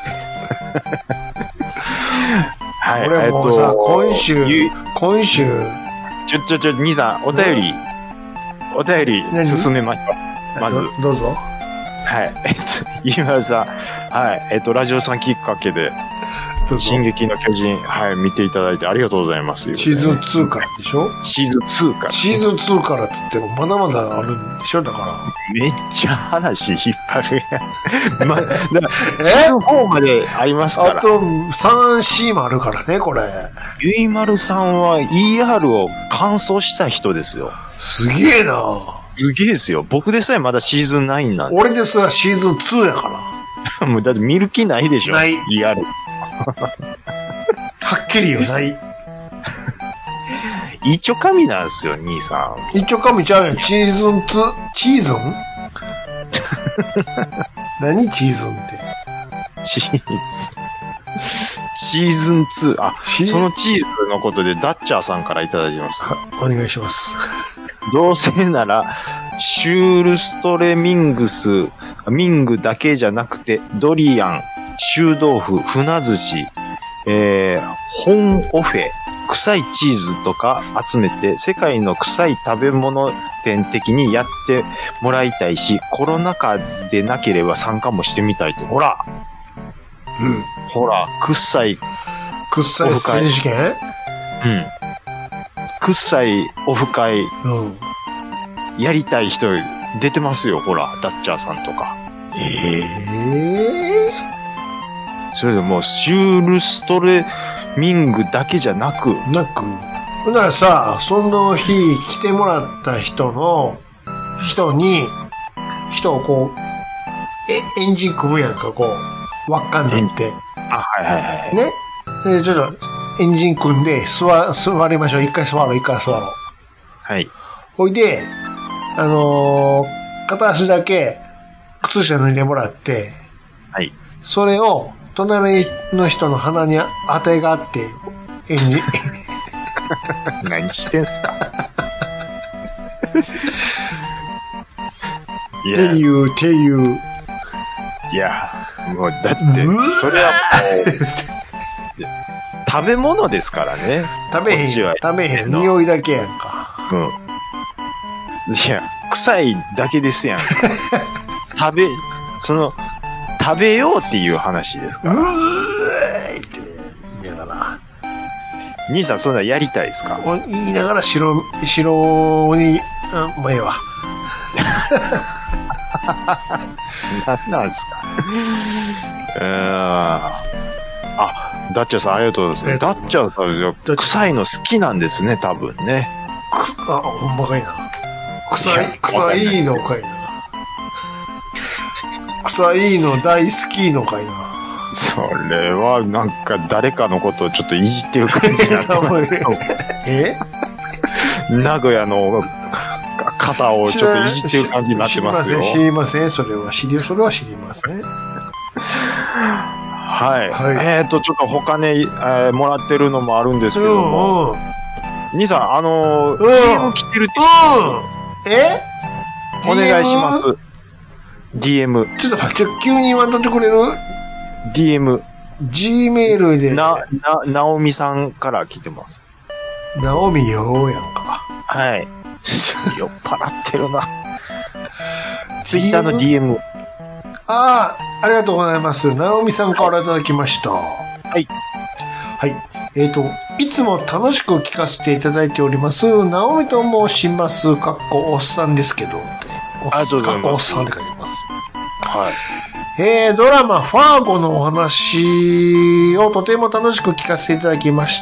はい、 俺もうさ、今週。 兄さん、お便り進めましょう。まず。 どうぞ。 はい。今さん、はい。ラジオさんきっかけで、進撃の巨人、はい、見ていただいてありがとうございます。 シーズン2からでしょ？シーズン2から。シーズン2からっつっても、まだまだあるんでしょ？だから。 めっちゃ話引っ張るやん。まあ、シーズン4までありますから。 あと、3、4もあるからね、これ。 ゆいまるさんは ER を完走した人ですよ。 すげえな。 すげえですよ。僕でさえまだシーズン9なんで。 俺ですらシーズン2やから。 もうだって見る気ないでしょ。 ない。 ER。 はっきりよ、ない。 一丁神なんですよ、兄さん。一丁神ちゃうやん。シーズン2、チーズン何チーズンって。 シーズン2。あ、そのチーズのことでダッチャーさんからいただきます。 お願いします。 どうせなら、シュールストレミングだけじゃなくて、ドリアン、臭豆腐、船寿司、本オフェ、臭いチーズとか集めて、世界の臭い食べ物店的にやってもらいたいし、コロナ禍でなければ参加もしてみたいと。ほら、ほら、臭い選手権？ 臭いオフ会、やりたい人出てますよ、ほら、ダッチャーさんとか。それでもう、シュールストレミングだけじゃなく。 ほんならさ、その日来てもらった人をこう、エンジン組むやんか、こう、輪っかになって。 あ、はいはいはい。 ね。で、ちょっと、エンジン組んで、座りましょう。一回座ろう。 はい。 ほいで、片足だけ、靴下脱いでもらって、 はい。 それを、隣の人の鼻に当てがあって、エンジン。 何してんすかっていう。 いや、もう、だって、それはもう、食べ物ですからね。 食べへん。匂いだけやんか。 いや、臭いだけですやん。食べようっていう話ですから。 って言いながら。 兄さん、そんなやりたいですか？ 言いながら白に、もうええわ。 何なんですか？ダッチャーさんありがとうございます。ダッチャーさんは臭いの好きなんですね、多分ね。 ほんまかいな。臭いのかいな。臭いの大好きのかいな。 それはなんか誰かのことをちょっといじってる感じになってます名古屋の方をちょっといじってる感じになってますよ。 知りません。それは知りません。 はい。ちょっと他ね、もらってるのもあるんですけども。兄さん、DM 来てるってお願いします。DM。 ちょっと待って、急に言わんとってくれる？ DM。 Gmail で。 なおみさんから来てます。 なおみよやんか。 はい。酔っ払ってるな。Twitter の DM。 ありがとうございます。なおみさんからいただきました。はい。はい。いつも楽しく聞かせていただいております。なおみと申します。かっこおっさんですけど。 ありがとうございます。 かっこおっさんって書いてます。 はい。 ドラマ、ファーゴのお話をとても楽しく聞かせていただきました。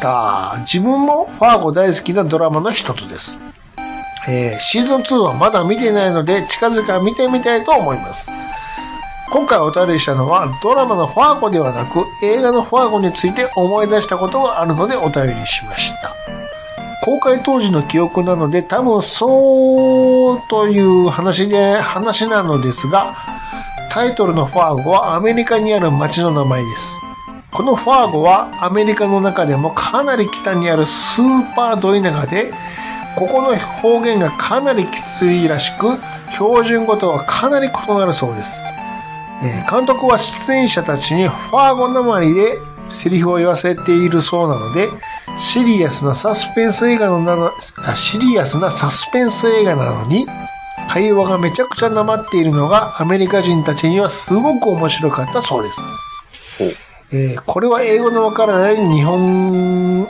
自分もファーゴ大好きなドラマの一つです。シーズン2はまだ見てないので、近々見てみたいと思います。今回お便りしたのは、ドラマのファーゴではなく、映画のファーゴについて思い出したことがあるのでお便りしました。公開当時の記憶なので、多分そうという話なのですが、タイトルのファーゴはアメリカにある町の名前です。このファーゴはアメリカの中でもかなり北にあるスーパード田舎で、ここの方言がかなりきついらしく、標準語とはかなり異なるそうです。監督は出演者たちにファーゴなまりでセリフを言わせているそうなので、シリアスなサスペンス映画なのに、会話がめちゃくちゃなまっているのがアメリカ人たちにはすごく面白かったそうです。これは英語のわからない日本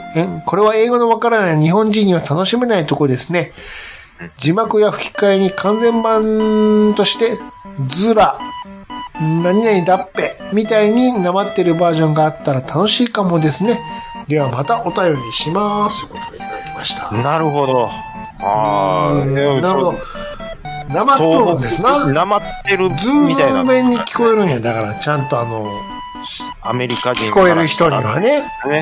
人には楽しめないとこですね。字幕や吹き替えに完全版としてズラ、何々だっぺみたいになまってるバージョンがあったら楽しいかもですね。ではまたお便りします。ということでいただきました。 なるほど。 なるほど。なまっとるんですな。 なまってるみたいな。 ズーム面に聞こえるんや。だからちゃんとアメリカ人聞こえる人にはね。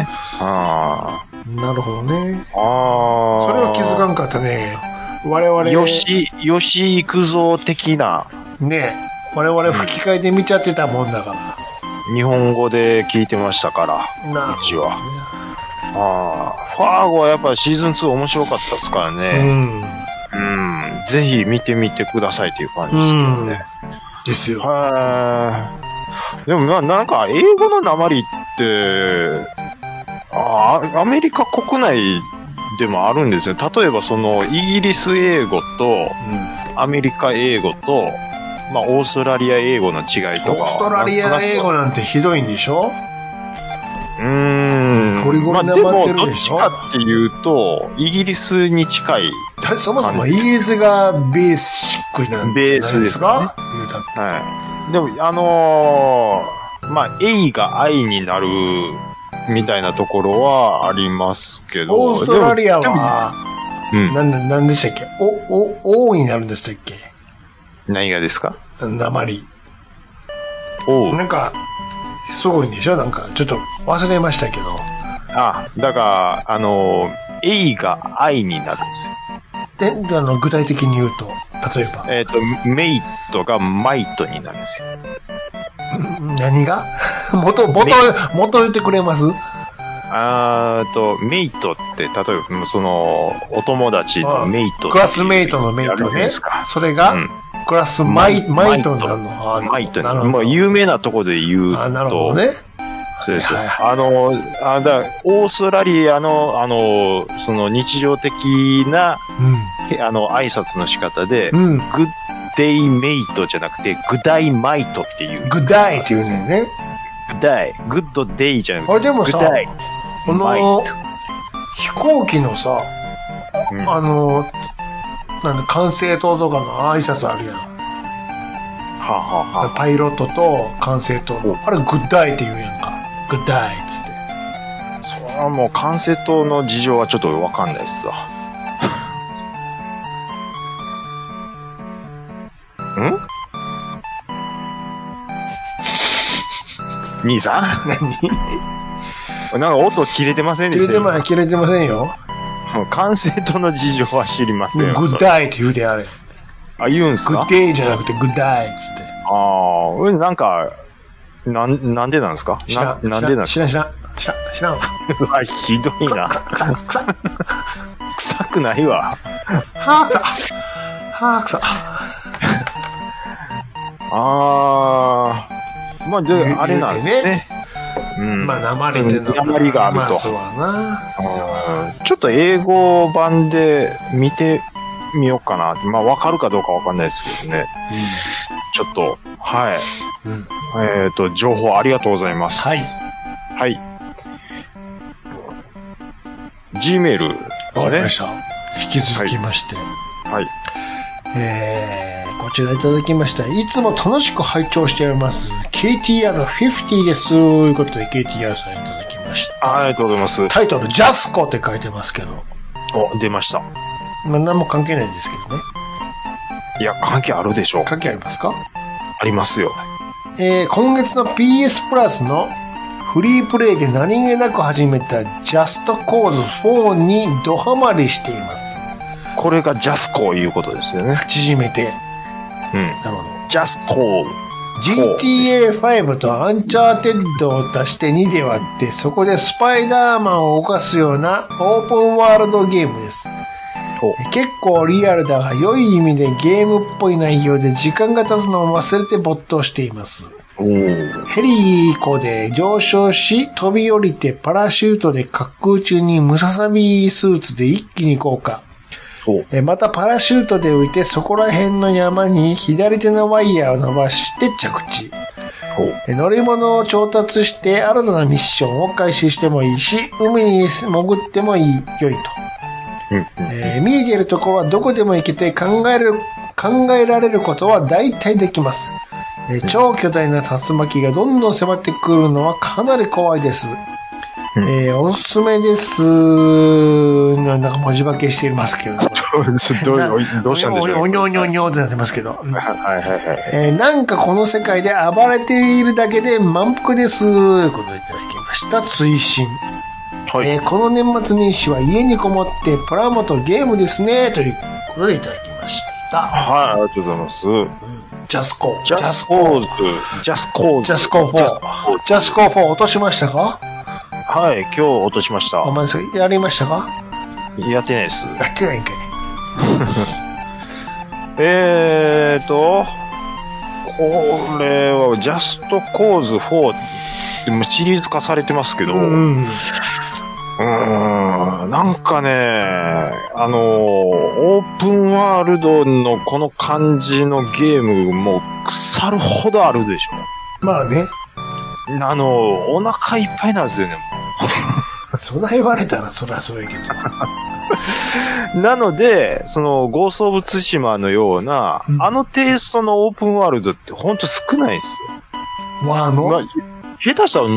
なるほどね。それは気づかんかったね。我々。 吉幾三的な。 ね。我々吹き替えで見ちゃってたもんだから。 日本語で聞いてましたから。うちは。ファーゴはやっぱシーズン2面白かったですからね。ぜひ見てみてくださいという感じですけどね。 ですよ。 でもなんか英語の訛りって、アメリカ国内でもあるんですよ。例えばそのイギリス英語とアメリカ英語と、まあオーストラリア英語の違いとか。 オーストラリア英語なんてひどいんでしょ？ゴリゴリなまってるでしょ？ どっちかっていうと、イギリスに近い。 そもそもイギリスがベーシックなんベースですか？はい。でも、まあ、A が I になるみたいなところはありますけど。 オーストラリアは、なんでしたっけ？O になるんでしたっけ？ 何がですか？ 訛り。 なんか、すごいんでしょ？なんか、ちょっと忘れましたけど。 だから、A が I になるんですよ。 具体的に言うと、例えば。 メイトがマイトになるんですよ。 何が元言ってくれます？ メイトって、例えば、その、お友達のメイト。 クラスメイトのメイトね。それが、クラスマイトになるの。 マイトに。もう有名なところで言うと。 なるほどね。 そうですよ。オーストラリアの、その日常的な、挨拶の仕方で、グッデイメイトじゃなくて、グダイマイトっていう。 グダイって言うのね。 グダイ。グッドデイじゃなくて、 でもさ、この、飛行機のさ、管制塔とかの挨拶あるやん。パイロットと管制塔。あれ、グッダイって言うやんか。グッダイっつって。 それはもう管制塔の事情はちょっとわかんないっすわ。 兄さん何なんか音切れてませんでした？ 切れてませんよ。 管制塔の事情は知りませんよ。 グッダイって言うてあれ。 あ、言うんすか？ グッデイじゃなくてグッダイっつって。 ああ、なんか、なんでなんですか？なんでなんですか？ 知らん。 うわ、ひどいな。臭くないわ。 臭。 まあ、で、あれなんですね。うん。 まあ、鉛ってのは。 鉛があると。 まあ、そうな。 ちょっと英語版で見てみようかな。まあ、わかるかどうかわかんないですけどね。ちょっと、はい。情報ありがとうございます。 はい。 はい。Gmail わかりました。引き続きまして。 はい。 こちらいただきました。いつも楽しく拝聴しております。KTR50 です。ということで KTR さんいただきました。 ありがとうございます。 タイトル、ジャスコって書いてますけど。 お、出ました。 まあ、何も関係ないんですけどね。 いや、関係あるでしょう。 関係ありますか？ ありますよ。 今月の PS プラスのフリープレイで何気なく始めたジャストコーズ4にドハマりしています。 これがジャスコーいうことですよね。 縮めて。 うん。 なるほど。 ジャスコー。 GTA5 とアンチャーテッドを足して2で割って、そこでスパイダーマンを動かすようなオープンワールドゲームです。結構リアルだが良い意味でゲームっぽい内容で時間が経つのを忘れて没頭しています。ヘリコで上昇し飛び降りてパラシュートで滑空中にムササビスーツで一気に降下。またパラシュートで浮いてそこら辺の山に左手のワイヤーを伸ばして着地。乗り物を調達して新たなミッションを開始してもいいし、海に潜っても良いと。見えているところはどこでも行けて考えられることは大体できます。超巨大な竜巻がどんどん迫ってくるのはかなり怖いです。おすすめです。なんか文字化けしていますけど。 どうしたんでしょう。 おにょにょにょってなってますけど。 はいはいはい。 なんかこの世界で暴れているだけで満腹です。ということでいただきました。追伸。はい、この年末年始は家にこもってプラモとゲームですね。ということでいただきました。 はい、ありがとうございます。 ジャスコー。 ジャスコー4。ジャスコー4落としましたか？ はい、今日落としました。 やりましたか？ やってないです。 やってないんかいね。 これはジャストコーズ4でもシリーズ化されてますけど、なんかね、オープンワールドのこの感じのゲームも腐るほどあるでしょ。 まあね。 お腹いっぱいなんですよね、もう。そんな言われたらそりゃそうやけど。なので、ゴースト・オブ・ツシマのような、テイストのオープンワールドってほんと少ないですよ。下手したら、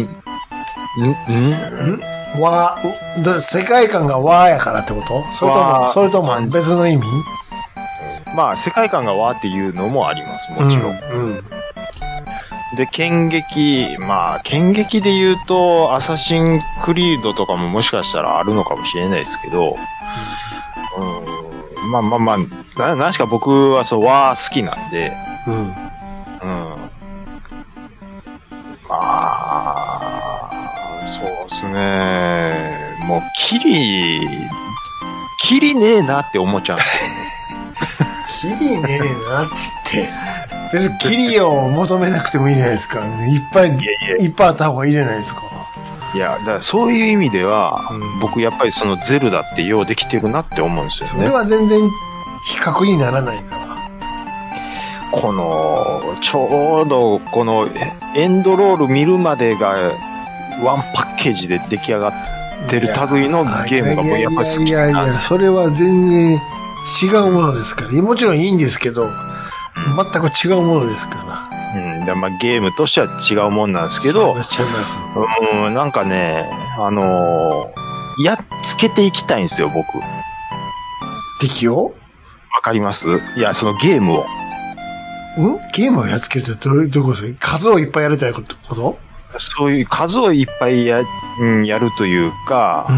世界観が和やからってこと？それとも別の意味？ まあ、世界観が和っていうのもあります、もちろん。で、剣劇で言うと、アサシンクリードとかももしかしたらあるのかもしれないですけど、何しか僕は和好きなんで、そうですね。もう、キリねえなって思っちゃうんですよね。 キリねえなっつって。別にキリを求めなくてもいいじゃないですか。いっぱいあった方がいいじゃないですか。 いや、だからそういう意味では、僕やっぱりゼルダってようできてるなって思うんですよね。 それは全然比較にならないから。 ちょうどエンドロール見るまでがワンパッケージで出来上がってる類のゲームがもうやっぱり好きなんです。 それは全然違うものですから。もちろんいいんですけど、全く違うものですから。 ゲームとしては違うもんなんですけど、なんかね、やっつけていきたいんですよ、僕。 敵を？ わかります？いや、ゲームを。 ゲームをやっつけるってどういうことですか？数をいっぱいやりたいこと？ そういう数をいっぱいやるというか、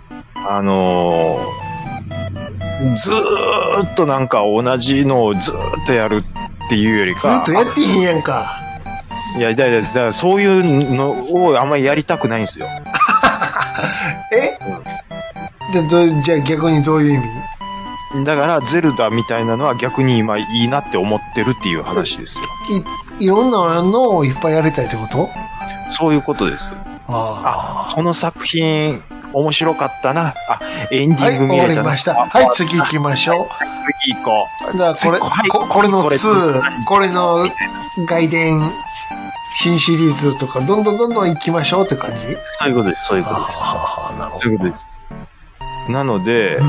ずーっとなんか同じのをずーっとやるっていうよりか。 ずっとやってへんやんか。 いや、だからそういうのをあんまりやりたくないんですよ。 じゃあ逆にどういう意味？ だからゼルダみたいなのは逆に今いいなって思ってるっていう話ですよ。 いろんなのをいっぱいやりたいってこと？ そういうことです。この作品面白かったな。エンディング見れたな。 はい、終わりました。はい、次行きましょう。 次行こう。 だからこれの2、これの外伝新シリーズとか、どんどん行きましょうって感じ？ そういうことです、そういうことです。 なるほど。 そういうことです。なので、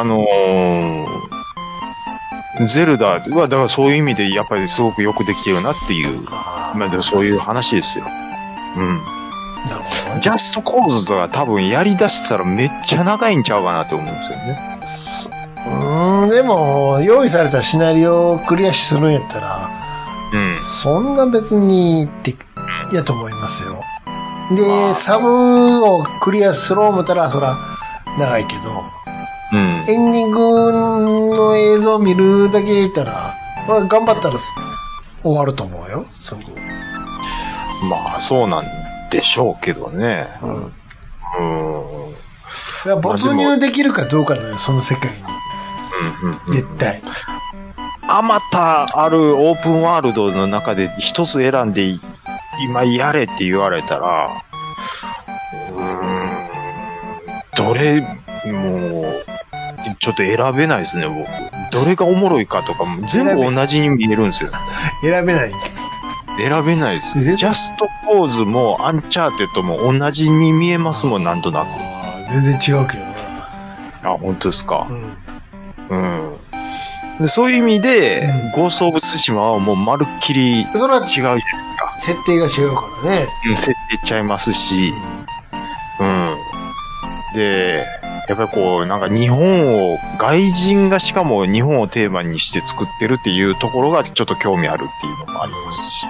ゼルダは、だからそういう意味でやっぱりすごくよくできてるなっていう、そういう話ですよ。うん。 なるほどね。 ジャストコーズとか多分やり出したらめっちゃ長いんちゃうかなと思うんですよね。 でも、用意されたシナリオをクリアするんやったら、そんな別にやと思いますよ。で、サブをクリアする思ったら、そら、長いけど、エンディングの映像を見るだけ言ったら、頑張ったら終わると思うよ、すぐ。 まあ、そうなんでしょうけどね。 いや没入できるかどうかだよ、その世界に。絶対。 あまたあるオープンワールドの中で一つ選んで今やれって言われたら、どれ、もう、ちょっと選べないですね、僕。どれがおもろいかとかも全部同じに見えるんですよ。 選べない。 選べないです。ジャストコーズもアンチャーテッドも同じに見えますもん、なんとなく。 全然違うけどな。 本当ですか。でそういう意味で、ゴースト・オブ・ツシマはもうまるっきり違うじゃないですか。 設定が違うからね。 設定ちゃいますし、で、やっぱりこう、なんか外人がしかも日本をテーマにして作ってるっていうところがちょっと興味あるっていうのもありますし。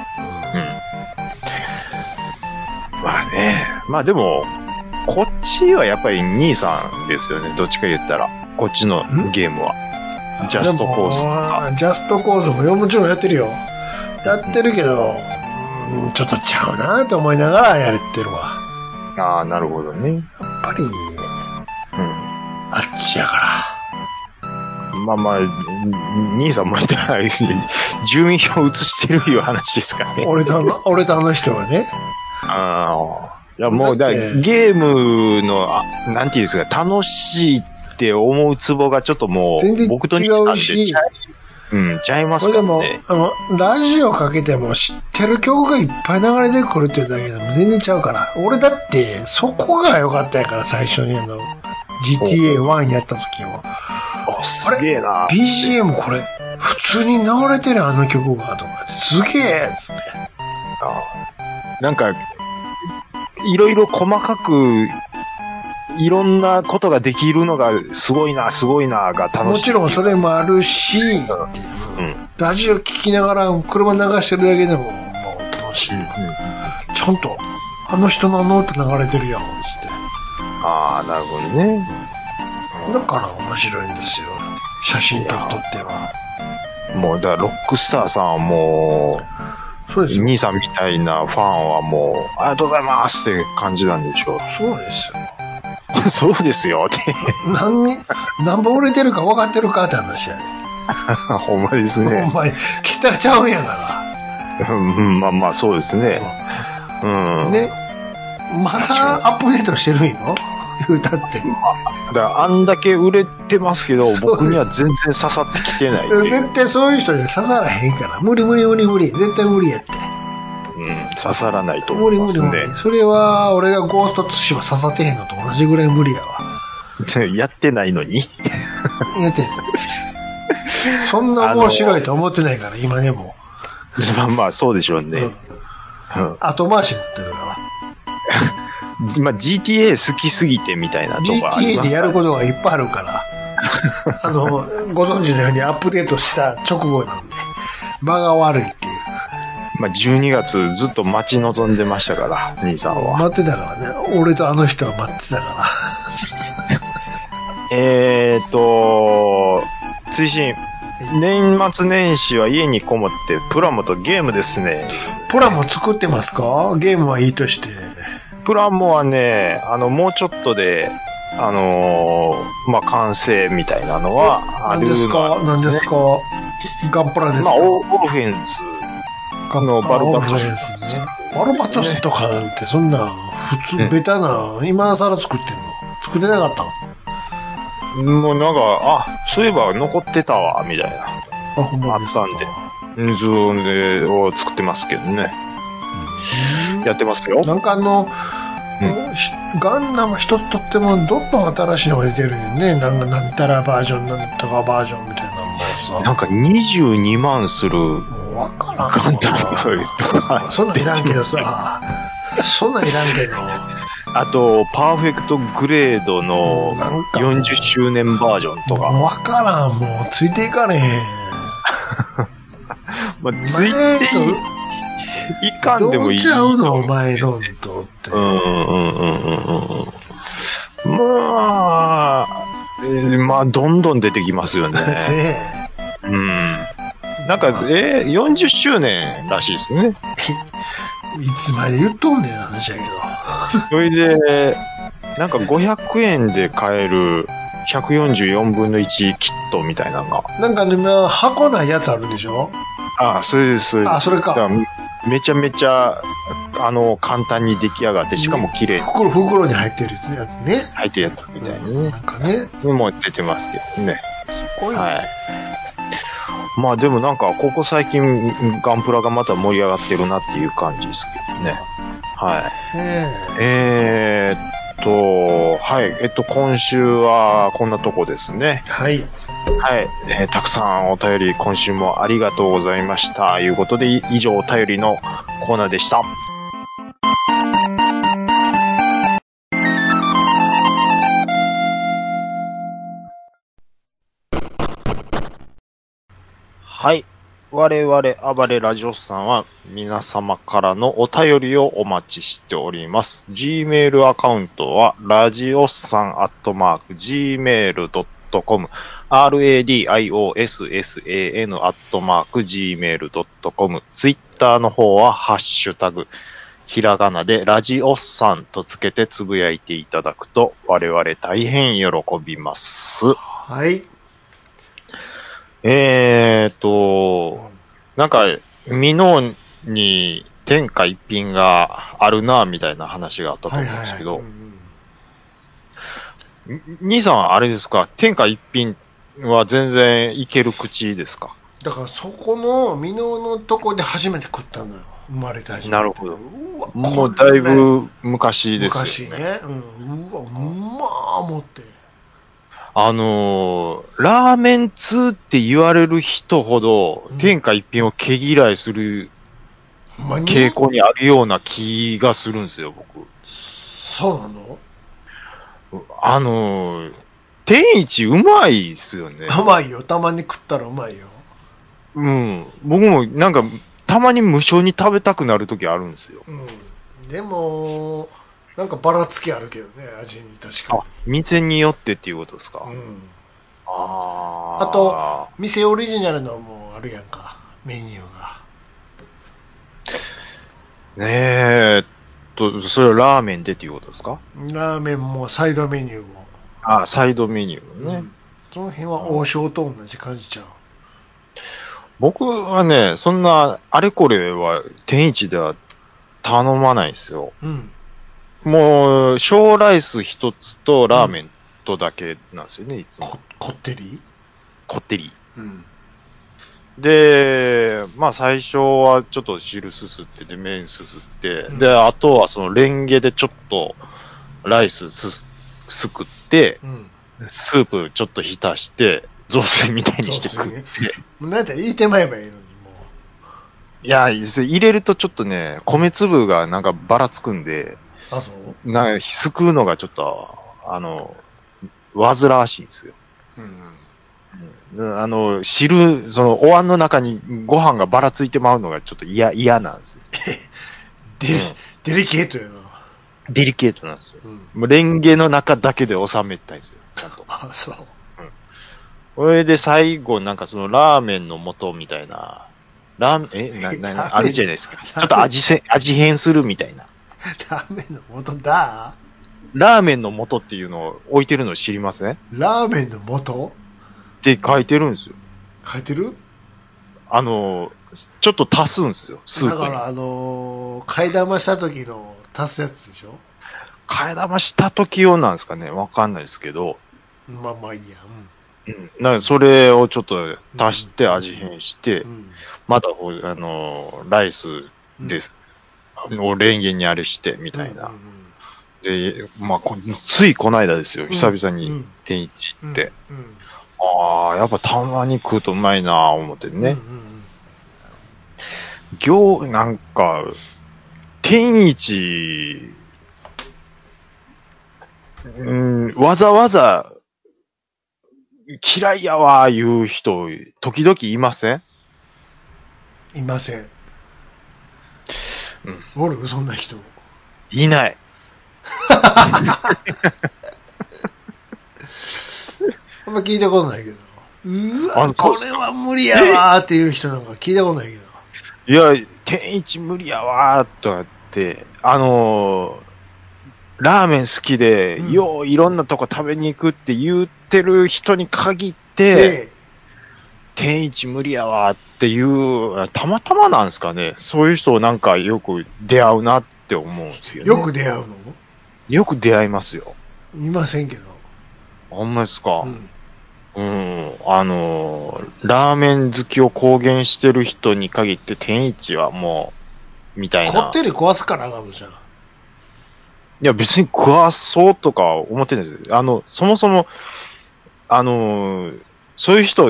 まあね。まあでも、こっちはやっぱり兄さんですよね。どっちか言ったら。こっちのゲームは。ジャストコースとか。 ジャストコースももちろんやってるよ。やってるけど、ちょっとちゃうなと思いながらやれてるわ。 なるほどね。 やっぱり、あっちやから。 まあ、兄さんも言ったら、住民票移してるいう話ですからね。 俺とあの人はね。 いや、もう、ゲームの、なんていうんですか、楽しいって思うツボがちょっともう、僕と似たんで、ちゃいますからね。 でも、ラジオかけても知ってる曲がいっぱい流れてくるっていうだけでも全然ちゃうから。俺だって、そこが良かったやから、最初にGTA1 やった時も。 すげえな。 BGM これ、普通に流れてるあの曲が、とか、すげえっつって。 なんか、いろいろ細かく、いろんなことができるのがすごいなが楽しい。 もちろんそれもあるし、ラジオ聞きながら車流してるだけでももう楽しい。ちゃんと、あの人の歌流れてるやん、つって。 なるほどね。 だから面白いんですよ。写真撮っては。 もう、だからロックスターさんはもう、 そうですよ。 兄さんみたいなファンはもう、ありがとうございますって感じなんでしょう。 そうですよ。 そうですよって。 何本売れてるか分かってるかって話やね。 ほんまですね。 ほんまに、桁ちゃうんやから。 まあ、そうですね。 ね。まだアップデートしてるんよ。言うたって。 あんだけ売れてますけど、僕には全然刺さってきてない。 絶対そういう人には刺さらへんから。無理。絶対無理やって。 刺さらないと思いますね。 無理。それは、俺がゴーストツシマ刺さってへんのと同じぐらい無理やわ。 やってないのにやってない。そんな面白いと思ってないから、今でも。 まあ、そうでしょうね。 後回しになってるから。 まあ、GTA 好きすぎてみたいなとこありますから。 GTA でやることがいっぱいあるから。ご存知のようにアップデートした直後なんで、場が悪いっていう。 まあ、12月ずっと待ち望んでましたから、兄さんは。 待ってたからね。俺とあの人は待ってたから。 追伸。年末年始は家にこもってプラモとゲームですね。 プラモ作ってますか？ゲームはいいとして。 プラモはね、もうちょっとで、まあ、完成みたいなのはあるのですね。 何ですか？ガンプラですか？ まあ、オルフェンズのバルバトスね。バルバトスとかなんてそんな普通ベタな、今更作ってんの？作ってなかったの？ もうなんか、そういえば残ってたわ、みたいな。 ほんまですか？ あったんで、図を作ってますけどね。やってますよ。 なんかガンダム一つとってもどんどん新しいのが出てるよね。なんたらバージョン、なんとかバージョンみたいなのもさ。 なんか22万するもうわからんガンダムとか。 そんなんいらんけどさ。そんなんいらんけど。 あと、パーフェクトグレードの40周年バージョンとか。 わからん、もうついていかれへん。 まあ、ついていかんでもいい。 どうちゃうのお前のんとって。 まあ、どんどん出てきますよね。なんか、40周年らしいですね。 いつまで言っとんねん話やけど。 それで、なんか500円で買える144分の1キットみたいなのが。 なんかね、箱ないやつあるでしょ？ それです、それです。 それか。 めちゃめちゃ、簡単に出来上がって、しかも綺麗。 袋に入ってるやつね。 入ってるやつみたいにね。 なんかね。 もう出てますけどね。 すごいね。 はい。まあでもなんか、ここ最近、ガンプラがまた盛り上がってるなっていう感じですけどね。はい。はい。今週はこんなとこですね。 はい。 はい。たくさんお便り今週もありがとうございました。ということで、以上お便りのコーナーでした。はい。我々、暴れラジオさんは皆様からのお便りをお待ちしております。Gmail アカウントは、ラジオさん@gmail.com、radiossan @gmail.com、Twitter の方は、ハッシュタグ、ひらがなでラジオさんとつけてつぶやいていただくと、我々大変喜びます。 はい。 なんか、ミノーに天下一品があるな、みたいな話があったと思うんですけど、兄さんあれですか、天下一品は全然いける口ですか？ だからそこのミノーのとこで初めて食ったのよ。生まれた初めて。 なるほど。もうだいぶ昔ですよね。 昔ね。うわ、うまー思って。 ラーメン通って言われる人ほど、天下一品を毛嫌いする傾向にあるような気がするんですよ、僕。 そうなの？ 天一うまいっすよね。 うまいよ。たまに食ったらうまいよ。 僕もなんか、たまに無性に食べたくなるときあるんですよ。 でも、なんかばらつきあるけどね、味に確かに。 店によってっていうことですか？ あと、店オリジナルのもあるやんか、メニューが。 それはラーメンでっていうことですか？ ラーメンもサイドメニューも。 サイドメニューね。 その辺は王将と同じ感じちゃう。 僕はね、そんな、あれこれは天一では頼まないですよ。もう、小ライス一つとラーメンとだけなんですよね、いつも。 こってり。 で、まあ最初はちょっと汁すすってで麺すすって、で、あとはそのレンゲでちょっとライスすくって、スープちょっと浸して、雑炊みたいにして食って。 なんて言いてまえばいいのに、もう。いや、入れるとちょっとね、米粒がなんかばらつくんで、すくうのがちょっと、煩わしいんですよ。 汁、そのお椀の中にご飯がばらついてまうのがちょっと嫌なんですよ。 デリケートやな。 デリケートなんですよ。 うん。 もうレンゲの中だけで収めたいですよ。ちゃんと。 あ、そう。 それで最後なんかそのラーメンの素みたいな、あるじゃないですか。ちょっと味変するみたいな。 ラーメンの素だラーメンの素っていうのを置いてるの知りません？ ラーメンの素って書いてるんですよ。 書いてる？ ちょっと足すんですよ、スープに。 だから替え玉した時の足すやつでしょ？ 替え玉した時用なんですかね、わかんないですけど。 まあまあいいや。 なんかそれをちょっと足して味変して、 うん。 またライスです。をレンゲにあれして、みたいな。で、まあ、ついこの間ですよ、久々に天一行って。ああ、やっぱたまに食うとうまいなぁ、思ってね。なんか、天一、わざわざ、嫌いやわー言う人、時々いません？ いません。おるそんな人。 いない。 あんま聞いたことないけど。うわ、これは無理やわーっていう人なんか聞いたことないけど。 いや、天一無理やわーとかって、ラーメン好きで、よういろんなとこ食べに行くって言ってる人に限って、天一無理やわっていう、たまたまなんですかね。そういう人なんかよく出会うなって思うんですよね。 よく出会うの？ よく出会いますよ。 いませんけど。 あんまですか？ラーメン好きを公言してる人に限って天一はもう、みたいな。 こってり壊すからかもじゃん。 いや、別に食わそうとか思ってないです。そもそも、そういう人、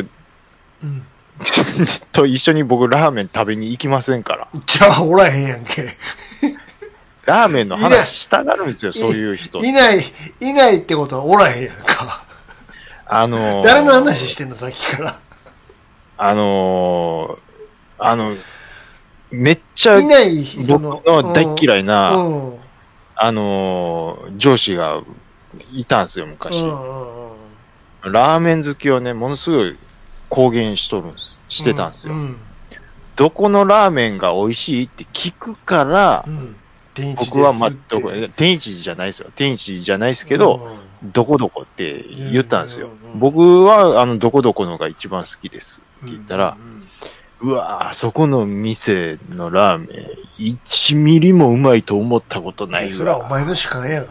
と一緒に僕ラーメン食べに行きませんから。 じゃあ、おらへんやんけ。 ラーメンの話したがるんですよ、そういう人。 いないってことはおらへんやんか。誰の話してんの、さっきから。 めっちゃ、 いない人の僕の大嫌いな、上司がいたんですよ、昔。ラーメン好きをね、ものすごい公言してたんですよ。どこのラーメンが美味しいって聞くから、僕は天一じゃないですよ。天一じゃないですけど、どこどこって言ったんですよ。僕は、どこどこのが一番好きですって言ったら、うわぁ、そこの店のラーメン、1ミリもうまいと思ったことないわ。 それはお前の主観やから。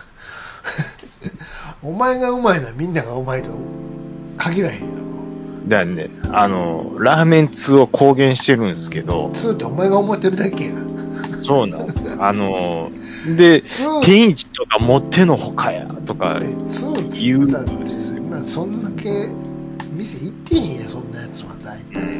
お前がうまいのはみんながうまいと限らへんよ。 だからね、ラーメン通を公言してるんですけど。 通ってお前が思ってるだけや。 そうなんですよ。で、天一とかもってのほかや、とか言うんですよ。 そんだけ、店行ってへんや、そんなやつは大体。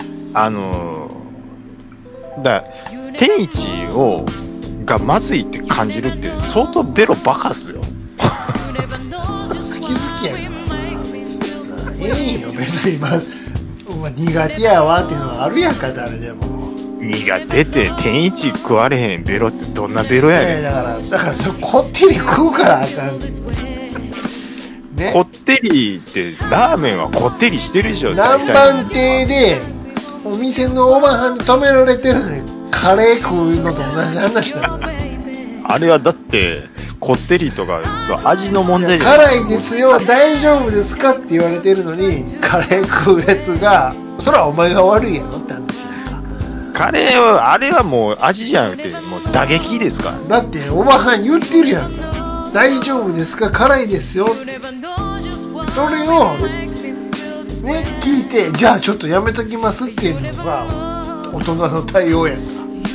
天一がまずいって感じるって相当ベロバカっすよ。 好き好きやからさ、別にさ、ええよ、別に苦手やわっていうのはあるやんか、誰でも。 苦手って天一食われへんベロってどんなベロやねん。 だからこってり食うからあかんね。 こってりってラーメンはこってりしてるでしょ。 南蛮亭でお店のおばはんに止められてるのにカレー食うのと同じ話だよ。 あれはだってこってりとかそう味の問題じゃない。 辛いですよ、大丈夫ですかって言われてるのにカレー食うやつが、それはお前が悪いやろって話。 カレーは、あれはもう味じゃなくて、もう打撃ですから。 だって、おばはん言ってるやん。大丈夫ですか？辛いですよって。それを、ね、聞いて、じゃあちょっとやめときますっていうのが、大人の対応やんか。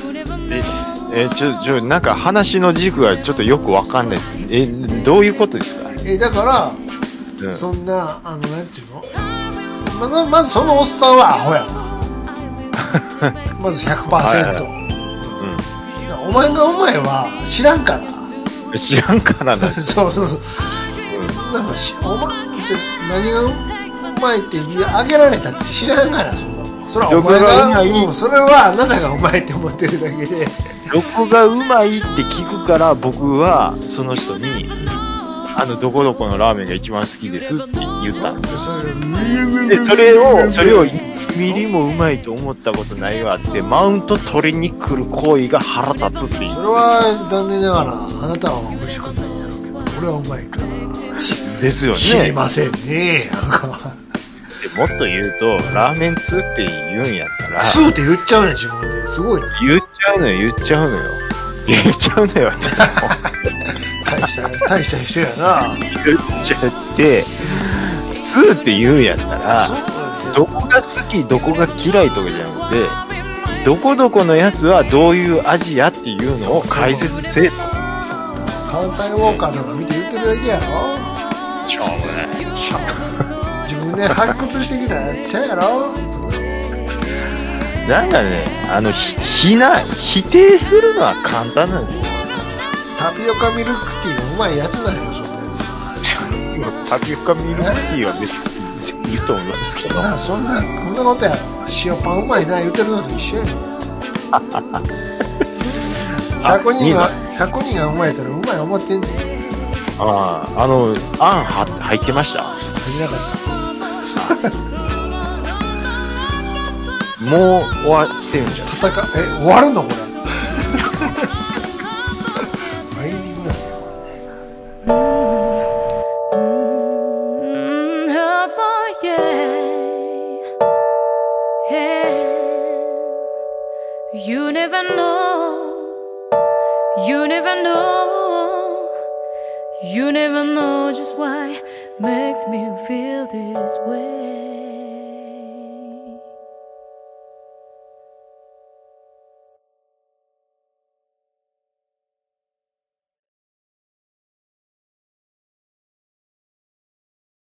なんか話の軸がちょっとよくわかんないです。どういうことですか？ だから、そんな、なんていうの？まずそのおっさんはアホやわ。まず 100%、お前がうまいは知らんからなんですそうなんかお前何がまいってあげられたって知らんがな、そんなもん。それはおどこ前ががうまい、 それはあなたがうまいって思ってるだけで。 どこがうまいって聞くから僕はその人にどこどこのラーメンが一番好きですって言ったんですよ。でそれを1ミリもうまいと思ったことないわってマウント取りに来る行為が腹立つって言うんですよ。 それは残念ながらあなたは美味しくないんやろうけど、俺はうまいからですよね。 知りませんね。 でもっと言うとラーメン通って言うんやったらスーって言っちゃうねん、自分で。すごいね。 言っちゃうのよって大した人やな。 言っちゃって通って言うんやったらどこが好きどこが嫌いとかじゃなくてどこどこのやつはどういう味やっていうのを解説せえと。 関西ウォーカーとか見て言ってるだけやろ。 しょうもない。 自分で発掘してきたやつちゃうやろ。 なんかね、否定するのは簡単なんですよ。 タピオカミルクティーがうまいやつなんよ、そんなやタピオカミルクティーは別にいいと思いますけど。 そんなことやろ。塩パンうまいな言うてるのと一緒やねん。100人がうまいたらうまい思ってんねん。 あん入ってました？ 入れなかった。 もう終わってるんじゃない？ 終わるのこれ。マインディングなんだよ、これね。 You never know, you never know, you never know just why makes me feel this way.